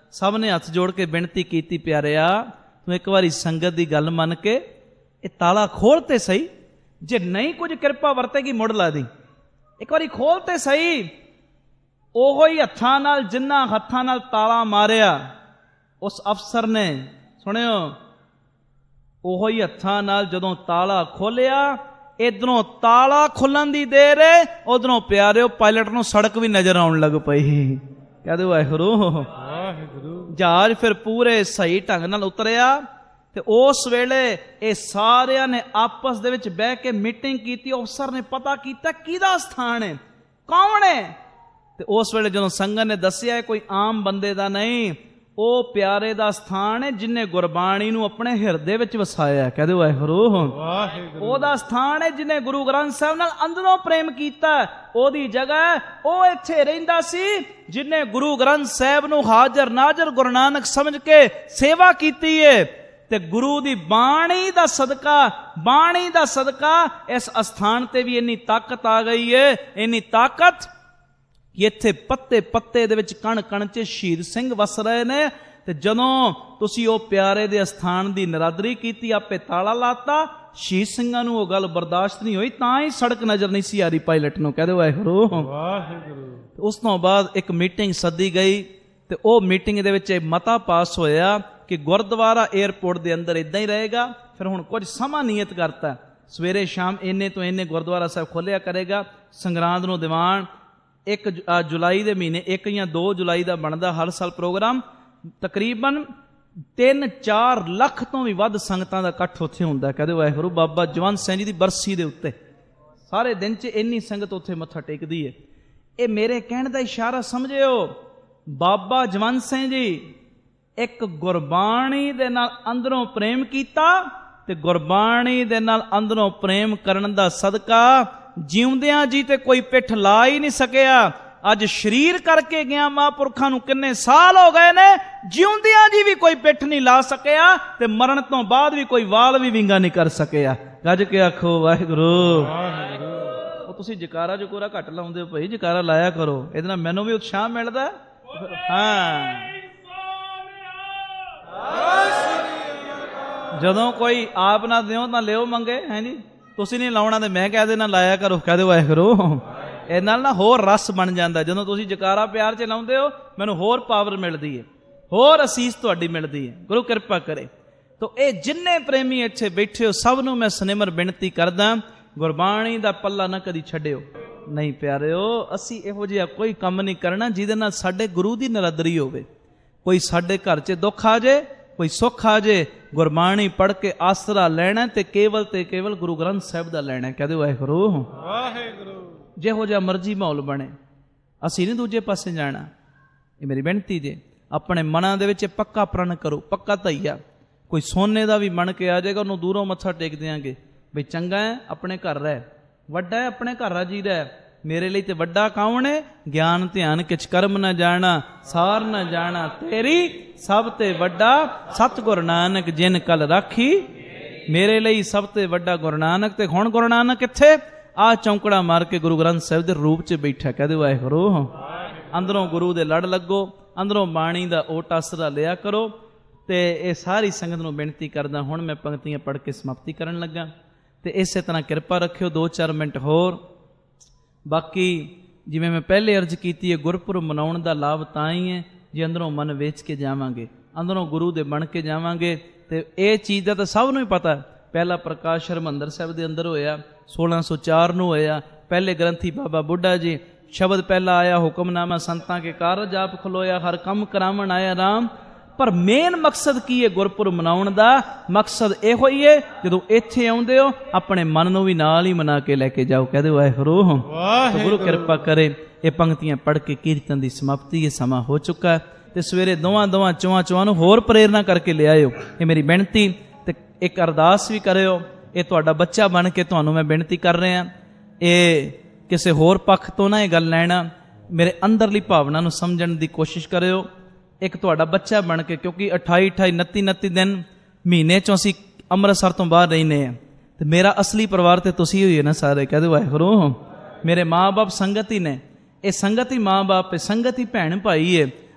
A: ਸਭ ਨੇ ਹੱਥ ਜੋੜ ਕੇ ਬੇਨਤੀ ਕੀਤੀ, ਪਿਆਰਿਆ ਤੂੰ ਇੱਕ ਵਾਰੀ ਸੰਗਤ ਦੀ ਗੱਲ ਮੰਨ ਕੇ ਇਹ ਤਾਲਾ ਖੋਲ ਤੇ ਸਹੀ, ਜੇ ਨਹੀਂ ਕੁਝ ਕਿਰਪਾ ਵਰਤੇਗੀ ਮੁੜ ਲਾ ਦੀ, ਇੱਕ ਵਾਰੀ ਖੋਲ ਤੇ ਸਹੀ। ਉਹੋ ਹੀ ਹੱਥਾਂ ਨਾਲ, ਜਿੰਨਾ ਹੱਥਾਂ ਨਾਲ ਤਾਲਾ ਮਾਰਿਆ ਉਸ ਅਫਸਰ ਨੇ, ਸੁਣਿਓ, ਉਹੋ ਹੀ ਹੱਥਾਂ ਨਾਲ ਜਦੋਂ ਤਾਲਾ ਖੋਲਿਆ, ਇਧਰੋਂ ਤਾਲਾ ਖੁੱਲਣ ਦੀ ਦੇਰ ਹੈ, ਉਧਰੋਂ ਪਿਆਰਿਓ ਪਾਇਲਟ ਨੂੰ ਸੜਕ ਵੀ ਨਜ਼ਰ ਆਉਣ ਲੱਗ ਪਈ। ਕਹਦੇ ਵਾਹਿਗੁਰੂ। ਜਹਾਜ਼ ਫਿਰ ਪੂਰੇ ਸਹੀ ਢੰਗ ਨਾਲ ਉਤਰਿਆ ਤੇ ਉਸ ਵੇਲੇ ਇਹ ਸਾਰਿਆਂ ਨੇ ਆਪਸ ਦੇ ਵਿੱਚ ਬਹਿ ਕੇ ਮੀਟਿੰਗ ਕੀਤੀ। ਅਫਸਰ ਨੇ ਪਤਾ ਕੀਤਾ ਕਿਹਦਾ ਸਥਾਨ ਹੈ, ਕੌਣ ਹੈ, ਤੇ ਉਸ ਵੇਲੇ ਜਦੋਂ ਸੰਗਤ ਨੇ ਦੱਸਿਆ ਕੋਈ ਆਮ ਬੰਦੇ ਦਾ ਨਹੀਂ, ਉਹ ਪਿਆਰੇ ਦਾ ਸਥਾਨ ਹੈ ਜਿਹਨੇ ਗੁਰਬਾਣੀ ਨੂੰ ਆਪਣੇ ਹਿਰਦੇ ਵਿੱਚ ਵਸਾਇਆ। ਕਹਦੇ ਵਾਹਿਗੁਰੂ। ਉਹਦਾ ਸਥਾਨ ਹੈ ਜਿਹਨੇ ਗੁਰੂ ਗ੍ਰੰਥ ਸਾਹਿਬ ਨਾਲ ਅੰਦਰੋਂ ਪ੍ਰੇਮ ਕੀਤਾ। ਉਹਦੀ ਜਗ੍ਹਾ ਉਹ ਇੱਥੇ ਰਹਿੰਦਾ ਸੀ ਜਿਹਨੇ ਗੁਰੂ ਗ੍ਰੰਥ ਸਾਹਿਬ ਨੂੰ ਹਾਜ਼ਰ ਨਾਜ਼ਰ ਗੁਰੂ ਨਾਨਕ ਸਮਝ ਕੇ ਸੇਵਾ ਕੀਤੀ ਹੈ। ਤੇ ਗੁਰੂ ਦੀ ਬਾਣੀ ਦਾ ਸਦਕਾ ਇਸ ਅਸਥਾਨ ਤੇ ਵੀ ਇੰਨੀ ਤਾਕਤ ਆ ਗਈ ਹੈ, ਇੰਨੀ ਤਾਕਤ ਕਿ ਇੱਥੇ ਪੱਤੇ ਪੱਤੇ ਦੇ ਵਿੱਚ ਕਣ ਕਣ 'ਚ ਸ਼ਹੀਦ ਸਿੰਘ ਵਸ ਰਹੇ ਨੇ। ਤੇ ਜਦੋਂ ਤੁਸੀਂ ਉਹ ਪਿਆਰੇ ਦੇ ਅਸਥਾਨ ਦੀ ਨਰਾਦਰੀ ਕੀਤੀ, ਆਪੇ ਤਾਲਾ ਲਾਤਾ, ਸ਼ਹੀਦ ਸਿੰਘਾਂ ਨੂੰ ਉਹ ਗੱਲ ਬਰਦਾਸ਼ਤ ਨਹੀਂ ਹੋਈ, ਤਾਂ ਹੀ ਸੜਕ ਨਜ਼ਰ ਨਹੀਂ ਸੀ ਆ ਰਹੀ ਪਾਇਲਟ ਨੂੰ। ਕਹਦੇ ਵਾਹਿਗੁਰੂ ਵਾਹਿਗੁਰੂ। ਉਸ ਤੋਂ ਬਾਅਦ ਇੱਕ ਮੀਟਿੰਗ ਸੱਦੀ ਗਈ ਤੇ ਉਹ ਮੀਟਿੰਗ ਦੇ ਵਿੱਚ ਇਹ ਮਤਾ ਪਾਸ ਹੋਇਆ ਕਿ ਗੁਰਦੁਆਰਾ ਏਅਰਪੋਰਟ ਦੇ ਅੰਦਰ ਇਦਾਂ ਹੀ ਰਹੇਗਾ। ਫਿਰ ਹੁਣ ਕੁਝ ਸਮਾਂ ਨਿਯਤ ਕਰਤਾ, ਸਵੇਰੇ ਸ਼ਾਮ ਇੰਨੇ ਤੋਂ ਇੰਨੇ ਗੁਰਦੁਆਰਾ ਸਾਹਿਬ ਖੋਲਿਆ ਕਰੇਗਾ। ਸੰਗਰਾਂਦ ਨੂੰ ਦੀਵਾਨ 1 ਜੁਲਾਈ ਦੇ ਮਹੀਨੇ 1 ਜਾਂ 2 ਜੁਲਾਈ ਦਾ ਬਣਦਾ ਹਰ ਸਾਲ ਪ੍ਰੋਗਰਾਮ। ਤਕਰੀਬਨ 3-4 ਲੱਖ ਤੋਂ ਵੀ ਵੱਧ ਸੰਗਤਾਂ ਦਾ ਇਕੱਠ ਉੱਥੇ ਹੁੰਦਾ। ਕਹਦੇ ਵਾਹਿਗੁਰੂ। ਬਾਬਾ ਜਵੰਤ ਸਿੰਘ ਜੀ ਦੀ ਬਰਸੀ ਦੇ ਉੱਤੇ ਸਾਰੇ ਦਿਨ 'ਚ ਇੰਨੀ ਸੰਗਤ ਉੱਥੇ ਮੱਥਾ ਟੇਕਦੀ ਹੈ। ਇਹ ਮੇਰੇ ਕਹਿਣ ਦਾ ਇਸ਼ਾਰਾ ਸਮਝਿਓ, ਬਾਬਾ ਜਵੰਤ ਸਿੰਘ ਜੀ ਇੱਕ ਗੁਰਬਾਣੀ ਦੇ ਨਾਲ ਅੰਦਰੋਂ ਪ੍ਰੇਮ ਕੀਤਾ ਤੇ ਗੁਰਬਾਣੀ ਦੇ ਨਾਲ ਅੰਦਰੋਂ ਪ੍ਰੇਮ ਕਰਨ ਦਾ ਸਦਕਾ ਜਿਉਂਦਿਆਂ ਜੀ ਤੇ ਕੋਈ ਪਿੱਠ ਲਾ ਹੀ ਨਹੀਂ ਸਕਿਆ। ਅੱਜ ਸਰੀਰ ਕਰਕੇ ਗਿਆ, ਮਹਾਂਪੁਰਖਾਂ ਨੂੰ ਕਿੰਨੇ ਸਾਲ ਹੋ ਗਏ ਨੇ, ਜਿਉਂਦਿਆਂ ਜੀ ਵੀ ਕੋਈ ਪਿੱਠ ਨਹੀਂ ਲਾ ਸਕਿਆ ਤੇ ਮਰਨ ਤੋਂ ਬਾਅਦ ਵੀ ਕੋਈ ਵਾਲ ਵੀ ਵਿੰਗਾ ਨਹੀਂ ਕਰ ਸਕਿਆ। ਗੱਜ ਕੇ ਆਖੋ ਵਾਹਿਗੁਰੂ। ਉਹ ਤੁਸੀਂ ਜਕਾਰਾ ਜਕੂਰਾ ਘੱਟ ਲਾਉਂਦੇ ਹੋ ਭਾਈ, ਜਕਾਰਾ ਲਾਇਆ ਕਰੋ, ਇਹਦੇ ਨਾਲ ਮੈਨੂੰ ਵੀ ਉਤਸ਼ਾਹ ਮਿਲਦਾ। ਹਾਂ, ਜਦੋਂ ਕੋਈ ਆਪ ਨਾ ਦਿਓ ਤਾਂ ਲਿਓ ਮੰਗੇ, ਹੈ ਜੀ। ਤੁਸੀਂ ਨਹੀਂ ਲਾਉਣਾ ਤੇ ਮੈਂ ਕਹਿ ਦੇਣਾ ਲਾਇਆ ਕਰੋ। ਕਹਦੇ ਵਾਹਿਗੁਰੂ। ਇਹ ਨਾਲ ਨਾ ਹੋਰ ਰਸ ਬਣ ਜਾਂਦਾ। ਜਦੋਂ ਤੁਸੀਂ ਜਕਾਰਾ ਪਿਆਰ 'ਚ ਲਾਉਂਦੇ ਹੋ, ਮੈਨੂੰ ਹੋਰ ਪਾਵਰ ਮਿਲਦੀ ਹੈ, ਹੋਰ ਅਸੀਸ ਤੁਹਾਡੀ ਮਿਲਦੀ ਹੈ। ਗੁਰੂ ਕਿਰਪਾ ਕਰੇ। ਤੋ ਇਹ ਜਿੰਨੇ ਪ੍ਰੇਮੀ ਇੱਥੇ ਬੈਠੇ ਹੋ, ਸਭ ਨੂੰ ਮੈਂ ਸਨਿਮਰ ਬੇਨਤੀ ਕਰਦਾ, ਗੁਰਬਾਣੀ ਦਾ ਪੱਲਾ ਨਾ ਕਦੀ ਛੱਡਿਓ। ਨਹੀਂ ਪਿਆਰਿਓ, ਅਸੀਂ ਇਹੋ ਜਿਹਾ ਕੋਈ ਕੰਮ ਨਹੀਂ ਕਰਨਾ ਜਿਹਦੇ ਨਾਲ ਸਾਡੇ ਗੁਰੂ ਦੀ ਨਰਾਦਰੀ ਹੋਵੇ। ਕੋਈ ਸਾਡੇ ਘਰ 'ਚ ਦੁੱਖ ਆ ਜੇ, ਕੋਈ ਸੁੱਖ ਆ ਜੇ, ਗੁਰਬਾਣੀ ਪੜ੍ਹ ਕੇ ਆਸਰਾ ਲੈਣਾ ਤੇ ਕੇਵਲ ਗੁਰੂ ਗ੍ਰੰਥ ਸਾਹਿਬ ਦਾ ਲੈਣਾ। ਕਹਦੇ ਵਾਹਿਗੁਰੂ ਵਾਹਿਗੁਰੂ। ਜਿਹੋ ਜਿਹਾ ਮਰਜ਼ੀ ਮਾਹੌਲ ਬਣੇ, ਅਸੀਂ ਨਹੀਂ ਦੂਜੇ ਪਾਸੇ ਜਾਣਾ। ਇਹ ਮੇਰੀ ਬੇਨਤੀ ਜੇ। ਆਪਣੇ ਮਨਾਂ ਦੇ ਵਿੱਚ ਪੱਕਾ ਪ੍ਰਣ ਕਰੋ, ਪੱਕਾ ਧਈਆ। ਕੋਈ ਸੋਨੇ ਦਾ ਵੀ ਮਣ ਕੇ ਆ ਜਾਏਗਾ, ਉਹਨੂੰ ਦੂਰੋਂ ਮੱਥਾ ਟੇਕ ਦਿਆਂਗੇ ਬਈ ਚੰਗਾ ਹੈ, ਆਪਣੇ ਘਰ ਰਹਿ, ਵੱਡਾ ਹੈ, ਆਪਣੇ ਘਰ ਰਾਜੀ ਰਹਿ। ਮੇਰੇ ਲਈ ਤੇ ਵੱਡਾ ਕੌਣ ਹੈ? ਗਿਆਨ ਧਿਆਨ ਕਿਛ ਕਰਮ ਨਾ ਜਾਣਾ, ਸਾਰ ਨਾ ਜਾਣਾ ਤੇਰੀ, ਸਭ ਤੇ ਵੱਡਾ ਸਤਿਗੁਰ ਨਾਨਕ ਜਿਨ ਕਲ ਰਾਖੀ। ਮੇਰੇ ਲਈ ਸਭ ਤੇ ਵੱਡਾ ਗੁਰੂ ਨਾਨਕ। ਤੇ ਹੁਣ ਗੁਰੂ ਨਾਨਕ ਕਿੱਥੇ? ਆ ਚੌਂਕੜਾ ਮਾਰ ਕੇ ਗੁਰੂ ਗ੍ਰੰਥ ਸਾਹਿਬ ਦੇ ਰੂਪ 'ਚ ਬੈਠਾ। ਕਹਦੇ ਵਾਹਿਗੁਰੂ। ਅੰਦਰੋਂ ਗੁਰੂ ਦੇ ਲੜ ਲੱਗੋ, ਅੰਦਰੋਂ ਬਾਣੀ ਦਾ ਓਟ ਆਸਰਾ ਲਿਆ ਕਰੋ। ਤੇ ਇਹ ਸਾਰੀ ਸੰਗਤ ਨੂੰ ਬੇਨਤੀ ਕਰਦਾ, ਹੁਣ ਮੈਂ ਪੰਕਤੀਆਂ ਪੜ੍ਹ ਕੇ ਸਮਾਪਤੀ ਕਰਨ ਲੱਗਾ ਤੇ ਇਸੇ ਤਰ੍ਹਾਂ ਕਿਰਪਾ ਰੱਖਿਓ 2-4 ਮਿੰਟ ਹੋਰ। ਬਾਕੀ ਜਿਵੇਂ ਮੈਂ ਪਹਿਲੇ ਅਰਜ਼ ਕੀਤੀ ਹੈ, ਗੁਰਪੁਰਬ ਮਨਾਉਣ ਦਾ ਲਾਭ ਤਾਂ ਹੀ ਹੈ ਜੇ ਅੰਦਰੋਂ ਮਨ ਵੇਚ ਕੇ ਜਾਵਾਂਗੇ, ਅੰਦਰੋਂ ਗੁਰੂ ਦੇ ਬਣ ਕੇ ਜਾਵਾਂਗੇ। ਤੇ ਇਹ ਚੀਜ਼ ਦਾ ਤਾਂ ਸਭ ਨੂੰ ਹੀ ਪਤਾ। ਪਹਿਲਾ ਪ੍ਰਕਾਸ਼ ਹਰਿਮੰਦਰ ਸਾਹਿਬ ਦੇ ਅੰਦਰ ਹੋਇਆ, 1604 ਨੂੰ ਹੋਇਆ। ਪਹਿਲੇ ਗ੍ਰੰਥੀ ਬਾਬਾ ਬੁੱਢਾ ਜੀ, ਸ਼ਬਦ ਪਹਿਲਾ ਆਇਆ ਹੁਕਮਨਾਮਾ ਸੰਤਾਂ ਕੇ ਕਾਰਜ ਆਪ ਖਲੋਇਆ, ਹਰ ਕੰਮ ਕਰਾਵਣ ਆਇਆ ਰਾਮ। ਪਰ ਮੇਨ ਮਕਸਦ ਕੀ ਹੈ ਗੁਰਪੁਰਬ ਮਨਾਉਣ ਦਾ? ਮਕਸਦ ਇਹੋ ਹੀ ਹੈ, ਜਦੋਂ ਇੱਥੇ ਆਉਂਦੇ ਹੋ ਆਪਣੇ ਮਨ ਨੂੰ ਵੀ ਨਾਲ ਹੀ ਮਨਾ ਕੇ ਲੈ ਕੇ ਜਾਓ। ਕਹਦੇ ਵਾਹਿਗੁਰੂ। ਗੁਰੂ ਕਿਰਪਾ ਕਰੇ। ਇਹ ਪੰਕਤੀਆਂ ਪੜ੍ਹ ਕੇ ਕੀਰਤਨ ਦੀ ਸਮਾਪਤੀ, ਇਹ ਸਮਾਂ ਹੋ ਚੁੱਕਾ ਤੇ ਸਵੇਰੇ ਦੋਵਾਂ ਚੋਆਂ ਨੂੰ ਹੋਰ ਪ੍ਰੇਰਨਾ ਕਰਕੇ ਲਿਆਇਓ। ਇਹ ਮੇਰੀ ਬੇਨਤੀ। ਤੇ ਇੱਕ ਅਰਦਾਸ ਵੀ ਕਰਿਓ। ਇਹ ਤੁਹਾਡਾ ਬੱਚਾ ਬਣ ਕੇ ਤੁਹਾਨੂੰ ਮੈਂ ਬੇਨਤੀ ਕਰ ਰਿਹਾ। ਇਹ ਕਿਸੇ ਹੋਰ ਪੱਖ ਤੋਂ ਨਾ ਇਹ ਗੱਲ ਲੈਣਾ, ਮੇਰੇ ਅੰਦਰਲੀ ਭਾਵਨਾ ਨੂੰ ਸਮਝਣ ਦੀ ਕੋਸ਼ਿਸ਼ ਕਰਿਓ। ਇੱਕ ਤੁਹਾਡਾ ਬੱਚਾ ਬਣ ਕੇ, ਕਿਉਂਕਿ 28 29 ਦਿਨ ਮਹੀਨੇ 'ਚੋਂ ਅਸੀਂ ਅੰਮ੍ਰਿਤਸਰ ਤੋਂ ਬਾਹਰ ਰਹਿੰਦੇ ਹਾਂ ਤੇ ਮੇਰਾ ਅਸਲੀ ਪਰਿਵਾਰ ਤੇ ਤੁਸੀਂ ਹੋਈ ਹੈ ਨਾ ਸਾਰੇ। ਕਹਦੇ ਵਾਹਿਗੁਰੂ। ਮੇਰੇ ਮਾਂ ਬਾਪ ਸੰਗਤ ਹੀ ਨੇ, ਇਹ ਸੰਗਤ ਹੀ ਮਾਂ ਬਾਪ ਹੈ, ਸੰਗਤ ਹੀ ਭੈਣ ਭਾਈ ਹੈ।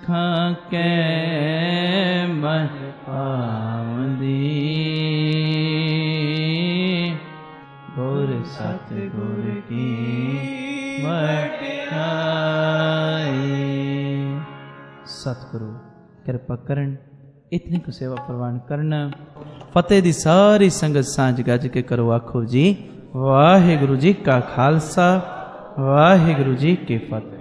A: सिखां कै मन पावंदी गुर सतगुर की वटियाई। सतगुरु कृपा करन इतनी को सेवा प्रवान करना। फतेह दी सारी संगत सांझ गज के करो आखो जी वाहिगुरु जी का खालसा वाहिगुरु जी की फतेह।